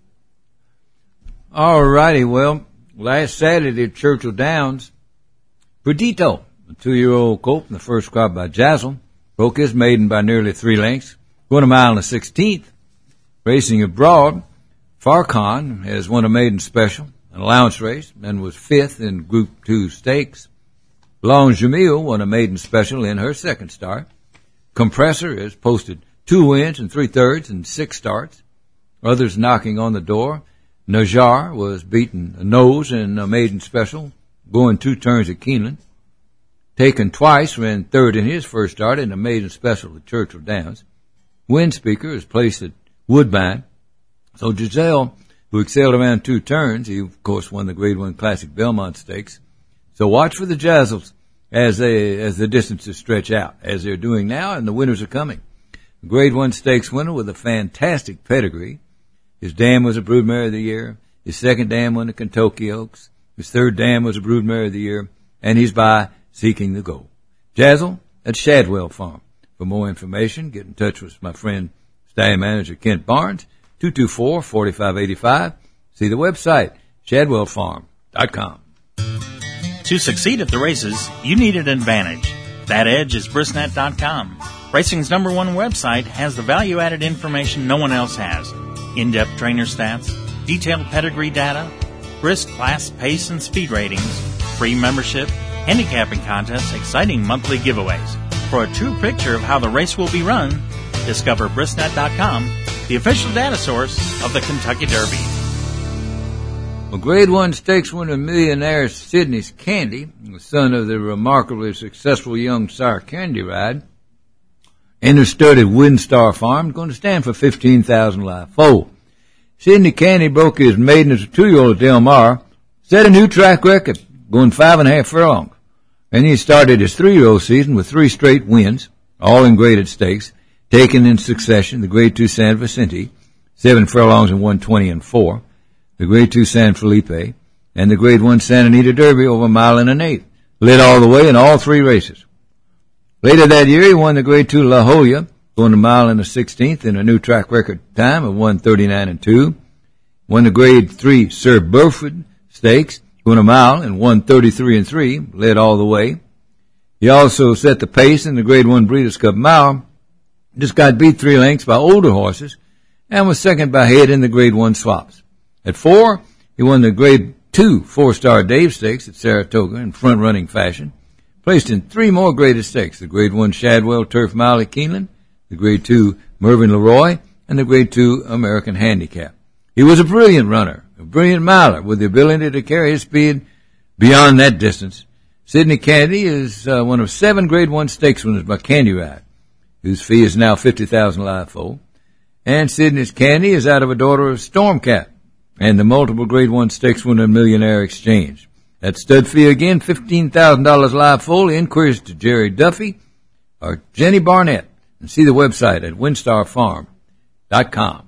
[SPEAKER 1] All righty. Well, last Saturday at Churchill Downs, Perdito, a 2-year-old colt in the first crop by Jazzle, broke his maiden by nearly 3 lengths, going a mile and a 16th. Racing abroad, Farcon has won a maiden special, an allowance race, and was 5th in Group 2 stakes. Blanc Jamil won a maiden special in her second start. Compressor has posted 2 wins and 3/3 in 6 starts. Others knocking on the door. Najar was beaten a nose in a maiden special, going 2 turns at Keeneland. Taken twice, ran 3rd in his first start in a maiden special at Churchill Downs. Windspeaker is placed at Woodbine. So Giselle, who excelled around 2 turns, he of course won the Grade 1 Classic Belmont Stakes. So watch for the Jazzles as the distances stretch out, as they're doing now, and the winners are coming. The Grade 1 Stakes winner with a fantastic pedigree. His dam was a Broodmare of the Year. His second dam won the Kentucky Oaks. His third dam was a Broodmare of the Year. And he's by Seeking the Goal. Jazzle at Shadwell Farm. For more information, get in touch with my friend, stallion manager Kent Barnes, 224-4585. See the website, shadwellfarm.com.
[SPEAKER 7] To succeed at the races, you need an advantage. That edge is Brisnet.com. Racing's #1 website has the value-added information no one else has. In-depth trainer stats, detailed pedigree data, brisk class, pace, and speed ratings, free membership, handicapping contests, exciting monthly giveaways. For a true picture of how the race will be run, discover Brisnet.com, the official data source of the Kentucky Derby.
[SPEAKER 1] Well, Grade 1 Stakes winner millionaire Sidney's Candy, the son of the remarkably successful young Sire Candy Ride, understudied Windstar Farm, going to stand for $15,000 live foal. Sidney Candy broke his maiden as a 2-year-old at Del Mar, set a new track record, going 5.5 furlongs. And he started his 3-year-old season with 3 straight wins, all in graded stakes, taken in succession: the Grade 2 San Vicente, 7 furlongs in 1:20 4, the Grade 2 San Felipe, and the Grade 1 Santa Anita Derby over a mile and an 1/8. Led all the way in all 3 races. Later that year, he won the Grade 2 La Jolla, going a mile and a 16th in a new track record time of 1:39 2. Won the Grade 3 Sir Burford Stakes, going a mile in 1:33 3, led all the way. He also set the pace in the Grade 1 Breeders' Cup Mile, just got beat 3 lengths by older horses, and was second by head in the Grade 1 Swaps. At 4, he won the Grade 2 4-Star Dave Stakes at Saratoga in front-running fashion. Placed in 3 more graded stakes: the Grade 1 Shadwell Turf Mile at Keeneland, the Grade 2 Mervyn Leroy, and the Grade 2 American Handicap. He was a brilliant runner, a brilliant miler, with the ability to carry his speed beyond that distance. Sidney Candy is one of 7 Grade 1 stakes winners by Candy Ride, whose fee is now $50,000 live foal. And Sidney's Candy is out of a daughter of Stormcat and the multiple Grade 1 stakes winner Millionaire Exchange. That stud fee again, $15,000 live foal. Inquiries to Jerry Duffy or Jenny Barnett. And see the website at windstarfarm.com.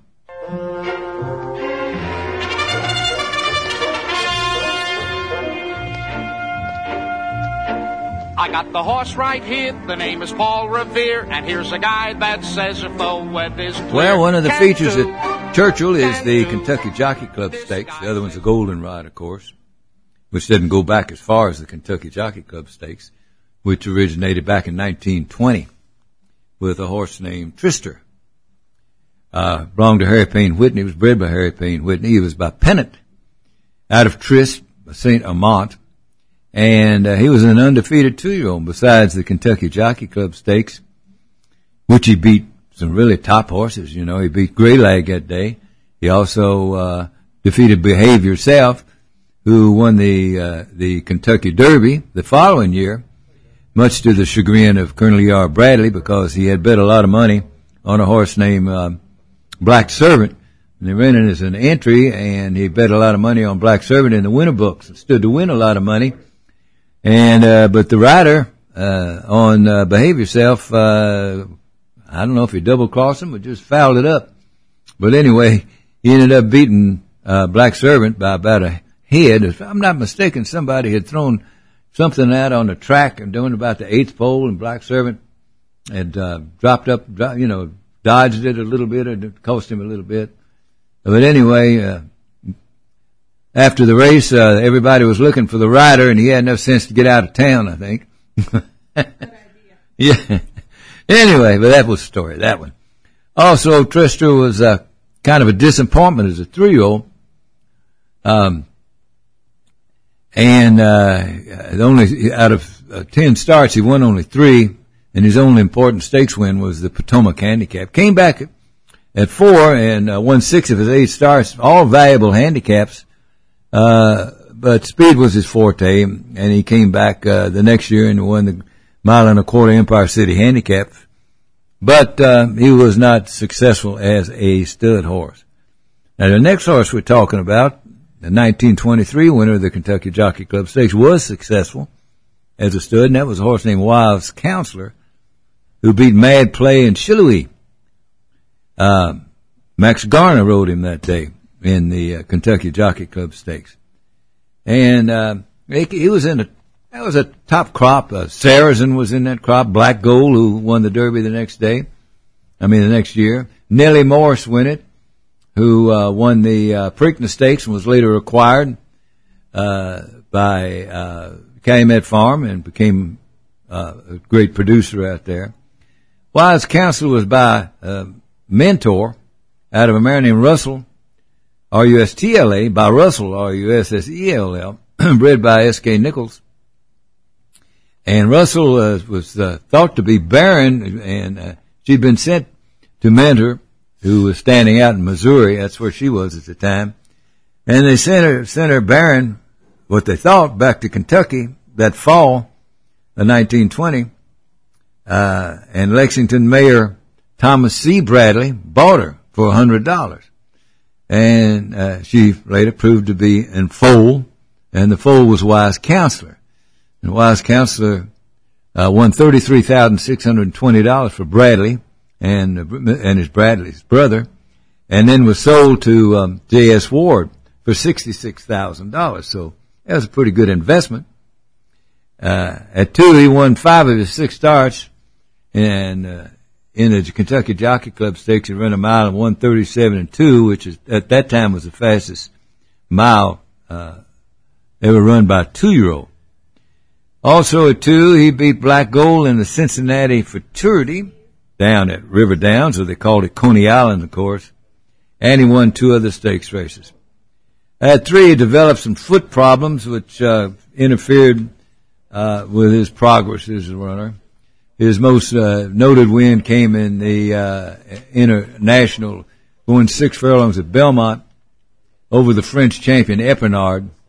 [SPEAKER 8] I got the horse right here, the name is Paul Revere, and here's a guy that says if the web is clear.
[SPEAKER 1] Well, one of the features at Churchill is the Kentucky Jockey Club Stakes. The other one's the Goldenrod, of course, which doesn't go back as far as the Kentucky Jockey Club Stakes, which originated back in 1920 with a horse named Trister. Belonged to Harry Payne Whitney. He was bred by Harry Payne Whitney. He was by Pennant out of Trist, St. Amant. And he was an undefeated 2-year-old besides the Kentucky Jockey Club Stakes, which he beat some really top horses. You know, he beat Greylag that day. He also defeated Behave Yourself, who won the Kentucky Derby the following year, much to the chagrin of Colonel E.R. Bradley, because he had bet a lot of money on a horse named Black Servant. And they ran it as an entry, and he bet a lot of money on Black Servant in the winner books and stood to win a lot of money. And, but the rider, on, Behave Yourself, I don't know if he double crossed him or just fouled it up. But anyway, he ended up beating, Black Servant by about a head. If I'm not mistaken, somebody had thrown something out on the track and doing about the 8th pole, and Black Servant had, dodged it a little bit, and it cost him a little bit. But anyway, after the race, everybody was looking for the rider, and he had enough sense to get out of town, I think. Yeah. Anyway, but that was the story, that one. Also, Trister was kind of a disappointment as a 3-year-old. Only out of 10 starts, he won only 3, and his only important stakes win was the Potomac Handicap. Came back at 4 and won 6 of his 8 starts, all valuable handicaps. But speed was his forte, and he came back the next year and won the mile and a quarter Empire City Handicap. But he was not successful as a stud horse. Now, the next horse we're talking about, the 1923 winner of the Kentucky Jockey Club Stakes, was successful as a stud, and that was a horse named Wives Counselor, who beat Mad Play and Chillouie. Max Garner rode him that day in the Kentucky Jockey Club Stakes. And he was that was a top crop. Saracen was in that crop. Black Gold, who won the Derby the next year. Nellie Morse won it, who won the Preakness Stakes and was later acquired by Calumet Farm and became a great producer out there. Wives Counselor was by Mentor out of a man named Russell, R-U-S-T-L-A, by Russell, R-U-S-S-E-L-L, bred by S.K. Nichols. And Russell was thought to be barren, and she'd been sent to Mentor, who was standing out in Missouri. That's where she was at the time. And they sent her barren, what they thought, back to Kentucky that fall of 1920. And Lexington Mayor Thomas C. Bradley bought her for $100. And she later proved to be in foal, and the foal was Wise Counselor. And Wise Counselor won $33,620 for Bradley and his Bradley's brother, and then was sold to J.S. Ward for $66,000. So that was a pretty good investment. At 2, he won 5 of his 6 starts, and in the Kentucky Jockey Club Stakes, he ran a mile in 1:37.2, which is at that time was the fastest mile ever run by a 2-year-old. Also at 2, he beat Black Gold in the Cincinnati Futurity down at River Downs, or they called it Coney Island, of course, and he won 2 other stakes races. At 3, he developed some foot problems, which interfered with his progress as a runner. His most noted win came in the international, going 6 furlongs at Belmont over the French champion Epinard.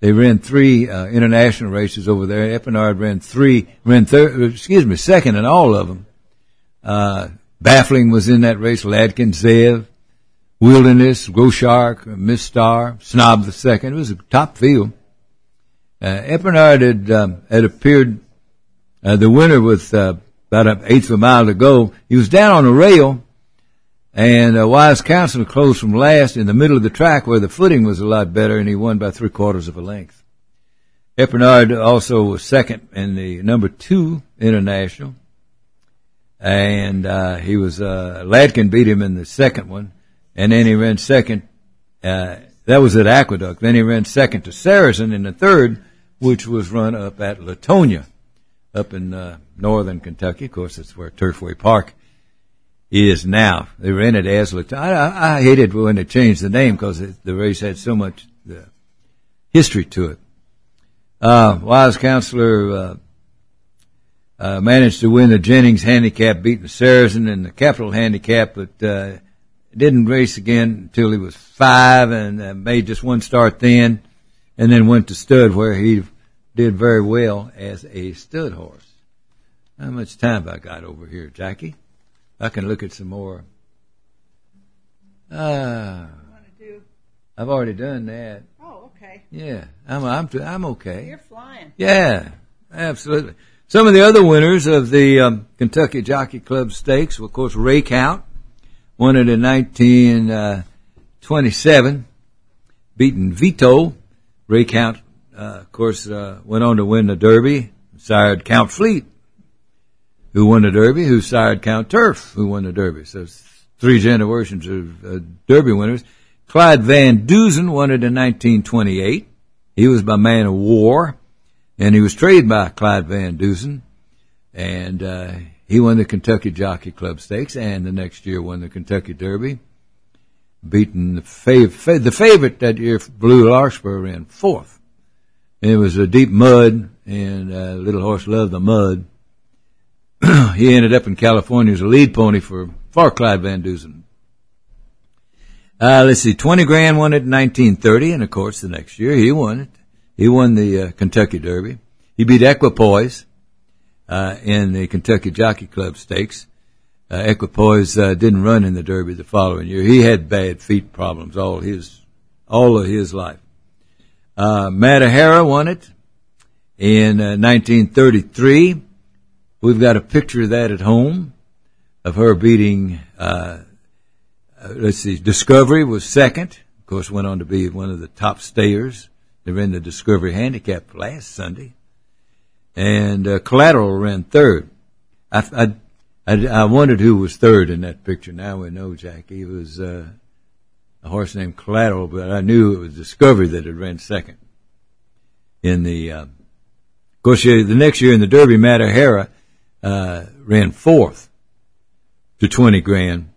[SPEAKER 1] They ran 3 international races over there. Epinard ran second in all of them. Baffling was in that race. Ladkin, Zev, Wilderness, Groschark, Miss Star, Snob the second. It was a top field. Epinard had appeared the winner with about an eighth of a mile to go. He was down on the rail, and Wise Counselor closed from last in the middle of the track where the footing was a lot better, and he won by 3/4 of a length. Epinard also was second in the number 2 international, and he was Ladkin beat him in the second one, and then he ran second. That was at Aqueduct. Then he ran second to Saracen in the third, which was run up at Latonia, up in northern Kentucky. Of course, that's where Turfway Park is now. They ran it as Latonia. I hated when they changed the name because the race had so much history to it. Wise Counselor managed to win the Jennings Handicap, beating the Saracen in the Capital Handicap, but didn't race again until he was 5 and made just one start then, and then went to stud where he did very well as a stud horse. How much time have I got over here, Jackie? I can look at some more. I've already done that.
[SPEAKER 5] Oh, okay.
[SPEAKER 1] Yeah, I'm okay.
[SPEAKER 5] You're flying.
[SPEAKER 1] Yeah, absolutely. Some of the other winners of the Kentucky Jockey Club Stakes were, of course, Ray Count, won it in 1927, beaten Vito. Ray Count, of course, went on to win the Derby, sired Count Fleet, who won the Derby, who sired Count Turf, who won the Derby. So it's 3 generations of Derby winners. Clyde Van Dusen won it in 1928. He was by Man of War, and he was traded by Clyde Van Dusen, and he won the Kentucky Jockey Club Stakes, and the next year won the Kentucky Derby, beating the favorite that year, Blue Larkspur, ran 4th. And it was a deep mud, and Little Horse loved the mud. He ended up in California as a lead pony for Clyde Van Dusen. Let's see, 20 grand won it in 1930, and of course the next year he won it. He won the Kentucky Derby. He beat Equipoise in the Kentucky Jockey Club Stakes. Equipoise didn't run in the Derby the following year. He had bad feet problems all of his life. Matahara won it in 1933. We've got a picture of that at home, of her beating, Discovery was second. Of course, went on to be one of the top stayers. They ran the Discovery Handicap last Sunday. And Collateral ran third. I wondered who was third in that picture. Now we know, Jackie. It was a horse named Collateral, but I knew it was Discovery that had ran second. In the, of course, the next year in the Derby, Matahara ran 4th to 20 grand.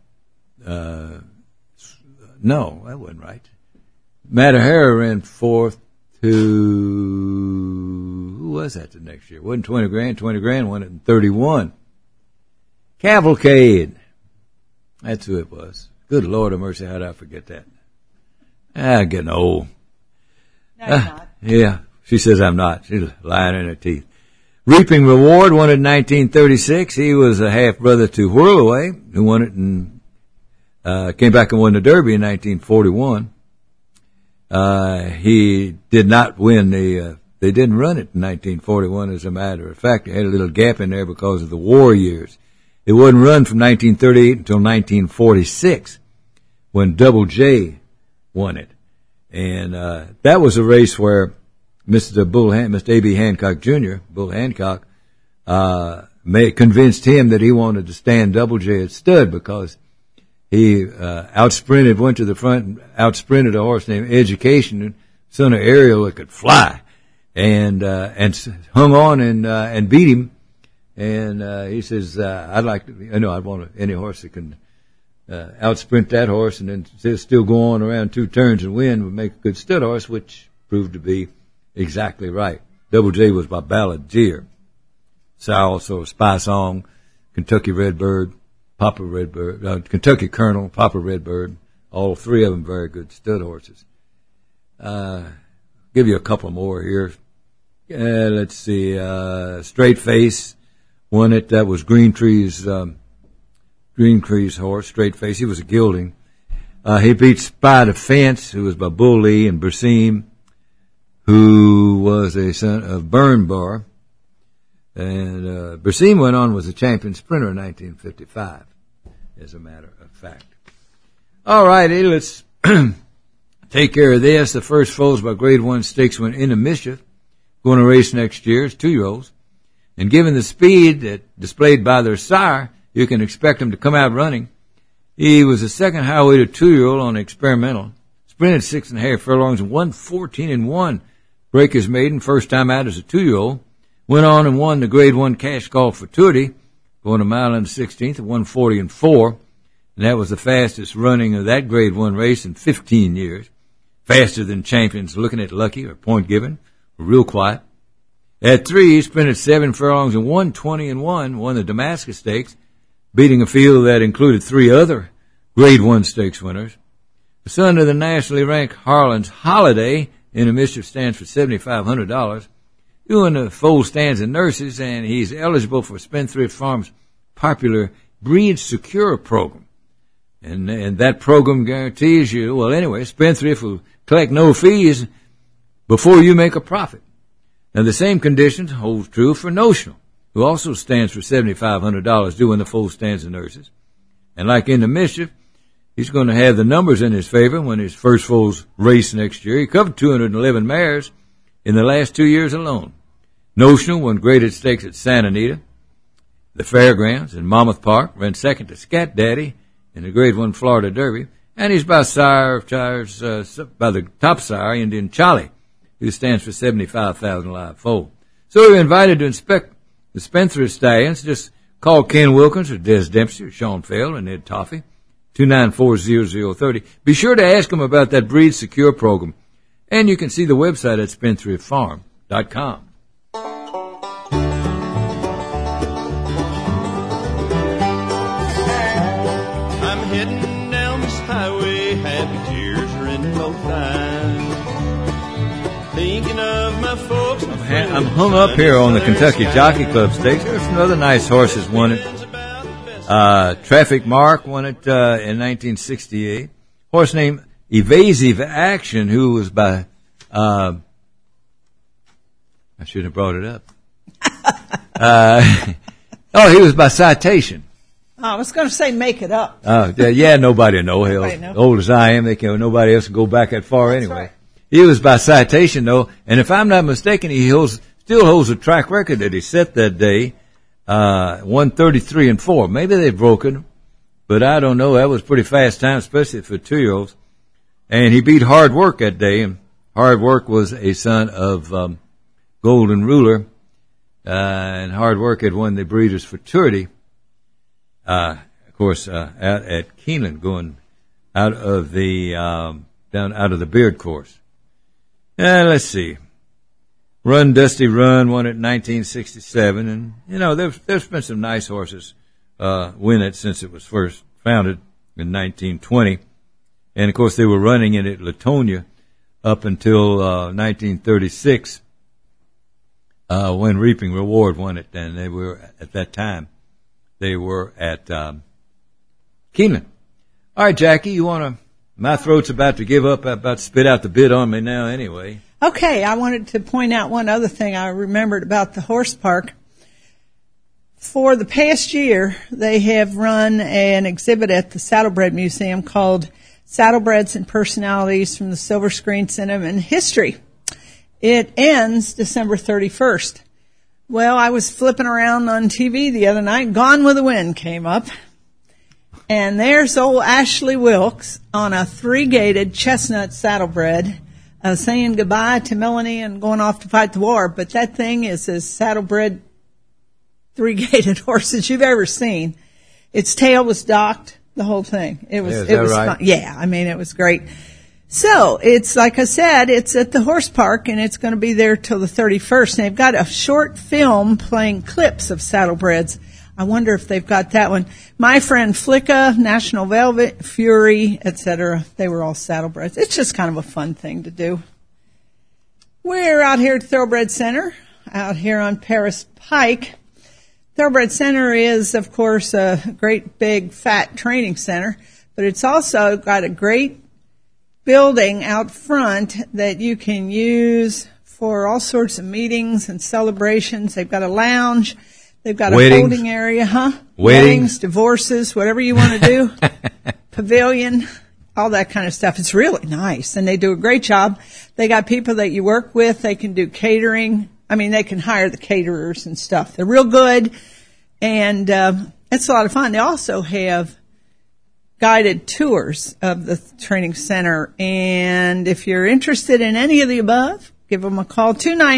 [SPEAKER 1] No, that wasn't right. Matahara ran 4th to, who was that the next year? It wasn't 20 grand. 20 grand won it in 31. Cavalcade. That's who it was. Good Lord of mercy, how did I forget that? I'm getting old.
[SPEAKER 5] No, you're not.
[SPEAKER 1] Yeah, she says I'm not. She's lying in her teeth. Reaping Reward won it in 1936. He was a half-brother to Whirlaway, who won it and came back and won the Derby in 1941. He did not win they didn't run it in 1941, as a matter of fact. It had a little gap in there because of the war years. It wasn't run from 1938 until 1946, when Double J won it. And that was a race where Mr. A.B. Hancock Jr., Bull Hancock, convinced him that he wanted to stand Double J at stud because he went to the front and outsprinted a horse named Education, son of Ariel, that could fly, and hung on and beat him. And he says, I'd want any horse that can outsprint that horse and then still go on around 2 turns and win would make a good stud horse, which proved to be exactly right. Double J was by Balladeer. Also Spy Song, Kentucky Redbird, Papa Redbird, Kentucky Colonel, Papa Redbird, all 3 of them very good stud horses. Got give you a couple more here. Let's see. Straight Face won it. That was Green Tree's horse, Straight Face. He was a gelding. He beat Spy Defense, who was by Bull Lee, and Berseem, who was a son of Burn Bar. And Berseem went on, was a champion sprinter in 1955, as a matter of fact. All righty, let's take care of this. The first foals by Grade 1 Stakes went Into Mischief, going to race next year. It's 2-year-olds. And given the speed that displayed by their sire, you can expect him to come out running. He was the second high-weighted 2-year-old on experimental. Sprinted 6.5 furlongs and won 14-1. Break his maiden, first time out as a 2-year-old. Went on and won the Grade 1 Cash Call Futurity, going a mile and 16th at 1:40-4. And that was the fastest running of that Grade 1 race in 15 years. Faster than champions Looking at Lucky or Point Given. Real quiet. At 3, he sprinted 7 furlongs and 1:20-1, won the Damascus Stakes, beating a field that included 3 other Grade 1 Stakes winners. The son of the nationally ranked Harlan's Holiday, Into Mischief stands for $7,500. Doing the foal stands and nurses, and he's eligible for Spendthrift Farms' popular Breed Secure program. And that program guarantees you, well, anyway, Spendthrift will collect no fees before you make a profit. Now, the same conditions hold true for Notional, who also stands for $7,500 doing the foal stands and nurses. And like Into Mischief, he's going to have the numbers in his favor when his first foals race next year. He covered 211 mares in the last 2 years alone. Notional won graded stakes at Santa Anita, the Fairgrounds, and Monmouth Park, ran second to Scat Daddy in the Grade 1 Florida Derby, and he's by the top sire, Indian Charlie, who stands for 75,000 live foal. So you're invited to inspect the Spendthrift stallions. Just call Ken Wilkins or Des Dempsey or Sean Fell and Ed Toffee, 294-0030. Be sure to ask them about that Breed Secure program, and you can see the website at spendthriftfarm.com.
[SPEAKER 6] Heading down this highway, happy tears are in both eyes. Thinking of my folks.
[SPEAKER 1] I'm hung up here on the Kentucky Jockey Club Stakes. There's some other nice horses won it. Traffic Mark won it in 1968. Horse named Evasive Action, who was by I should have brought it up. He was by Citation.
[SPEAKER 5] I was going to say make it up.
[SPEAKER 1] Nobody know. Hell, old as I am, nobody else can go back that far anyway. Right. He was by Citation, though, and if I'm not mistaken, he still holds a track record that he set that day, 1:33-4. Maybe they've broken, but I don't know. That was pretty fast time, especially for 2-year-olds. And he beat Hard Work that day, and Hard Work was a son of Golden Ruler, and Hard Work had won the Breeders' Futurity. Of course, out at Keeneland, going out of the down out of the Beard course. Let's see. Run Dusty Run won it in 1967, and there's been some nice horses win it since it was first founded in 1920, and of course they were running it at Latonia up until 1936 when Reaping Reward won it, and they were at that time. They were at Keeneland. All right, Jackie, you want to? My throat's about to give up, about to spit out the bit on me now anyway.
[SPEAKER 5] Okay, I wanted to point out one other thing I remembered about the horse park. For the past year, they have run an exhibit at the Saddlebred Museum called Saddlebreds and Personalities from the Silver Screen Cinema and History. It ends December 31st. Well, I was flipping around on TV the other night. Gone with the Wind came up. And there's old Ashley Wilkes on a 3-gated chestnut saddlebred saying goodbye to Melanie and going off to fight the war. But that thing is as saddlebred 3-gated horse as you've ever seen. Its tail was docked, the whole thing. It was right? Fun. Yeah, I mean, it was great. So it's, like I said, it's at the horse park, and it's going to be there till the 31st. And they've got a short film playing clips of saddlebreds. I wonder if they've got that one. My friend Flicka, National Velvet, Fury, etc., they were all saddlebreds. It's just kind of a fun thing to do. We're out here at Thoroughbred Center, out here on Paris Pike. Thoroughbred Center is, of course, a great big fat training center, but it's also got a great building out front that you can use for all sorts of meetings and celebrations. They've got a lounge. They've got
[SPEAKER 1] Weddings.
[SPEAKER 5] a holding area,
[SPEAKER 1] Weddings,
[SPEAKER 5] divorces, whatever you want to do. Pavilion, all that kind of stuff. It's really nice, and they do a great job. They got people that you work with. They can do catering. I mean, they can hire the caterers and stuff. They're real good, and it's a lot of fun. They also have guided tours of the training center, and if you're interested in any of the above, give them a call,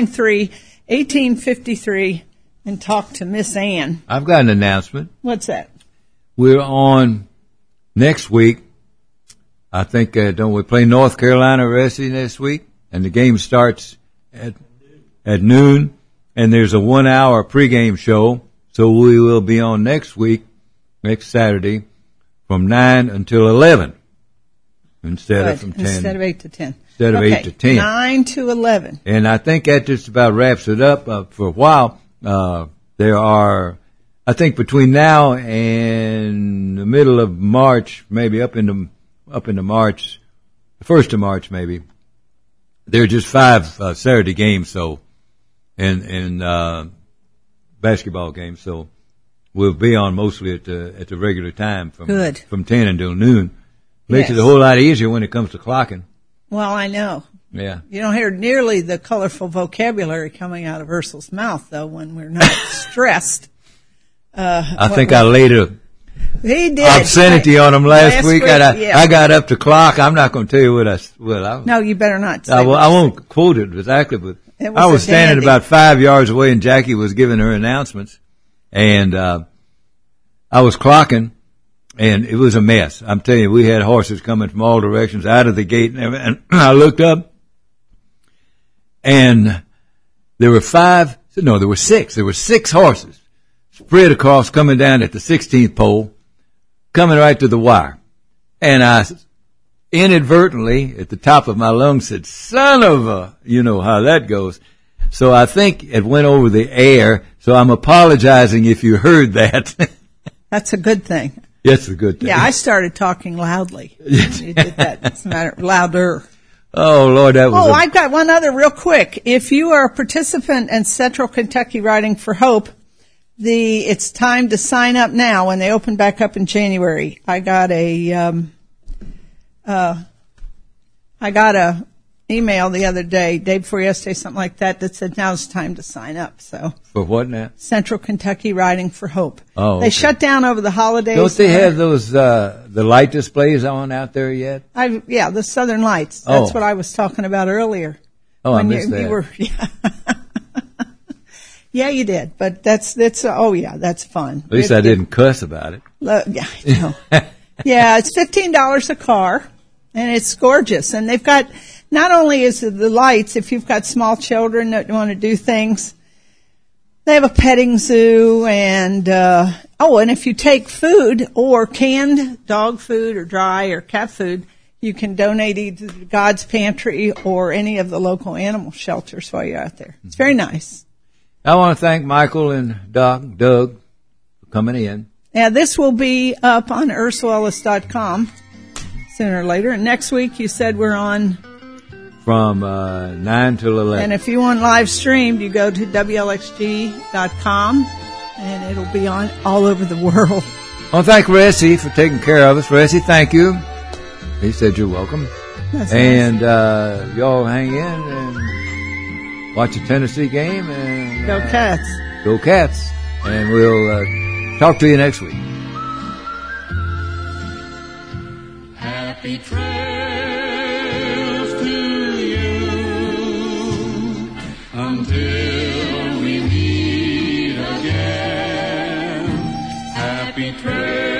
[SPEAKER 5] 293-1853, and talk to Miss Ann.
[SPEAKER 1] I've got an announcement.
[SPEAKER 5] What's that?
[SPEAKER 1] We're on next week. I think, don't we play North Carolina Resi next week? And the game starts at noon, and there's a 1-hour pregame show. So we will be on next week, next Saturday, from 9 until 11. Instead of from 10.
[SPEAKER 5] Instead of 8 to 10.
[SPEAKER 1] Instead of 8 to 10.
[SPEAKER 5] 9 to 11.
[SPEAKER 1] And I think that just about wraps it up for a while. There are, I think between now and the middle of March, maybe up into March, the 1st of March maybe, there are just 5 Saturday games, so, and basketball games, so we'll be on mostly at the regular time from 10 until noon. Makes it a whole lot easier when it comes to clocking.
[SPEAKER 5] Well, I know.
[SPEAKER 1] Yeah.
[SPEAKER 5] You don't hear nearly the colorful vocabulary coming out of Ursul's mouth, though, when we're not stressed.
[SPEAKER 1] I think I laid a
[SPEAKER 5] he did.
[SPEAKER 1] obscenity on him last week. I got up to clock. I'm not going to tell you what I
[SPEAKER 5] no, you better not say
[SPEAKER 1] I won't quote it exactly, but I was standing
[SPEAKER 5] dandy.
[SPEAKER 1] about 5 yards away, and Jackie was giving her announcements, and I was clocking, and it was a mess. I'm telling you, we had horses coming from all directions out of the gate, and everything. And I looked up, and there were 6. There were 6 horses spread across, coming down at the 16th pole, coming right to the wire. And I inadvertently, at the top of my lungs, said, son of a, you know how that goes. So I think it went over the air, so I'm apologizing if you heard that.
[SPEAKER 5] That's a good thing.
[SPEAKER 1] Yes, a good thing.
[SPEAKER 5] Yeah, I started talking loudly. You did that. It's a matter louder.
[SPEAKER 1] Oh, Lord, that was
[SPEAKER 5] I've got one other real quick. If you are a participant in Central Kentucky Riding for Hope, it's time to sign up now when they open back up in January. I got a email the other day, day before yesterday, something like that said now's the time to sign up. So
[SPEAKER 1] for what now?
[SPEAKER 5] Central Kentucky Riding for Hope.
[SPEAKER 1] Oh, okay.
[SPEAKER 5] They shut down over the holidays.
[SPEAKER 1] Don't they have those the light displays on out there yet?
[SPEAKER 5] The Southern Lights. That's what I was talking about earlier.
[SPEAKER 1] Oh, I missed that.
[SPEAKER 5] Yeah, you did. But that's that's fun.
[SPEAKER 1] At least I didn't cuss about it.
[SPEAKER 5] Yeah, it's $15 a car, and it's gorgeous. And they've got, not only is it the lights, if you've got small children that want to do things, they have a petting zoo, and and if you take food or canned dog food or dry or cat food, you can donate either to God's Pantry or any of the local animal shelters while you're out there. It's very nice.
[SPEAKER 1] I want to thank Michael and Doug for coming in.
[SPEAKER 5] Yeah, this will be up on UrsulEllis.com sooner or later. And next week, you said we're on
[SPEAKER 1] from 9 till 11.
[SPEAKER 5] And if you want live streamed, you go to WLXG.com, and it'll be on all over the world.
[SPEAKER 1] I want to thank Resi for taking care of us. Resi, thank you. He said you're welcome.
[SPEAKER 5] That's
[SPEAKER 1] and y'all hang in and watch a Tennessee game. And
[SPEAKER 5] go Cats.
[SPEAKER 1] Go Cats. And we'll talk to you next week.
[SPEAKER 6] Happy trails to you until we meet again. Happy trails.